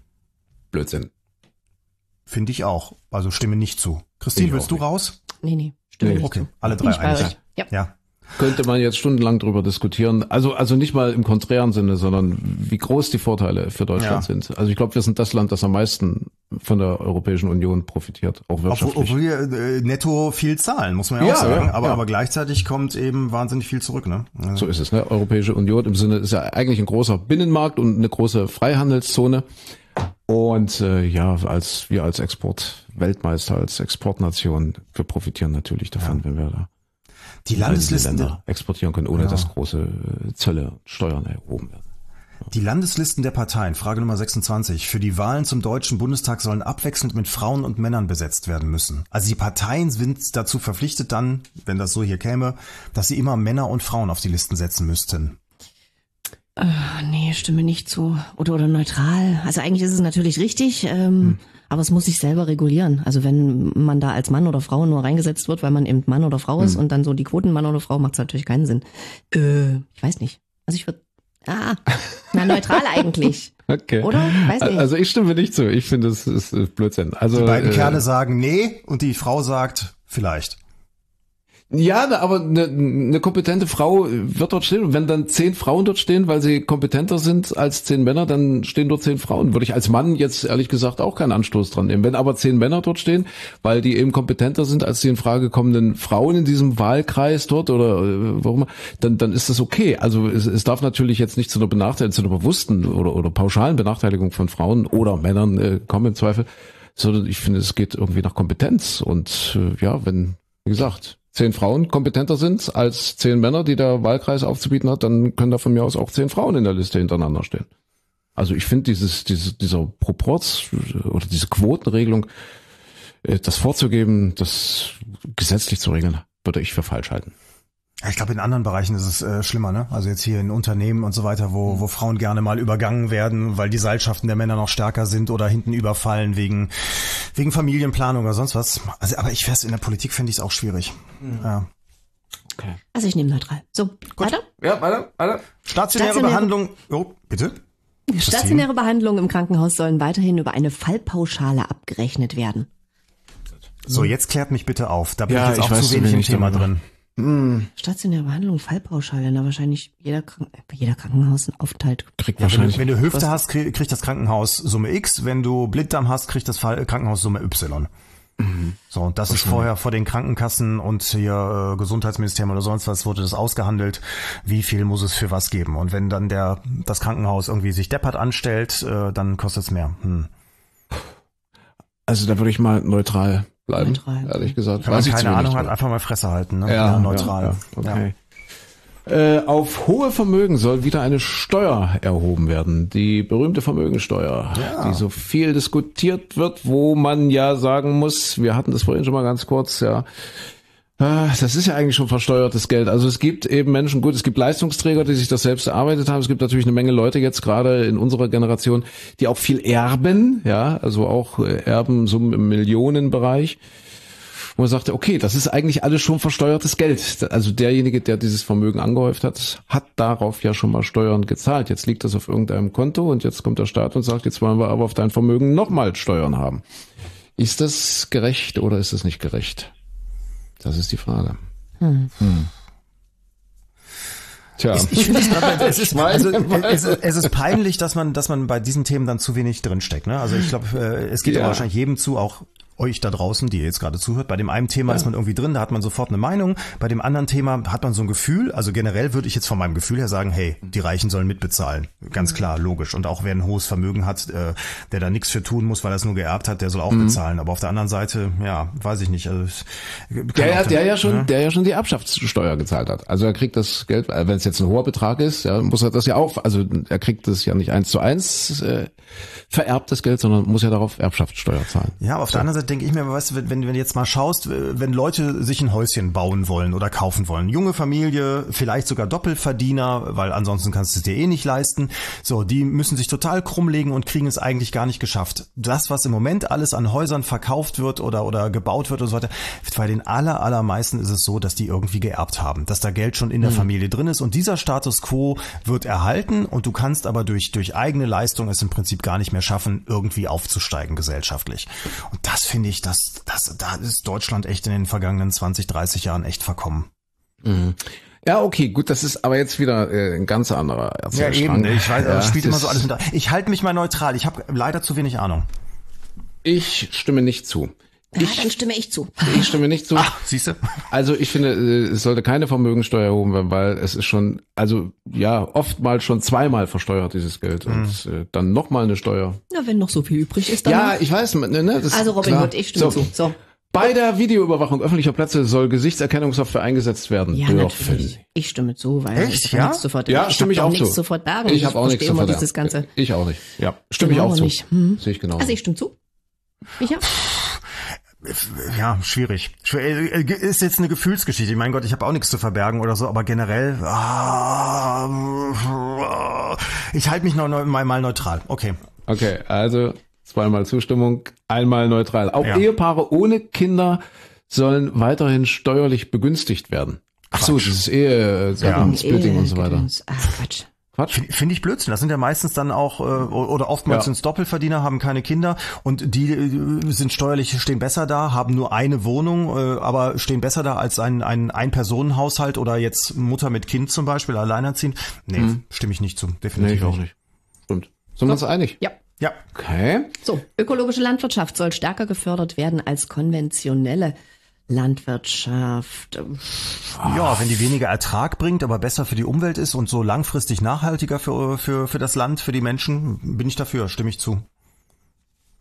C: Blödsinn.
E: Finde ich auch. Also stimme nicht zu. Christine,
C: Ich
E: willst
C: auch
E: du
C: nicht.
E: raus?
D: Nee, nee, stimme
C: Nee.
D: nicht
E: Okay,
D: zu.
E: alle
D: Bin
E: drei
D: ich bei
E: einig.
D: euch. Ja.
E: Ja.
C: Könnte man jetzt stundenlang drüber diskutieren. Also also nicht mal im konträren Sinne, sondern wie groß die Vorteile für Deutschland
E: Ja.
C: sind. Also ich glaube, wir sind das Land, das am meisten von der Europäischen Union profitiert, auch
E: Obwohl,
C: wirtschaftlich.
E: obwohl wir äh, netto viel zahlen, muss man ja,
C: Ja,
E: auch sagen.
C: ja,
E: aber,
C: ja.
E: aber gleichzeitig kommt eben wahnsinnig viel zurück, ne? Also,
C: So ist es, ne? Europäische Union im Sinne ist ja eigentlich ein großer Binnenmarkt und eine große Freihandelszone. Und äh, ja, als wir als Exportweltmeister, als Exportnation, wir profitieren natürlich davon, wenn wir da
E: die
C: in diese
E: Landeslisten,
C: Länder exportieren können, ohne
E: Ja.
C: dass große äh, Zölle und Steuern erhoben werden.
E: die Landeslisten der Parteien, Frage Nummer sechsundzwanzig, für die Wahlen zum Deutschen Bundestag sollen abwechselnd mit Frauen und Männern besetzt werden müssen. Also die Parteien sind dazu verpflichtet dann, wenn das so hier käme, dass sie immer Männer und Frauen auf die Listen setzen müssten.
D: Ah, nee, stimme nicht zu. Oder oder neutral. Also eigentlich ist es natürlich richtig, ähm, hm. aber es muss sich selber regulieren. Also wenn man da als Mann oder Frau nur reingesetzt wird, weil man eben Mann oder Frau ist hm. und dann so die Quoten Mann oder Frau, macht es natürlich keinen Sinn. Äh, ich weiß nicht. Also ich würde, ah, na neutral eigentlich.
C: Okay.
D: Oder? Weiß nicht.
C: Also ich stimme nicht zu. Ich finde, es ist Blödsinn. Also
E: Die beiden
C: äh,
E: Kerle sagen nee und die Frau sagt vielleicht.
C: Ja, aber eine, eine kompetente Frau wird dort stehen. Und wenn dann zehn Frauen dort stehen, weil sie kompetenter sind als zehn Männer, dann stehen dort zehn Frauen. Würde ich als Mann jetzt ehrlich gesagt auch keinen Anstoß dran nehmen. Wenn aber zehn Männer dort stehen, weil die eben kompetenter sind als die in Frage kommenden Frauen in diesem Wahlkreis dort oder äh, warum, dann dann ist das okay. Also es, es darf natürlich jetzt nicht zu einer Benachteiligung, zu einer bewussten oder oder pauschalen Benachteiligung von Frauen oder Männern äh, kommen im Zweifel, sondern ich finde, es geht irgendwie nach Kompetenz. Und äh, ja, wenn, wie gesagt, zehn Frauen kompetenter sind als zehn Männer, die der Wahlkreis aufzubieten hat, dann können da von mir aus auch zehn Frauen in der Liste hintereinander stehen. Also ich finde dieses, dieses, dieser Proporz oder diese Quotenregelung, das vorzugeben, das gesetzlich zu regeln, würde ich für falsch halten.
E: Ja, ich glaube, in anderen Bereichen ist es äh, schlimmer, ne? Also jetzt hier in Unternehmen und so weiter, wo, wo Frauen gerne mal übergangen werden, weil die Seilschaften der Männer noch stärker sind oder hinten überfallen wegen, wegen Familienplanung oder sonst was. Also, aber ich weiß, in der Politik finde ich es auch schwierig. Mhm. Ja.
D: Okay. Also ich nehme neutral. So,
E: gut.
D: Weiter?
E: Ja, weiter, weiter. Stationäre, Stationäre Behandlung. Oh, bitte?
D: Stationäre Behandlungen im Krankenhaus sollen weiterhin über eine Fallpauschale abgerechnet werden.
E: So, jetzt klärt mich bitte auf. Da bin
C: ja,
E: ich jetzt
C: ich
E: auch
C: weiß,
E: zu wenig im Thema
C: darüber.
E: drin.
C: Hm.
D: Stationäre Behandlung, Fallpauschale, na wahrscheinlich jeder, Kranken- jeder Krankenhaus aufteilt.
C: Kriegt
E: Ja,
C: wahrscheinlich.
E: wenn, du, wenn du Hüfte Was? hast, krieg, kriegt das Krankenhaus Summe X. Wenn du Blinddarm hast, kriegt das Fall, Krankenhaus Summe Y. Mhm. So, und das ist vorher vor den Krankenkassen und hier äh, Gesundheitsministerium oder sonst was wurde das ausgehandelt, wie viel muss es für was geben. Und wenn dann der das Krankenhaus irgendwie sich deppert anstellt, äh, dann kostet es mehr. Hm.
C: Also da würde ich mal neutral bleiben,
D: Neutral.
C: ehrlich gesagt.
E: Wenn man
C: Weiß ich
E: keine
C: zu wenig
E: Ahnung hat,
C: drüber.
E: einfach mal Fresse halten. Ne?
C: Ja,
E: neutral.
C: Ja, ja, okay. Ja. Äh, auf hohe Vermögen soll wieder eine Steuer erhoben werden. Die berühmte Vermögensteuer,
E: Ja.
C: die so viel diskutiert wird, wo man ja sagen muss, wir hatten das vorhin schon mal ganz kurz, ja, ah, das ist ja eigentlich schon versteuertes Geld. Also es gibt eben Menschen, gut, es gibt Leistungsträger, die sich das selbst erarbeitet haben. Es gibt natürlich eine Menge Leute jetzt gerade in unserer Generation, die auch viel erben, ja, also auch äh, Erbensummen im Millionenbereich. Wo man sagte, okay, das ist eigentlich alles schon versteuertes Geld. Also derjenige, der dieses Vermögen angehäuft hat, hat darauf ja schon mal Steuern gezahlt. Jetzt liegt das auf irgendeinem Konto und jetzt kommt der Staat und sagt, jetzt wollen wir aber auf dein Vermögen nochmal Steuern haben. Ist das gerecht oder ist das nicht gerecht? Das ist die Frage. Hm. Hm. Tja.
E: Ich, ich finde es gerade, es ist, also, es, es ist peinlich, dass man, dass man bei diesen Themen dann zu wenig drinsteckt, ne? Also ich glaube, es geht ja wahrscheinlich jedem zu, auch euch da draußen, die ihr jetzt gerade zuhört. Bei dem einen Thema ja. ist man irgendwie drin, da hat man sofort eine Meinung. Bei dem anderen Thema hat man so ein Gefühl. Also generell würde ich jetzt von meinem Gefühl her sagen, hey, die Reichen sollen mitbezahlen. Ganz klar, logisch. Und auch wer ein hohes Vermögen hat, äh, der da nichts für tun muss, weil er es nur geerbt hat, der soll auch mhm. bezahlen. Aber auf der anderen Seite, ja, weiß ich nicht. Also,
C: der, ja, der ja schon, ne? der ja schon die Erbschaftssteuer gezahlt hat. Also er kriegt das Geld, wenn es jetzt ein hoher Betrag ist, ja, muss er das ja auch, also er kriegt das ja nicht eins zu eins äh, vererbtes Geld, sondern muss ja darauf Erbschaftssteuer zahlen.
E: Ja, aber auf so. der anderen Seite denke ich mir, weißt du, wenn, wenn du jetzt mal schaust, wenn Leute sich ein Häuschen bauen wollen oder kaufen wollen, junge Familie, vielleicht sogar Doppelverdiener, weil ansonsten kannst du es dir eh nicht leisten, so, die müssen sich total krummlegen und kriegen es eigentlich gar nicht geschafft. Das, was im Moment alles an Häusern verkauft wird oder oder gebaut wird und so weiter, bei den aller, allermeisten ist es so, dass die irgendwie geerbt haben, dass da Geld schon in der mhm. Familie drin ist und dieser Status quo wird erhalten und du kannst aber durch durch eigene Leistung es im Prinzip gar nicht mehr schaffen, irgendwie aufzusteigen gesellschaftlich. Und das finde ich, das, das, da ist Deutschland echt in den vergangenen zwanzig, dreißig Jahren echt verkommen.
C: Mhm. Ja, okay, gut, das ist aber jetzt wieder äh, ein ganz anderer Erzählstrang.
E: Ja, eben, ich weiß,
C: ja,
E: das spielt immer so alles mit. Ich halte mich mal neutral, ich habe leider zu wenig Ahnung.
C: Ich stimme nicht zu.
D: Ja,
C: ich,
D: dann stimme ich zu.
C: Ich stimme nicht zu.
E: Ach, siehst du?
C: Also ich finde, es sollte keine Vermögensteuer erhoben werden, weil es ist schon, also ja, oftmals schon zweimal versteuert, dieses Geld. Mhm. Und äh, dann nochmal eine Steuer.
D: Na, wenn noch so viel übrig ist, dann.
C: Ja, ich weiß. Ne, ne, das
D: also Robin Hood, ich stimme
C: so.
D: zu. So.
C: Bei der Videoüberwachung öffentlicher Plätze soll Gesichtserkennungssoftware eingesetzt werden
D: Ja,
C: dürfen.
D: natürlich. Ich stimme zu, weil
E: Echt,
D: ich
E: ja?
D: nichts sofort.
C: Ja,
D: ich
C: stimme ich
D: auch
C: auch
D: nichts
C: zu.
D: sofort bergen.
C: Ich habe auch nichts
D: immer
C: sofort.
D: dieses Ganze.
C: Ich auch nicht. Ja, stimme
D: Genau
C: ich auch zu.
D: nicht. Hm.
C: Sehe ich genau.
D: Also ich stimme zu. Micha?
E: Ja, schwierig. Ist jetzt eine Gefühlsgeschichte. Mein Gott, ich habe auch nichts zu verbergen oder so, aber generell, ah, ich halte mich noch mal, mal neutral. Okay.
C: Okay, also zweimal Zustimmung, einmal neutral. Auch
E: Ja.
C: Ehepaare ohne Kinder sollen weiterhin steuerlich begünstigt werden. Ach so,
E: Quatsch.
C: dieses Ehe, ja. Splitting und so weiter.
D: Ach, Quatsch.
C: Quatsch.
E: Finde ich Blödsinn. Das sind ja meistens dann auch, äh, oder oftmals
C: Ja.
E: sind es Doppelverdiener, haben keine Kinder und die äh, sind steuerlich, stehen besser da, haben nur eine Wohnung, äh, aber stehen besser da als ein ein Ein-Personen-Haushalt oder jetzt Mutter mit Kind zum Beispiel, alleinerziehend. Nee,
C: Mhm.
E: stimme ich nicht zu.
C: Nee,
E: Definitiv
C: ich auch nicht. Stimmt. Sind wir uns einig?
D: Ja.
E: Ja.
C: Okay.
D: So, ökologische Landwirtschaft soll stärker gefördert werden als konventionelle Landwirtschaft.
E: Ja, wenn die weniger Ertrag bringt, aber besser für die Umwelt ist und so langfristig nachhaltiger für für für das Land, für die Menschen, bin ich dafür, stimme ich zu.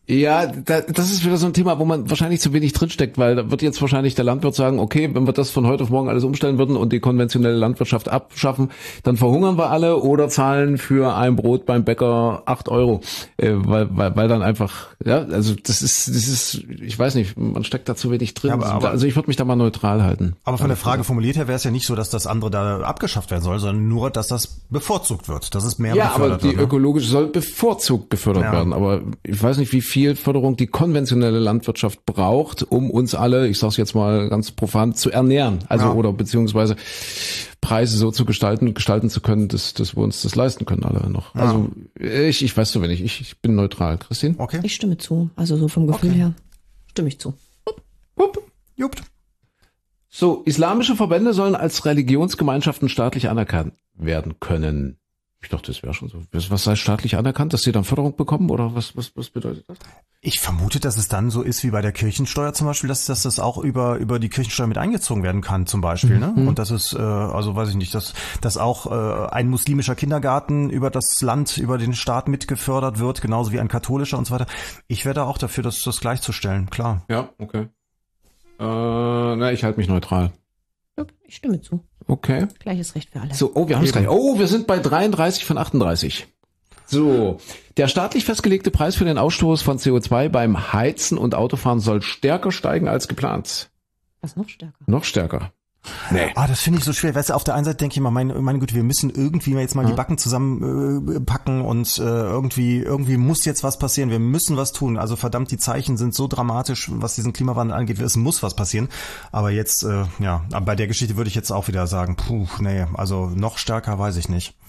C: Ja, da, das ist wieder so ein Thema, wo man wahrscheinlich zu wenig drinsteckt, weil da wird jetzt wahrscheinlich der Landwirt sagen, okay, wenn wir das von heute auf morgen alles umstellen würden und die konventionelle Landwirtschaft abschaffen, dann verhungern wir alle oder zahlen für ein Brot beim Bäcker acht Euro, äh, weil, weil, weil dann einfach, ja, also das ist, das ist, ich weiß nicht, man steckt da zu wenig drin. Ja, aber, aber, also ich würde mich da mal neutral halten.
E: Aber von der Frage formuliert her wäre es ja nicht so, dass das andere da abgeschafft werden soll, sondern nur, dass das bevorzugt wird, dass es mehr
C: ja,
E: gefördert
C: aber die
E: wird. Ja,
C: ökologische soll bevorzugt gefördert ja. werden, aber ich weiß nicht, wie viel viel Förderung die konventionelle Landwirtschaft braucht, um uns alle, ich sage es jetzt mal ganz profan, zu ernähren. Also ja. oder beziehungsweise Preise so zu gestalten, gestalten zu können, dass, dass wir uns das leisten können alle noch. Ja. Also ich, ich weiß so wenig, ich, ich bin neutral. Christine?
D: Okay. Ich stimme zu. Also so vom Gefühl okay. her stimme ich zu. Hup.
C: Hup. Jupp. So, islamische Verbände sollen als Religionsgemeinschaften staatlich anerkannt werden können. Ich dachte, das wäre schon so. Was sei staatlich anerkannt, dass sie dann Förderung bekommen oder was, was, was bedeutet das?
E: Ich vermute, dass es dann so ist wie bei der Kirchensteuer zum Beispiel, dass, dass das auch über, über die Kirchensteuer mit eingezogen werden kann zum Beispiel, mhm. ne? Und das ist, äh, also weiß ich nicht, dass, dass auch äh, ein muslimischer Kindergarten über das Land, über den Staat mitgefördert wird, genauso wie ein katholischer und so weiter. Ich wäre da auch dafür, das, das gleichzustellen, klar.
C: Ja, okay. Äh, na, ich halte mich neutral.
D: Ich stimme zu.
C: Okay.
D: Gleiches Recht für alle.
C: So, oh, wir haben es gleich. Oh, wir sind bei dreiunddreißig von achtunddreißig. So, der staatlich festgelegte Preis für den Ausstoß von C O zwei beim Heizen und Autofahren soll stärker steigen als geplant.
D: Was, noch stärker?
C: Noch stärker.
E: Nee. Ah, das finde ich so schwer. Weißt du, auf der einen Seite denke ich immer, meine, meine Güte, wir müssen irgendwie jetzt mal ja. die Backen zusammen äh, packen und äh, irgendwie irgendwie muss jetzt was passieren. Wir müssen was tun. Also verdammt, die Zeichen sind so dramatisch, was diesen Klimawandel angeht. Es muss was passieren. Aber jetzt, äh, ja, aber bei der Geschichte würde ich jetzt auch wieder sagen, puh, nee, also noch stärker weiß ich nicht.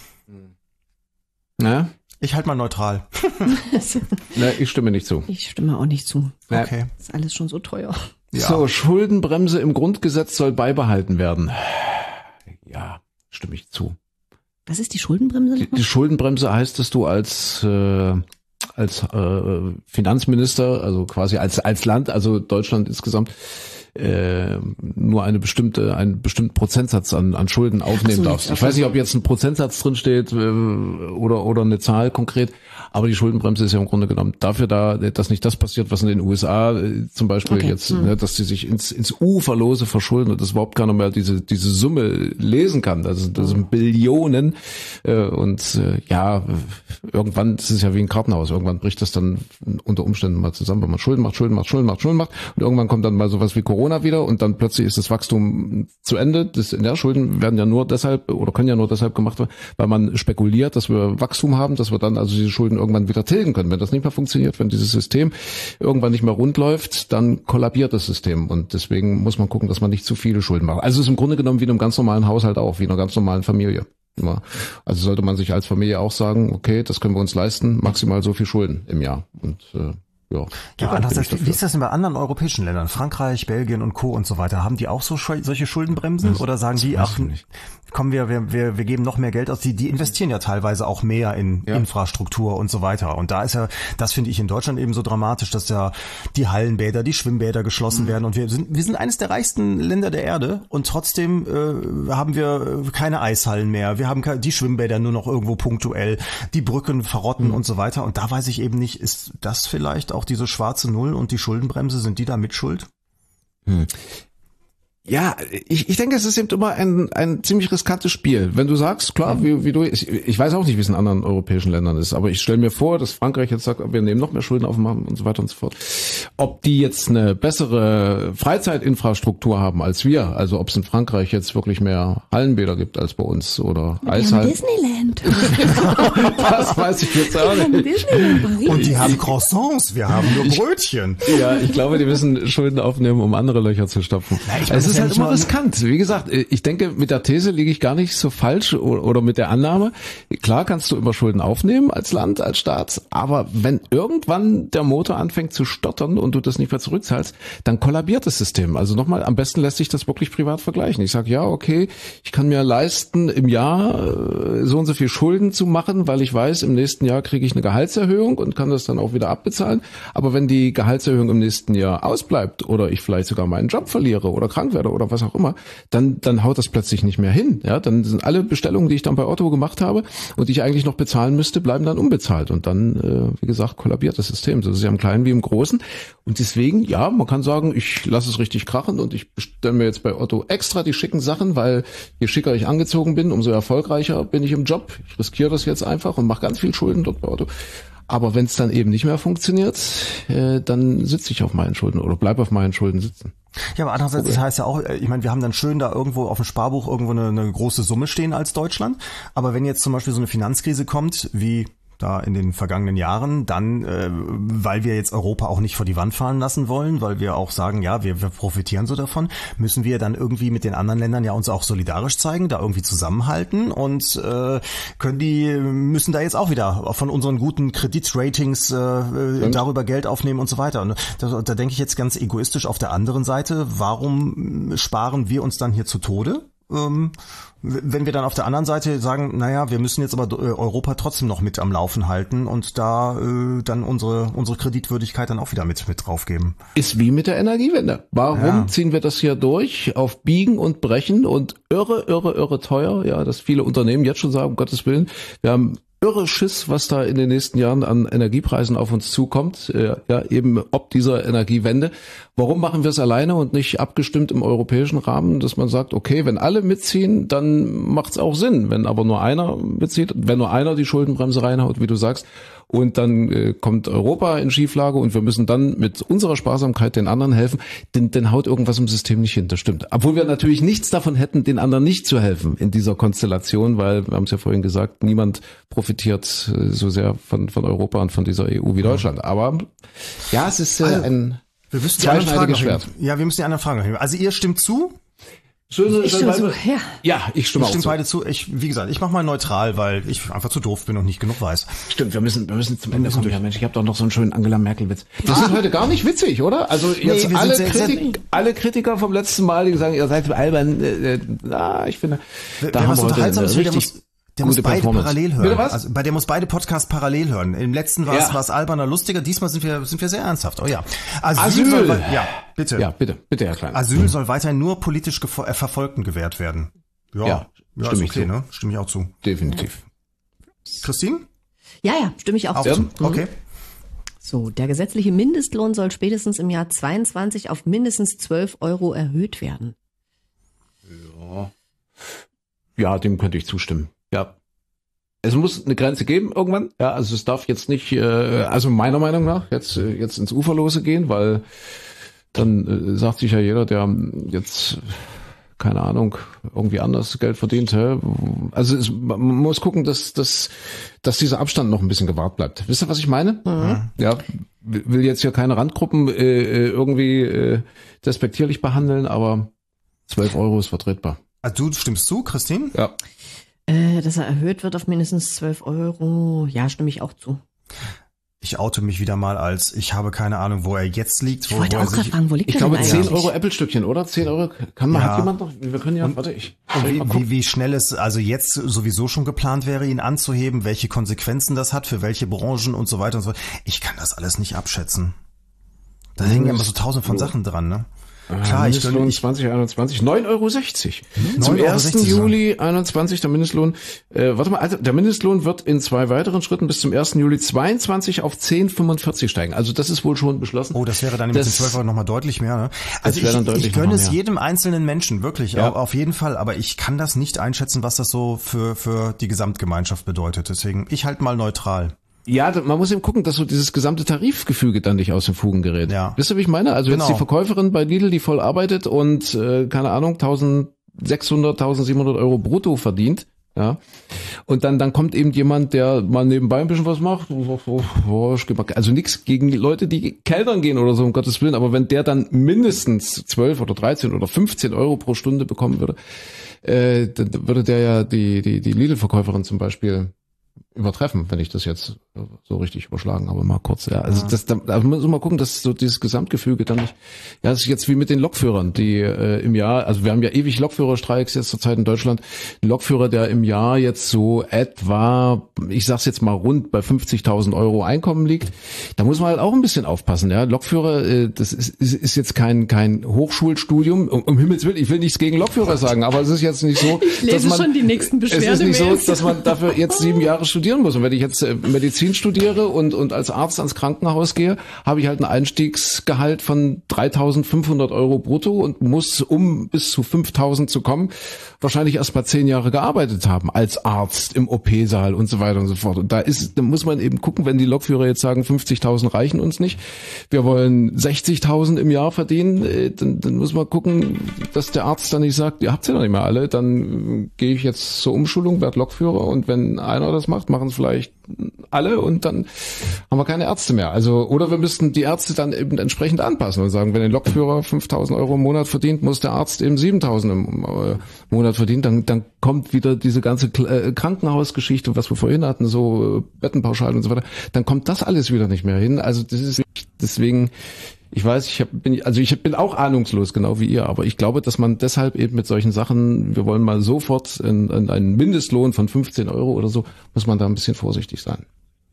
C: Ja?
E: Ich halte mal neutral.
C: Ne, ich stimme nicht zu.
D: Ich stimme auch nicht zu.
E: Okay.
D: Ist alles schon so teuer.
C: Ja. So, Schuldenbremse im Grundgesetz soll beibehalten werden. Ja, stimme ich zu.
D: Was ist die Schuldenbremse?
C: Die, die Schuldenbremse heißt, dass du als äh, als äh, Finanzminister, also quasi als als Land, also Deutschland insgesamt, äh, nur eine bestimmte, einen bestimmten Prozentsatz an, an Schulden aufnehmen so, darfst. Ich weiß nicht, ob jetzt ein Prozentsatz drin steht äh, oder oder eine Zahl konkret, aber die Schuldenbremse ist ja im Grunde genommen dafür da, dass nicht das passiert, was in den U S A äh, zum Beispiel okay. jetzt, hm. ne, dass sie sich ins ins Uferlose verschulden und dass überhaupt keiner mehr diese diese Summe lesen kann. Das sind, das sind Billionen äh, und äh, ja, irgendwann, das ist ja wie ein Kartenhaus, irgendwann bricht das dann unter Umständen mal zusammen, wenn man Schulden macht, Schulden macht, Schulden macht, Schulden macht und irgendwann kommt dann mal sowas wie Corona wieder und dann plötzlich ist das Wachstum zu Ende. Das, ja, Schulden werden ja nur deshalb oder können ja nur deshalb gemacht werden, weil man spekuliert, dass wir Wachstum haben, dass wir dann also diese Schulden irgendwann wieder tilgen können. Wenn das nicht mehr funktioniert, wenn dieses System irgendwann nicht mehr rund läuft, dann kollabiert das System und deswegen muss man gucken, dass man nicht zu viele Schulden macht. Also es ist im Grunde genommen wie in einem ganz normalen Haushalt auch, wie in einer ganz normalen Familie. Also sollte man sich als Familie auch sagen, okay, das können wir uns leisten, maximal so viel Schulden im Jahr und äh, Ja,
E: ja, andererseits, wie ist das denn bei anderen europäischen Ländern? Frankreich, Belgien und Co. und so weiter. Haben die auch so solche Schuldenbremsen? Das, oder sagen die, ach, kommen wir, wir, wir, wir geben noch mehr Geld aus? Die, die investieren ja teilweise auch mehr in ja. Infrastruktur und so weiter. Und da ist ja, das finde ich in Deutschland eben so dramatisch, dass ja die Hallenbäder, die Schwimmbäder geschlossen mhm. werden. Und wir sind, wir sind eines der reichsten Länder der Erde und trotzdem äh, haben wir keine Eishallen mehr. Wir haben die Schwimmbäder nur noch irgendwo punktuell, die Brücken verrotten mhm. und so weiter. Und da weiß ich eben nicht, ist das vielleicht auch diese schwarze Null und die Schuldenbremse, sind die da mit schuld?
C: Hm. Ja, ich, ich denke, es ist eben immer ein, ein ziemlich riskantes Spiel. Wenn du sagst, klar, wie, wie du, ich, ich weiß auch nicht, wie es in anderen europäischen Ländern ist, aber ich stelle mir vor, dass Frankreich jetzt sagt, wir nehmen noch mehr Schulden auf und so weiter und so fort. Ob die jetzt eine bessere Freizeitinfrastruktur haben als wir, also ob es in Frankreich jetzt wirklich mehr Hallenbäder gibt als bei uns oder
D: wir
C: Eishallen.
D: Disneyland.
C: Das weiß ich jetzt auch nicht.
E: Und die haben Croissants, wir haben nur Brötchen.
C: Ja, ich glaube, die müssen Schulden aufnehmen, um andere Löcher zu stopfen.
E: Na, ich
C: es ist halt immer riskant. Wie gesagt, ich denke, mit der These liege ich gar nicht so falsch oder mit der Annahme. Klar kannst du immer Schulden aufnehmen als Land, als Staat, aber wenn irgendwann der Motor anfängt zu stottern und du das nicht mehr zurückzahlst, dann kollabiert das System. Also nochmal, am besten lässt sich das wirklich privat vergleichen. Ich sage, ja, okay, ich kann mir leisten, im Jahr so und so viel Schulden zu machen, weil ich weiß, im nächsten Jahr kriege ich eine Gehaltserhöhung und kann das dann auch wieder abbezahlen. Aber wenn die Gehaltserhöhung im nächsten Jahr ausbleibt oder ich vielleicht sogar meinen Job verliere oder krank werde oder oder was auch immer, dann dann haut das plötzlich nicht mehr hin. Ja, dann sind alle Bestellungen, die ich dann bei Otto gemacht habe und die ich eigentlich noch bezahlen müsste, bleiben dann unbezahlt und dann, äh, wie gesagt, kollabiert das System. Das ist ja im Kleinen wie im Großen und deswegen, ja, man kann sagen, ich lasse es richtig krachen und ich bestelle mir jetzt bei Otto extra die schicken Sachen, weil je schicker ich angezogen bin, umso erfolgreicher bin ich im Job. Ich riskiere das jetzt einfach und mache ganz viel Schulden dort bei Otto. Aber wenn es dann eben nicht mehr funktioniert, äh, dann sitze ich auf meinen Schulden oder bleib auf meinen Schulden sitzen.
E: Ja, aber andererseits, das heißt ja auch, ich meine, wir haben dann schön da irgendwo auf dem Sparbuch irgendwo eine, eine große Summe stehen als Deutschland. Aber wenn jetzt zum Beispiel so eine Finanzkrise kommt, wie da in den vergangenen Jahren, dann, äh, weil wir jetzt Europa auch nicht vor die Wand fahren lassen wollen, weil wir auch sagen, ja, wir, wir profitieren so davon, müssen wir dann irgendwie mit den anderen Ländern ja uns auch solidarisch zeigen, da irgendwie zusammenhalten und äh, können die, müssen da jetzt auch wieder von unseren guten Kreditratings äh, darüber Geld aufnehmen und so weiter. Und da, da denke ich jetzt ganz egoistisch auf der anderen Seite, warum sparen wir uns dann hier zu Tode? Ähm, wenn wir dann auf der anderen Seite sagen, naja, wir müssen jetzt aber Europa trotzdem noch mit am Laufen halten und da äh, dann unsere unsere Kreditwürdigkeit dann auch wieder mit mit draufgeben.
C: Ist wie mit der Energiewende. Warum ja. ziehen wir das hier durch auf Biegen und Brechen und irre, irre, irre teuer? Ja, dass viele Unternehmen jetzt schon sagen, um Gottes Willen, wir haben irre Schiss, was da in den nächsten Jahren an Energiepreisen auf uns zukommt, äh, ja, eben ob dieser Energiewende. Warum machen wir es alleine und nicht abgestimmt im europäischen Rahmen, dass man sagt, okay, wenn alle mitziehen, dann macht es auch Sinn. Wenn aber nur einer mitzieht, wenn nur einer die Schuldenbremse reinhaut, wie du sagst, und dann äh, kommt Europa in Schieflage und wir müssen dann mit unserer Sparsamkeit den anderen helfen, denn dann haut irgendwas im System nicht hin, das stimmt. Obwohl wir natürlich nichts davon hätten, den anderen nicht zu helfen in dieser Konstellation, weil, wir haben es ja vorhin gesagt, niemand profitiert äh, so sehr von, von Europa und von dieser E U wie Deutschland. Aber ja, es ist äh,
E: also,
C: ein
E: wir müssen die anderen Fragen Schwert. Ja, wir müssen die anderen Fragen nehmen. Also ihr stimmt zu?
C: So,
D: ich stimme zu, ja.
C: Ja, ich stimme
E: ich
C: auch
E: stimme
C: zu.
E: beide zu. Ich, wie gesagt, ich mache mal neutral, weil ich einfach zu doof bin und nicht genug weiß.
C: Stimmt, wir müssen, wir müssen zum Ende kommen. Ja, Mensch, ich habe doch noch so einen schönen Angela Merkel-Witz. Wir ah. sind heute gar nicht witzig, oder? Also jetzt nee, alle, sehr, Kritik, sehr, alle Kritiker vom letzten Mal, die sagen, ihr seid albern. Äh, na, ich finde,
E: wer,
C: da
E: wer
C: haben wir heute eine
E: richtig
C: muss,
E: der muss beide parallel hören.
C: Bitte was?
E: Also bei der muss beide Podcasts parallel hören. Im letzten war es ja. was alberner, lustiger. Diesmal sind wir sind wir sehr ernsthaft. Oh ja. Asyl. Asyl. Soll, ja, bitte.
C: Ja, bitte, bitte, Herr Klein.
E: Asyl mhm. soll weiterhin nur politisch gefo- äh, Verfolgten gewährt werden. Ja, ja,
C: ja
E: stimme
C: ich
E: okay,
C: zu.
E: Ne? Stimme ich auch zu.
C: Definitiv.
E: Christine?
D: Ja, ja, stimme ich auch, auch
E: zu.
D: zu.
E: Okay.
D: So, der gesetzliche Mindestlohn soll spätestens im Jahr zweiundzwanzig auf mindestens zwölf Euro erhöht werden.
C: Ja. Ja, dem könnte ich zustimmen. Ja. Es muss eine Grenze geben irgendwann. Ja, also es darf jetzt nicht, äh, also meiner Meinung nach, jetzt äh, jetzt ins Uferlose gehen, weil dann äh, sagt sich ja jeder, der jetzt, keine Ahnung, irgendwie anders Geld verdient. Hä? Also es, man muss gucken, dass, dass, dass dieser Abstand noch ein bisschen gewahrt bleibt. Wisst ihr, was ich meine? Mhm. Ja, will jetzt hier keine Randgruppen äh, irgendwie äh, despektierlich behandeln, aber zwölf Euro ist vertretbar.
E: Also du stimmst zu, Christine?
C: Ja.
D: Äh, dass er erhöht wird auf mindestens zwölf Euro. Ja, stimme ich auch zu.
E: Ich oute mich wieder mal als, ich habe keine Ahnung, wo er jetzt liegt. Wo,
D: ich wollte
E: wo
D: auch gerade fragen, wo liegt
C: ich
D: er
C: glaube,
D: denn
C: zehn Euro Apple-Stückchen, oder? zehn Euro, kann man, ja. Hat jemand noch? Wir können ja, und, warte, ich.
E: Wie, wie, wie schnell es also jetzt sowieso schon geplant wäre, ihn anzuheben, welche Konsequenzen das hat, für welche Branchen und so weiter und so fort. Ich kann das alles nicht abschätzen. Da mhm. hängen ja immer so tausend von Sachen dran, ne?
C: Klar, Mindestlohn
E: ich
C: zwanzig einundzwanzig, neun Euro sechzig.
E: Hm?
C: Zum ersten Juli einundzwanzig der Mindestlohn, äh, warte mal, also der Mindestlohn wird in zwei weiteren Schritten bis zum ersten Juli zweiundzwanzig auf zehn Komma fünfundvierzig steigen. Also das ist wohl schon beschlossen.
E: Oh, das wäre dann mit den zwölf Euro nochmal deutlich mehr, ne? Also ich, ich gönne es jedem einzelnen Menschen, wirklich, ja. auf jeden Fall, aber ich kann das nicht einschätzen, was das so für, für die Gesamtgemeinschaft bedeutet. Deswegen, ich halt mal neutral.
C: Ja, man muss eben gucken, dass so dieses gesamte Tarifgefüge dann nicht aus den Fugen gerät. Ja. Wisst ihr, wie ich meine? Also genau. Jetzt die Verkäuferin bei Lidl, die voll arbeitet und, äh, keine Ahnung, eintausendsechshundert, eintausendsiebenhundert Euro brutto verdient, ja. Und dann, dann kommt eben jemand, der mal nebenbei ein bisschen was macht. Also nichts gegen die Leute, die Kellnern gehen oder so, um Gottes Willen. Aber wenn der dann mindestens zwölf oder dreizehn oder fünfzehn Euro pro Stunde bekommen würde, äh, dann würde der ja die, die, die Lidl-Verkäuferin zum Beispiel übertreffen, wenn ich das jetzt so richtig überschlagen, aber mal kurz. Ja, also ja. das, da, da muss man mal gucken, dass so dieses Gesamtgefüge dann nicht. Ja, das ist jetzt wie mit den Lokführern, die äh, im Jahr, also wir haben ja ewig Lokführerstreiks jetzt zurzeit in Deutschland. Ein Lokführer, der im Jahr jetzt so etwa, ich sag's jetzt mal rund bei fünfzigtausend Euro Einkommen liegt, da muss man halt auch ein bisschen aufpassen. Ja, Lokführer, äh, das ist, ist, ist jetzt kein kein Hochschulstudium. Um, um Himmels Willen, ich will nichts gegen Lokführer sagen, aber es ist jetzt nicht so,
D: ich lese
C: dass man
D: schon die nächsten Beschwerden.
C: Es ist nicht so, dass man dafür jetzt sieben Jahre studieren muss. Und wenn ich jetzt äh, Medizin studiere und und als Arzt ans Krankenhaus gehe, habe ich halt ein Einstiegsgehalt von dreitausendfünfhundert Euro brutto und muss, um bis zu fünftausend zu kommen, wahrscheinlich erst mal zehn Jahre gearbeitet haben als Arzt im O P-Saal und so weiter und so fort. Und da ist, da muss man eben gucken, wenn die Lokführer jetzt sagen, fünfzigtausend reichen uns nicht, wir wollen sechzigtausend im Jahr verdienen, äh, dann, dann muss man gucken, dass der Arzt dann nicht sagt, ihr habt ja noch nicht mehr alle, dann äh, gehe ich jetzt zur Umschulung, werde Lokführer und wenn einer das macht, machen es vielleicht alle und dann haben wir keine Ärzte mehr. Also, oder wir müssten die Ärzte dann eben entsprechend anpassen und sagen, wenn ein Lokführer fünftausend Euro im Monat verdient, muss der Arzt eben siebentausend im äh, Monat verdienen. Dann, dann kommt wieder diese ganze äh, Krankenhausgeschichte, was wir vorhin hatten, so äh, Bettenpauschalen und so weiter. Dann kommt das alles wieder nicht mehr hin. Also, das ist deswegen, ich weiß, ich hab, bin, also ich bin auch ahnungslos, genau wie ihr, aber ich glaube, dass man deshalb eben mit solchen Sachen, wir wollen mal sofort in, in einen Mindestlohn von fünfzehn Euro oder so, muss man da ein bisschen vorsichtig sein.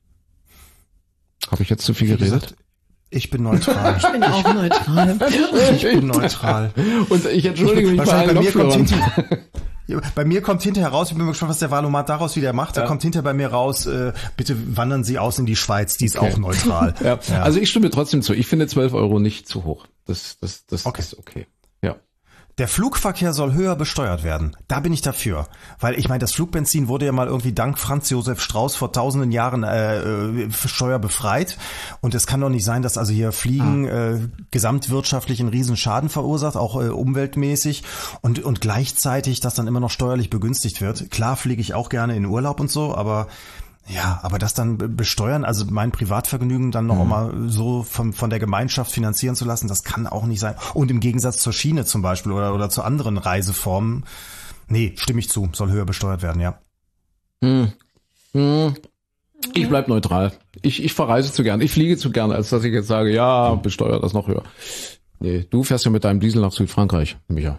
C: Habe ich jetzt zu viel geredet?
E: Gesagt, ich bin neutral.
D: Ich bin auch neutral.
E: Ich bin neutral.
C: Und ich entschuldige mich bei allen
E: bei mir kommt
C: Lokführern.
E: hinter, Bei mir kommt hinterher raus, ich bin gespannt, was der Valomat daraus wieder macht, ja. Da kommt hinterher bei mir raus, äh, bitte wandern Sie aus in die Schweiz, die ist okay. Auch neutral.
C: Ja. Ja. Also ich stimme trotzdem zu, ich finde zwölf Euro nicht zu hoch. Das, das, das
E: okay.
C: ist okay. Ja.
E: Der Flugverkehr soll höher besteuert werden. Da bin ich dafür. Weil ich meine, das Flugbenzin wurde ja mal irgendwie dank Franz Josef Strauß vor tausenden Jahren äh, steuerbefreit. Und es kann doch nicht sein, dass also hier Fliegen ah. äh, gesamtwirtschaftlich einen riesen Schaden verursacht, auch äh, umweltmäßig. Und, und gleichzeitig, dass dann immer noch steuerlich begünstigt wird. Klar fliege ich auch gerne in Urlaub und so, aber... Ja, aber das dann besteuern, also mein Privatvergnügen dann noch mhm. mal so von, von der Gemeinschaft finanzieren zu lassen, das kann auch nicht sein. Und im Gegensatz zur Schiene zum Beispiel oder, oder zu anderen Reiseformen, nee, stimme ich zu, soll höher besteuert werden, ja.
C: Hm. Hm. Ich bleib neutral. Ich, ich verreise zu gern. Ich fliege zu gern, als dass ich jetzt sage, ja, besteuert das noch höher. Nee, du fährst ja mit deinem Diesel nach Südfrankreich, Micha.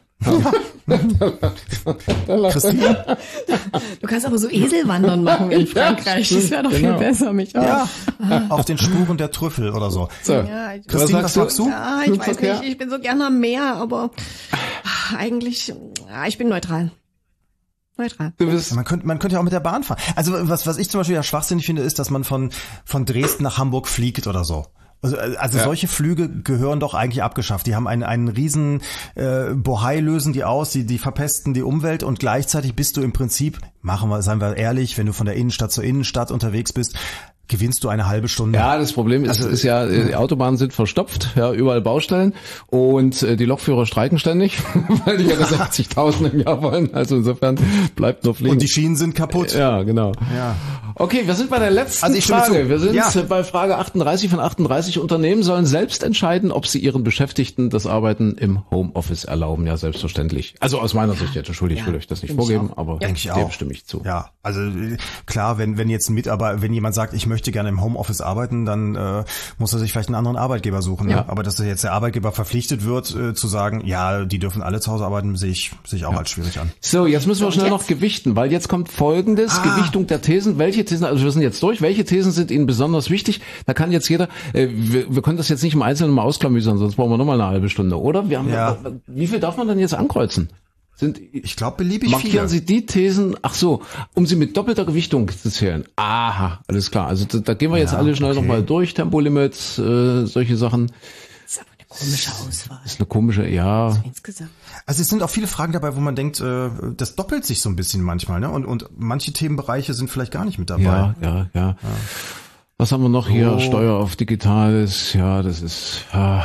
E: Christine?
D: Du kannst aber so Eselwandern machen in Frankreich. Das wäre doch genau. viel besser, Micha.
E: Ja, auf den Spuren der Trüffel oder so.
C: so.
D: Ja, ich,
E: Christine, was sagst du?
D: Ja, ich weiß nicht, ich bin so gerne am Meer, aber eigentlich, ja, ich bin neutral. Neutral.
E: Du bist man könnte man könnte ja auch mit der Bahn fahren. Also was was ich zum Beispiel ja schwachsinnig finde, ist, dass man von von Dresden nach Hamburg fliegt oder so. Also, also ja. Solche Flüge gehören doch eigentlich abgeschafft. Die haben einen einen riesen äh, Bohai, lösen die aus, die die verpesten die Umwelt und gleichzeitig bist du im Prinzip, machen wir, seien wir ehrlich, wenn du von der Innenstadt zur Innenstadt unterwegs bist, gewinnst du eine halbe Stunde.
C: Ja, das Problem ist, also, ist ja, die Autobahnen sind verstopft, ja, überall Baustellen und äh, die Lokführer streiken ständig, weil die ja sechzigtausend im Jahr wollen. Also insofern bleibt nur fliegen.
E: Und die Schienen sind kaputt.
C: Ja, genau.
E: Ja.
C: Okay, wir sind bei der letzten
E: also ich
C: Frage. Wir sind
E: ja.
C: bei Frage achtunddreißig von achtunddreißig. Unternehmen sollen selbst entscheiden, ob sie ihren Beschäftigten das Arbeiten im Homeoffice erlauben. Ja, selbstverständlich. Also aus meiner Sicht jetzt, Entschuldigung, ja. ich will euch das nicht vorgeben,
E: auch.
C: aber
E: ja. Denke ich
C: dem
E: auch.
C: stimme ich zu.
E: Ja, also klar, wenn wenn jetzt ein Mitarbeiter, wenn jemand sagt, ich möchte gerne im Homeoffice arbeiten, dann äh, muss er sich vielleicht einen anderen Arbeitgeber suchen. Ja. Ne? Aber dass jetzt der Arbeitgeber verpflichtet wird, äh, zu sagen, ja, die dürfen alle zu Hause arbeiten, sehe ich, sehe ich auch ja. als schwierig an.
C: So, jetzt müssen wir schnell noch gewichten, weil jetzt kommt Folgendes, ah. Gewichtung der Thesen. Welche Thesen, also wir sind jetzt durch, welche Thesen sind Ihnen besonders wichtig? Da kann jetzt jeder, äh, wir, wir können das jetzt nicht im Einzelnen mal ausklamüsern, sonst brauchen wir nochmal eine halbe Stunde, oder? Wir haben,
E: ja.
C: Wie viel darf man denn jetzt ankreuzen? Sind,
E: ich glaube, beliebig
C: markieren
E: viele.
C: Sie die Thesen, ach so, um sie mit doppelter Gewichtung zu zählen. Aha, alles klar. Also da, da gehen wir jetzt ja, alle schnell okay. nochmal durch, Tempolimits, äh, solche Sachen.
D: Das ist aber eine komische Auswahl.
C: Das ist eine komische, ja.
D: Also insgesamt.
E: Also es sind auch viele Fragen dabei, wo man denkt, äh, das doppelt sich so ein bisschen manchmal, ne? Und, und manche Themenbereiche sind vielleicht gar nicht mit dabei.
C: Ja, ja, ja. ja. Was haben wir noch hier?
E: Oh.
C: Steuer auf Digitales, ja, das ist ah.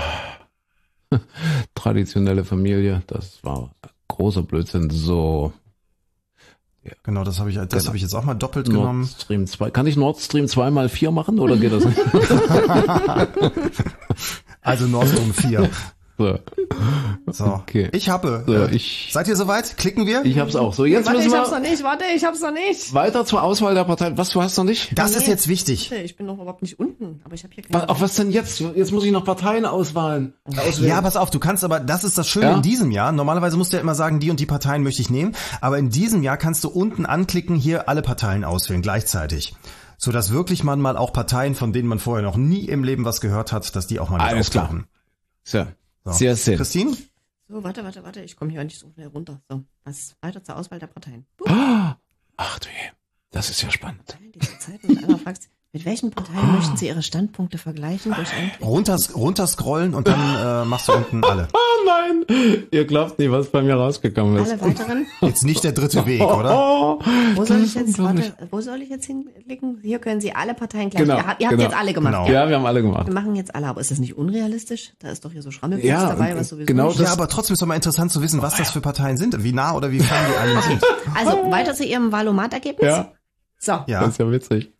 C: traditionelle Familie, das war großer Blödsinn, so.
E: Ja. Genau, das habe ich, das genau. habe ich jetzt auch mal doppelt
C: Nord
E: genommen.
C: Stream zwei. Kann ich Nord Stream zwei mal vier machen oder geht das nicht?
E: Also Nord Stream vier.
C: So.
E: So,
C: Okay.
E: ich habe.
C: So,
E: äh,
C: ich-
E: seid ihr soweit? Klicken wir?
C: Ich hab's auch. So, jetzt
D: Warte,
C: müssen
D: ich hab's
C: wir
D: noch nicht, warte, ich hab's noch nicht.
C: weiter zur Auswahl der Parteien. Was, du hast noch nicht?
E: Das ist
D: Nee.
E: jetzt wichtig.
D: Ich bin noch überhaupt nicht unten, aber ich habe hier
C: Was,
D: keine.
C: auf was denn jetzt? Jetzt muss ich noch Parteien auswählen. auswählen.
E: Ja, pass auf, du kannst aber, das ist das Schöne
C: Ja?
E: in diesem Jahr. Normalerweise musst du ja immer sagen, die und die Parteien möchte ich nehmen. Aber in diesem Jahr kannst du unten anklicken, hier alle Parteien auswählen, gleichzeitig. Sodass wirklich man mal auch Parteien, von denen man vorher noch nie im Leben was gehört hat, dass die auch mal mit
C: Alles klar.
E: auftauchen.
C: So.
E: So.
C: Sehr, sehr.
E: Christine?
D: So, warte, warte, warte, ich komme hier nicht so schnell runter. So, was weiter zur Auswahl der Parteien. Buh.
C: Ach du je. Das ist ja spannend.
D: Diese Zeit mit einer fragst, mit welchen Parteien möchten Sie Ihre Standpunkte vergleichen? Durch ein
E: Runters, runterscrollen und dann äh, machst du unten alle.
C: Oh nein. Ihr glaubt nicht, was bei mir rausgekommen ist.
D: alle weiteren?
E: Jetzt nicht der dritte Weg, oder?
C: Oh,
D: Wo soll
C: das
D: ich
C: ist
D: jetzt,
C: unglaublich.
D: warte, wo soll ich jetzt hinklicken? Hier können Sie alle Parteien gleich.
C: Genau,
D: ihr habt, ihr habt
C: genau.
D: jetzt alle gemacht.
E: Genau.
D: Ja.
C: Ja, wir haben alle gemacht.
D: Wir machen jetzt alle, aber ist das nicht unrealistisch? Da ist doch hier so Schrammelplatz
C: Ja,
D: dabei,
C: und
D: was sowieso
C: genau
D: nicht.
C: das-
E: Ja, aber trotzdem ist doch mal interessant zu wissen, was das für Parteien sind, wie nah oder wie fern die alle sind.
D: Also, weiter zu Ihrem Valomat-Ergebnis?
C: Ja,
D: So,
E: Ja.
C: das ist ja witzig.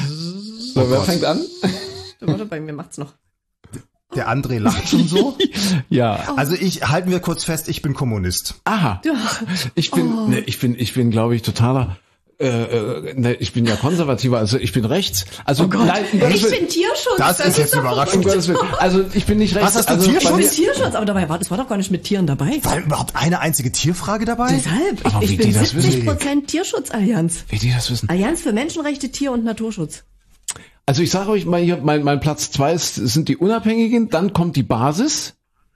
C: So, wer
E: Gott.
C: fängt an?
D: warte, bei mir macht's noch.
E: Der André lacht schon so.
C: Ja.
E: Also ich, halten wir kurz fest, ich bin Kommunist.
C: Aha. Ich bin, ne, ich bin, ich bin, glaube ich, totaler. Äh, äh, ne, ich bin ja konservativer, also ich bin rechts. Also nein, um Gottes
D: Ich
C: Willen.
D: bin Tierschutz.
E: Das ist jetzt
D: doch
C: Um
E: überraschend.
C: Gottes Willen. Also ich bin nicht rechts.
E: Was hast du,
C: also,
E: Tierschutz?
C: bei mir-
D: Tierschutz, aber dabei war, das war doch gar nicht mit Tieren dabei.
E: War überhaupt eine einzige Tierfrage dabei?
D: Deshalb,
C: Aber
D: ich,
C: wie
D: ich bin
C: die das
D: siebzig Prozent Tierschutzallianz.
C: Wie die das wissen.
D: Allianz für Menschenrechte, Tier- und Naturschutz.
C: Also ich sage euch mal hier, mein, mein Platz zwei ist, sind die Unabhängigen, dann kommt die Basis.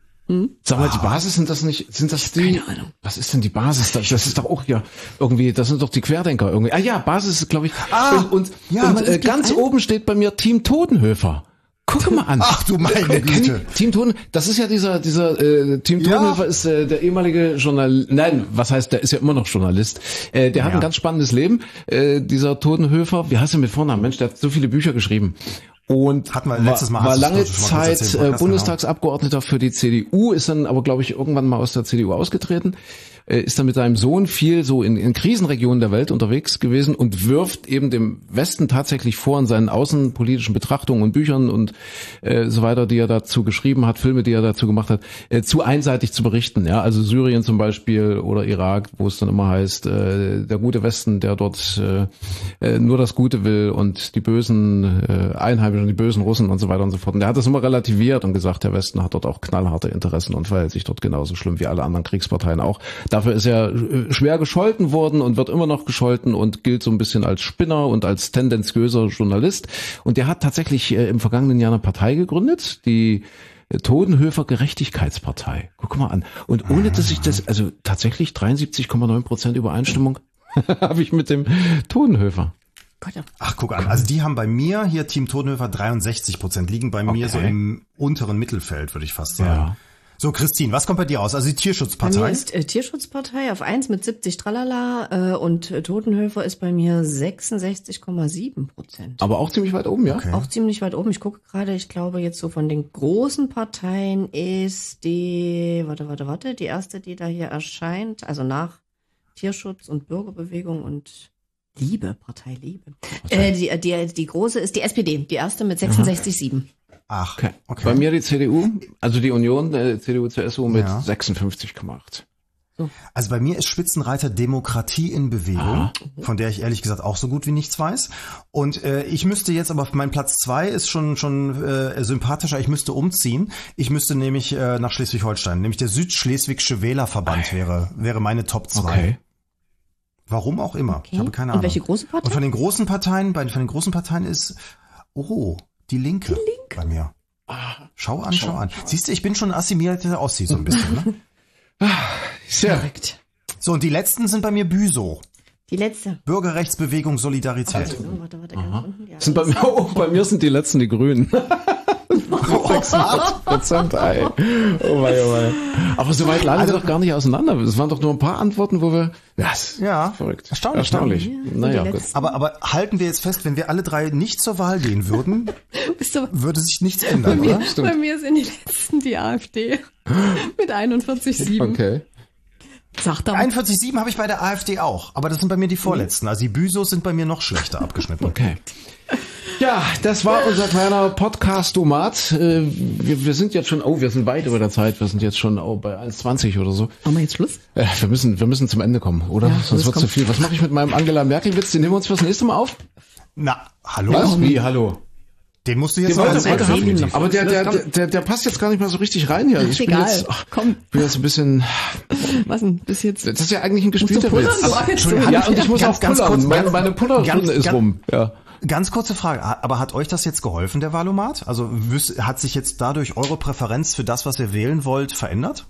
C: Sag mal, die Basis sind das nicht, sind das die?
D: Keine Ahnung.
C: Was ist denn die Basis? Das, das ist doch auch ja irgendwie, das sind doch die Querdenker irgendwie. Ah ja, Basis ist, glaube ich.
E: Ah,
C: und und,
E: ja,
C: und
E: aber es
C: äh,
E: gibt
C: ganz
E: ein-
C: oben steht bei mir Team Totenhöfer. Guck mal an.
E: Ach du meine
C: Kenn ich-
E: Güte.
C: Team Toten, das ist ja dieser, dieser äh, Team
E: Ja.
C: Totenhöfer ist äh, der ehemalige Journalist, nein, was heißt, der ist ja immer noch Journalist. Äh, der hat
E: Ja.
C: ein ganz spannendes Leben, äh, dieser Totenhöfer. Wie heißt er mit Vornamen? Mensch, der hat so viele Bücher geschrieben. Und
E: Hatten wir letztes Mal,
C: war, war
E: hast du
C: lange
E: schon mal kurz
C: Zeit
E: erzählt,
C: äh,
E: Podcast,
C: Bundestagsabgeordneter für die C D U, ist dann aber, glaube ich, irgendwann mal aus der C D U ausgetreten, äh, ist dann mit seinem Sohn viel so in, in Krisenregionen der Welt unterwegs gewesen und wirft eben dem Westen tatsächlich vor in seinen außenpolitischen Betrachtungen und Büchern und äh, so weiter, die er dazu geschrieben hat, Filme, die er dazu gemacht hat, äh, zu einseitig zu berichten. Ja, also Syrien zum Beispiel oder Irak, wo es dann immer heißt, äh, der gute Westen, der dort äh, äh, nur das Gute will und die bösen äh, Einheimischen, die bösen Russen und so weiter und so fort. Und der hat das immer relativiert und gesagt, der Westen hat dort auch knallharte Interessen und verhält sich dort genauso schlimm wie alle anderen Kriegsparteien auch. Dafür ist er äh, schwer gescholten worden und wird immer noch gescholten und gilt so ein bisschen als Spinner und als tendenziöser Journalist. Und der hat tatsächlich äh, im vergangenen Jahr eine Partei gegründet, die äh, Totenhöfer Gerechtigkeitspartei. Guck mal an. Und ohne dass ich das, also tatsächlich dreiundsiebzig Komma neun Prozent Übereinstimmung habe ich mit dem Totenhöfer.
D: Gott, ja.
E: Ach, guck an. Also die haben bei mir hier Team Totenhöfer dreiundsechzig Prozent, liegen bei mir
C: Okay.
E: so im unteren Mittelfeld, würde ich fast sagen.
C: Ja.
E: So, Christine, was kommt bei dir raus? Also die
D: Bei mir
E: Tierschutzpartei.
D: ist äh, Tierschutzpartei auf eins mit siebzig Tralala äh, und äh, Totenhöfer ist bei mir sechsundsechzig Komma sieben Prozent.
C: Aber auch ziemlich weit oben, ja?
E: Okay.
D: Auch ziemlich weit oben. Ich gucke gerade, ich glaube jetzt so von den großen Parteien ist die, warte, warte, warte, die erste, die da hier erscheint, also nach Tierschutz und Bürgerbewegung und Liebe, Partei Liebe. Äh, die, die, die große ist die S P D, die erste mit sechsundsechzig Komma sieben.
E: Ach,
C: Okay.
E: okay.
C: Bei mir die C D U, also die Union, äh, C D U, C S U mit
E: Ja.
C: sechsundfünfzig Komma acht.
E: Also bei mir ist Spitzenreiter Demokratie in Bewegung,
C: Aha.
E: von der ich ehrlich gesagt auch so gut wie nichts weiß. Und äh, ich müsste jetzt, aber mein Platz zwei ist schon schon äh, sympathischer, ich müsste umziehen. Ich müsste nämlich äh, nach Schleswig-Holstein, nämlich der Südschleswigsche Wählerverband wäre wäre meine Top zwei.
C: Okay.
E: Warum auch immer, ich habe keine
D: Und
E: Ahnung.
D: welche große Partei?
E: Und von den großen Parteien, bei von den großen Parteien ist, oh, die Linke, die Linke. bei mir. Schau an, schau an. Siehst du, ich bin schon ein assimilierter Ossi so ein bisschen. Ne?
C: Sehr.
D: Verrückt.
E: So, und die letzten sind bei mir Büso.
D: Die letzte.
E: Bürgerrechtsbewegung Solidarität.
D: So, warte, warte, ganz unten. Die
C: Sind bei mir, oh, bei mir sind die letzten die Grünen. sechsundvierzig Prozent, ey. Oh mein, oh mein. Aber so weit lagen wir doch gar nicht auseinander. Es waren doch nur ein paar Antworten, wo wir, ja, ist
E: Ja,
C: verrückt.
E: erstaunlich,
C: Erstaunlich.
D: ne? Ja,
C: Naja,
D: die
C: gut.
D: letzten.
E: Aber, aber halten wir jetzt fest, wenn wir alle drei nicht zur Wahl gehen würden,
D: Bist du,
E: würde sich nichts ändern,
D: bei, mir,
E: oder?
C: Stimmt.
D: bei mir sind die letzten die AfD mit einundvierzig Komma sieben.
C: Okay.
D: Sagt er.
E: einundvierzig Komma sieben habe ich bei der AfD auch, aber das sind bei mir die vorletzten. Also die Büsos sind bei mir noch schlechter abgeschnitten.
C: Okay. Ja, das war unser kleiner Podcast-Domat. Wir, wir sind jetzt schon, oh, wir sind weit über der Zeit. Wir sind jetzt schon oh, bei eins zwanzig oder so.
D: Machen wir jetzt Schluss?
C: Äh, wir müssen, wir müssen zum Ende kommen, oder?
D: Ja,
C: Sonst wird zu viel. Was mache ich mit meinem Angela Merkel-Witz? Den nehmen wir uns fürs nächste Mal auf?
E: Na, hallo?
C: Was? Wie, hallo?
E: Den musst du jetzt
C: Den
E: mal
C: wollte-
E: erzählen.
C: wollte-
E: definitiv.
C: Aber der, der, der, der, der passt jetzt gar nicht mal so richtig rein hier. Ich bin
D: egal.
C: jetzt, ach,
D: Komm.
C: bin jetzt ein bisschen,
D: Was denn? Bis jetzt.
C: das ist ja eigentlich ein gespielter
D: pullern?
C: Witz.
D: Du warst jetzt
C: Aber,
D: so-
C: ja, und ich muss
E: Ganz-
C: auch
E: ganz
C: pullern.
E: kurz,
C: Meine,
E: ganz-
C: meine Pullerstunde
E: ganz-
C: ist
E: ganz-
C: rum. Ja.
E: Ganz kurze Frage, aber hat euch das jetzt geholfen, der Valomat? Also wüs- hat sich jetzt dadurch eure Präferenz für das, was ihr wählen wollt, verändert?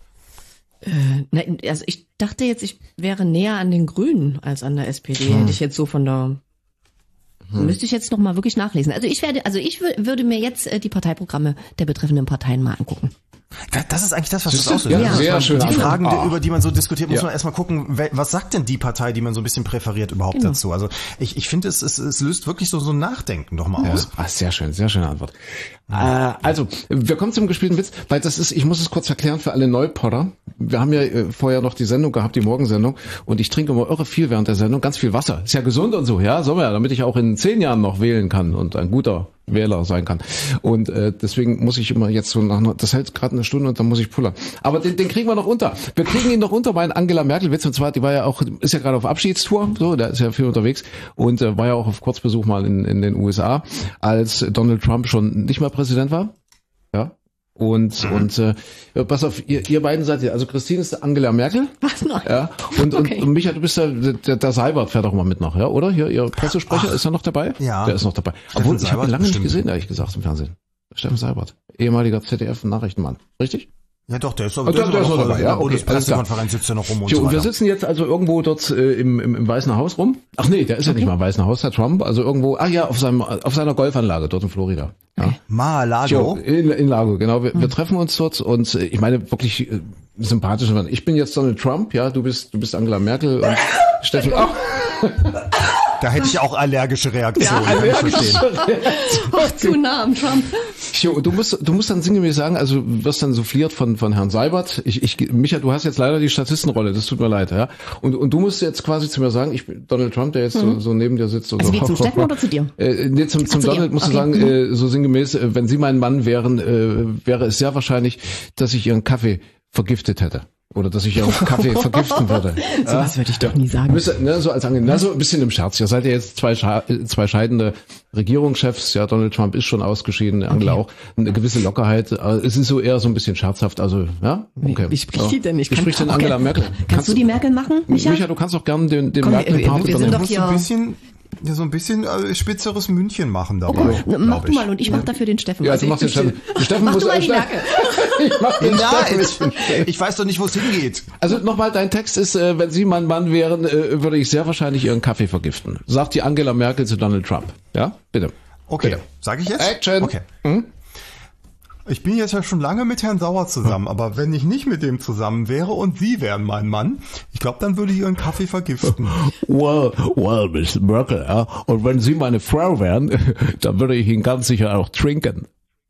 D: Nein, also ich dachte jetzt, ich wäre näher an den Grünen als an der S P D. Hätte ich jetzt so von der müsste ich jetzt noch mal wirklich nachlesen. Also ich werde, also ich wür- würde mir jetzt äh, die Parteiprogramme der betreffenden Parteien mal angucken.
E: Das ist eigentlich das, was
C: Siehst
E: das
C: du?
E: auslöst.
C: Ja,
E: Also
C: sehr
E: man-
C: schön.
E: Die Fragen,
C: Ah.
E: über die man so diskutiert, muss
C: Ja.
E: man erstmal gucken, wel- was sagt denn die Partei, die man so ein bisschen präferiert überhaupt
D: Genau.
E: dazu? Also ich, ich finde, es, es, es löst wirklich so, so ein Nachdenken noch mal
C: Ja.
E: aus.
C: Ah, sehr schön, sehr schöne Antwort. Äh, also, wir kommen zum gespielten Witz, weil das ist, ich muss es kurz erklären für alle Neupodder. Wir haben ja äh, vorher noch die Sendung gehabt, die Morgensendung, und ich trinke immer irre viel während der Sendung, ganz viel Wasser. Ist ja gesund und so, ja, soll man ja, damit ich auch in zehn Jahren noch wählen kann und ein guter Wähler sein kann. Und äh, deswegen muss ich immer jetzt so nach, einer- das hält gerade eine Stunde und dann muss ich pullern. Aber den, den kriegen wir noch unter. Wir kriegen ihn noch unter bei Angela Merkel-Witz, und zwar, die war ja auch, ist ja gerade auf Abschiedstour, so, da ist ja viel unterwegs und äh, war ja auch auf Kurzbesuch mal in, in den U S A, als Donald Trump schon nicht mehr Präsident war. Ja. Und, und äh, pass auf, ihr, ihr beiden seid ja, also Christine ist Angela Merkel.
D: Was noch?
C: Ja. Und,
D: Okay.
C: und, und Micha, du bist der, der, der Seibert fährt auch mal mit noch, ja, oder? Hier, ihr Pressesprecher, ist er noch dabei?
E: Ja.
C: Der ist noch dabei.
E: Steffen
C: Obwohl, ich habe ihn
E: Seibert,
C: lange nicht
E: bestimmt.
C: gesehen, ehrlich gesagt, im Fernsehen. Steffen Seibert, ehemaliger Z D F-Nachrichtenmann. Richtig?
E: Ja doch, der ist,
C: Ah, der- der ist noch dabei, ja, okay, alles klar.
E: Bundespressekonferenz sitzt ja noch rum und
C: So,
E: so
C: und wir
E: weiter.
C: sitzen jetzt also irgendwo dort äh, im, im, im Weißen Haus rum. Ach nee, der ist ja nicht mal im Weißen Haus, der Trump. Also irgendwo, ah ja, auf seinem auf seiner Golfanlage dort in Florida. Ja.
E: Mar-a-Lago.
C: Jo, in, in Lago, genau. Wir, wir treffen uns dort und äh, ich meine wirklich äh, sympathische Mann. Ich bin jetzt Donald Trump, ja, du bist du bist Angela Merkel und Steffen. Oh,
E: Da hätte ich auch allergische Reaktionen. kann ich verstehen.
D: Ach, zu nah am Trump.
C: Jo, und du musst du musst dann sinngemäß sagen, also du wirst dann souffliert von von Herrn Seibert. Ich ich Micha, du hast jetzt leider die Statistenrolle, das tut mir leid, ja. Und und du musst jetzt quasi zu mir sagen, ich bin Donald Trump, der jetzt so, so neben dir sitzt und
D: Also
C: so.
D: wie zum Steffen oder zu dir?
C: Äh, nee, zum, zum
D: Ach, zu
C: Donald
D: dir.
C: musst du
D: Okay.
C: sagen,
D: Mhm.
C: äh, so sinngemäß, äh, wenn Sie mein Mann wären, äh, wäre es sehr wahrscheinlich, dass ich Ihren Kaffee vergiftet hätte. Oder dass ich Ihren Kaffee vergiften würde.
D: So was würde ich doch nie sagen.
C: Müsste, ne, so als Ange na, so ein bisschen im Scherz. Ihr seid ja jetzt zwei, Scha zwei scheidende Regierungschefs. Ja, Donald Trump ist schon ausgeschieden, Angela auch. Eine gewisse Lockerheit. Aber es ist so eher so ein bisschen scherzhaft. Also, ja, okay.
D: Wie spricht die denn? Ich
C: Wie
D: kann-
C: spricht denn
D: okay.
C: Angela Merkel?
D: Kannst, du die Merkel machen, Micha?
C: Micha, du kannst auch gerne den, den
D: Komm,
C: Merkel
D: wir-
C: Part
D: wir sind
C: übernehmen.
D: doch
E: Muss so
D: hier-
E: ein bisschen, ja, so ein bisschen äh, spitzeres München machen
D: Oh,
E: dabei.
D: komm, mach
E: glaub
D: du
E: ich.
D: mal und ich mach dafür den Steffen.
C: Ja,
D: Also
C: du machst den
D: ich-
C: Steffen. Der Steffen
D: Mach
C: muss
D: du mal die
C: Steffen-
D: Merkel.
C: Ich mach den
E: Ja,
C: Steffen.
E: ich, ich weiß doch nicht, wo es hingeht.
C: Also nochmal, dein Text ist, äh, wenn Sie mein Mann wären, äh, würde ich sehr wahrscheinlich Ihren Kaffee vergiften. Sagt die Angela Merkel zu Donald Trump. Ja, bitte.
E: Okay,
C: Bitte.
E: sage ich jetzt?
C: Action.
E: Okay. Ich bin jetzt ja schon lange mit Herrn Sauer zusammen, aber wenn ich nicht mit dem zusammen wäre und Sie wären mein Mann, ich glaube, dann würde ich Ihren Kaffee vergiften.
C: Well, well, Miss Merkel, ja. Und wenn Sie meine Frau wären, dann würde ich ihn ganz sicher auch trinken.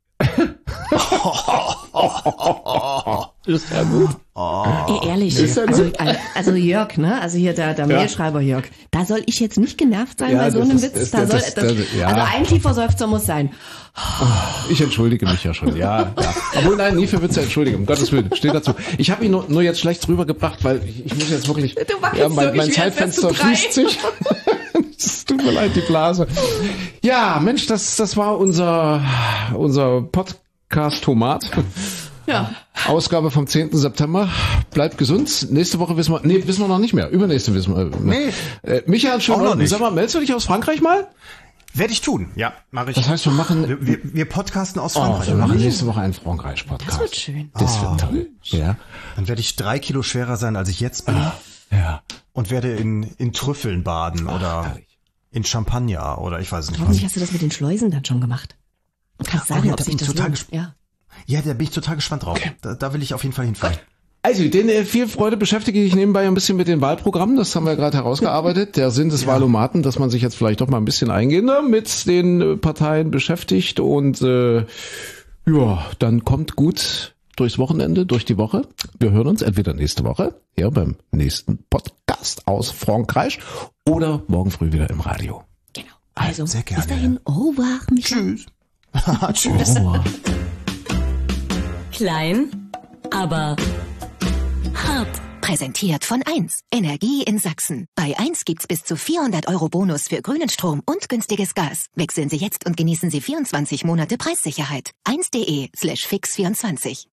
C: Ist ja gut.
D: Ey, ehrlich,
C: Ist ja
D: also,
C: gut.
D: also Jörg, ne, also hier der, der
C: Ja.
D: Mailschreiber Jörg, da soll ich jetzt nicht genervt sein
C: Ja,
D: bei so
C: das
D: einem
C: ist-
D: Witz,
C: ist-
D: da
C: das-
D: soll,
C: das-
D: das,
C: das- ja.
D: also ein tiefer Seufzer muss sein.
C: Ich entschuldige mich ja schon, ja. ja. Obwohl, nein, nie für Witze entschuldigen, um Gottes Willen, steht dazu. Ich habe ihn nur, nur jetzt schlecht rübergebracht, weil ich, ich muss jetzt wirklich,
D: Du wackelst
C: ja, mein,
D: wirklich
C: mein
D: wie, als wärst
C: Zeitfenster
D: du drei.
C: schließt sich. Es tut mir leid, die Blase. Ja, Mensch, das, das war unser, unser Podcast Tomat.
D: Ja.
C: Ausgabe vom zehnten September. Bleibt gesund. Nächste Woche wissen wir, nee, wissen wir noch nicht mehr. Übernächste wissen wir.
E: Nee.
C: Äh, Michael, schön,
E: Auch noch nicht.
C: sag mal, meldest du dich aus Frankreich mal?
E: Werde ich tun. Ja, mache ich.
C: Das heißt, wir machen,
E: wir, wir, wir podcasten aus
C: oh,
E: Frankreich.
C: wir
E: oder?
C: machen nächste Woche einen Frankreich-Podcast.
D: Das wird schön.
C: Das wird toll. Ja.
E: Dann werde ich drei Kilo schwerer sein, als ich jetzt bin.
C: Ja.
E: Und werde in, in Trüffeln baden oder
C: herrlich.
E: in Champagner oder ich weiß nicht
D: Hoffentlich
E: was.
D: hast du das mit den Schleusen dann schon gemacht. Du kannst
E: Oh
D: sagen,
E: ja,
D: ob
E: da
D: sich
E: bin ich
D: das
E: total
D: lohnt.
E: gesp-
D: Ja.
E: Ja, da bin ich total gespannt drauf. Da, da will ich auf jeden Fall hinfahren.
C: Also, den äh, viel Freude beschäftige ich nebenbei ein bisschen mit den Wahlprogrammen. Das haben wir gerade herausgearbeitet. Der Sinn des Wahlomaten, dass man sich jetzt vielleicht doch mal ein bisschen eingehender mit den äh, Parteien beschäftigt. Und äh, ja, dann kommt gut durchs Wochenende, durch die Woche. Wir hören uns entweder nächste Woche hier beim nächsten Podcast aus Frankreich oder morgen früh wieder im Radio.
D: Also,
E: sehr gerne.
D: bis dahin, au revoir, Michael.
E: Tschüss. Tschüss.
C: Oh.
A: Klein, aber hart.
B: Präsentiert von eins. Energie in Sachsen. Bei eins gibt's bis zu vierhundert Euro Bonus für grünen Strom und günstiges Gas. Wechseln Sie jetzt und genießen Sie vierundzwanzig Monate Preissicherheit. eins punkt de slash fix vierundzwanzig.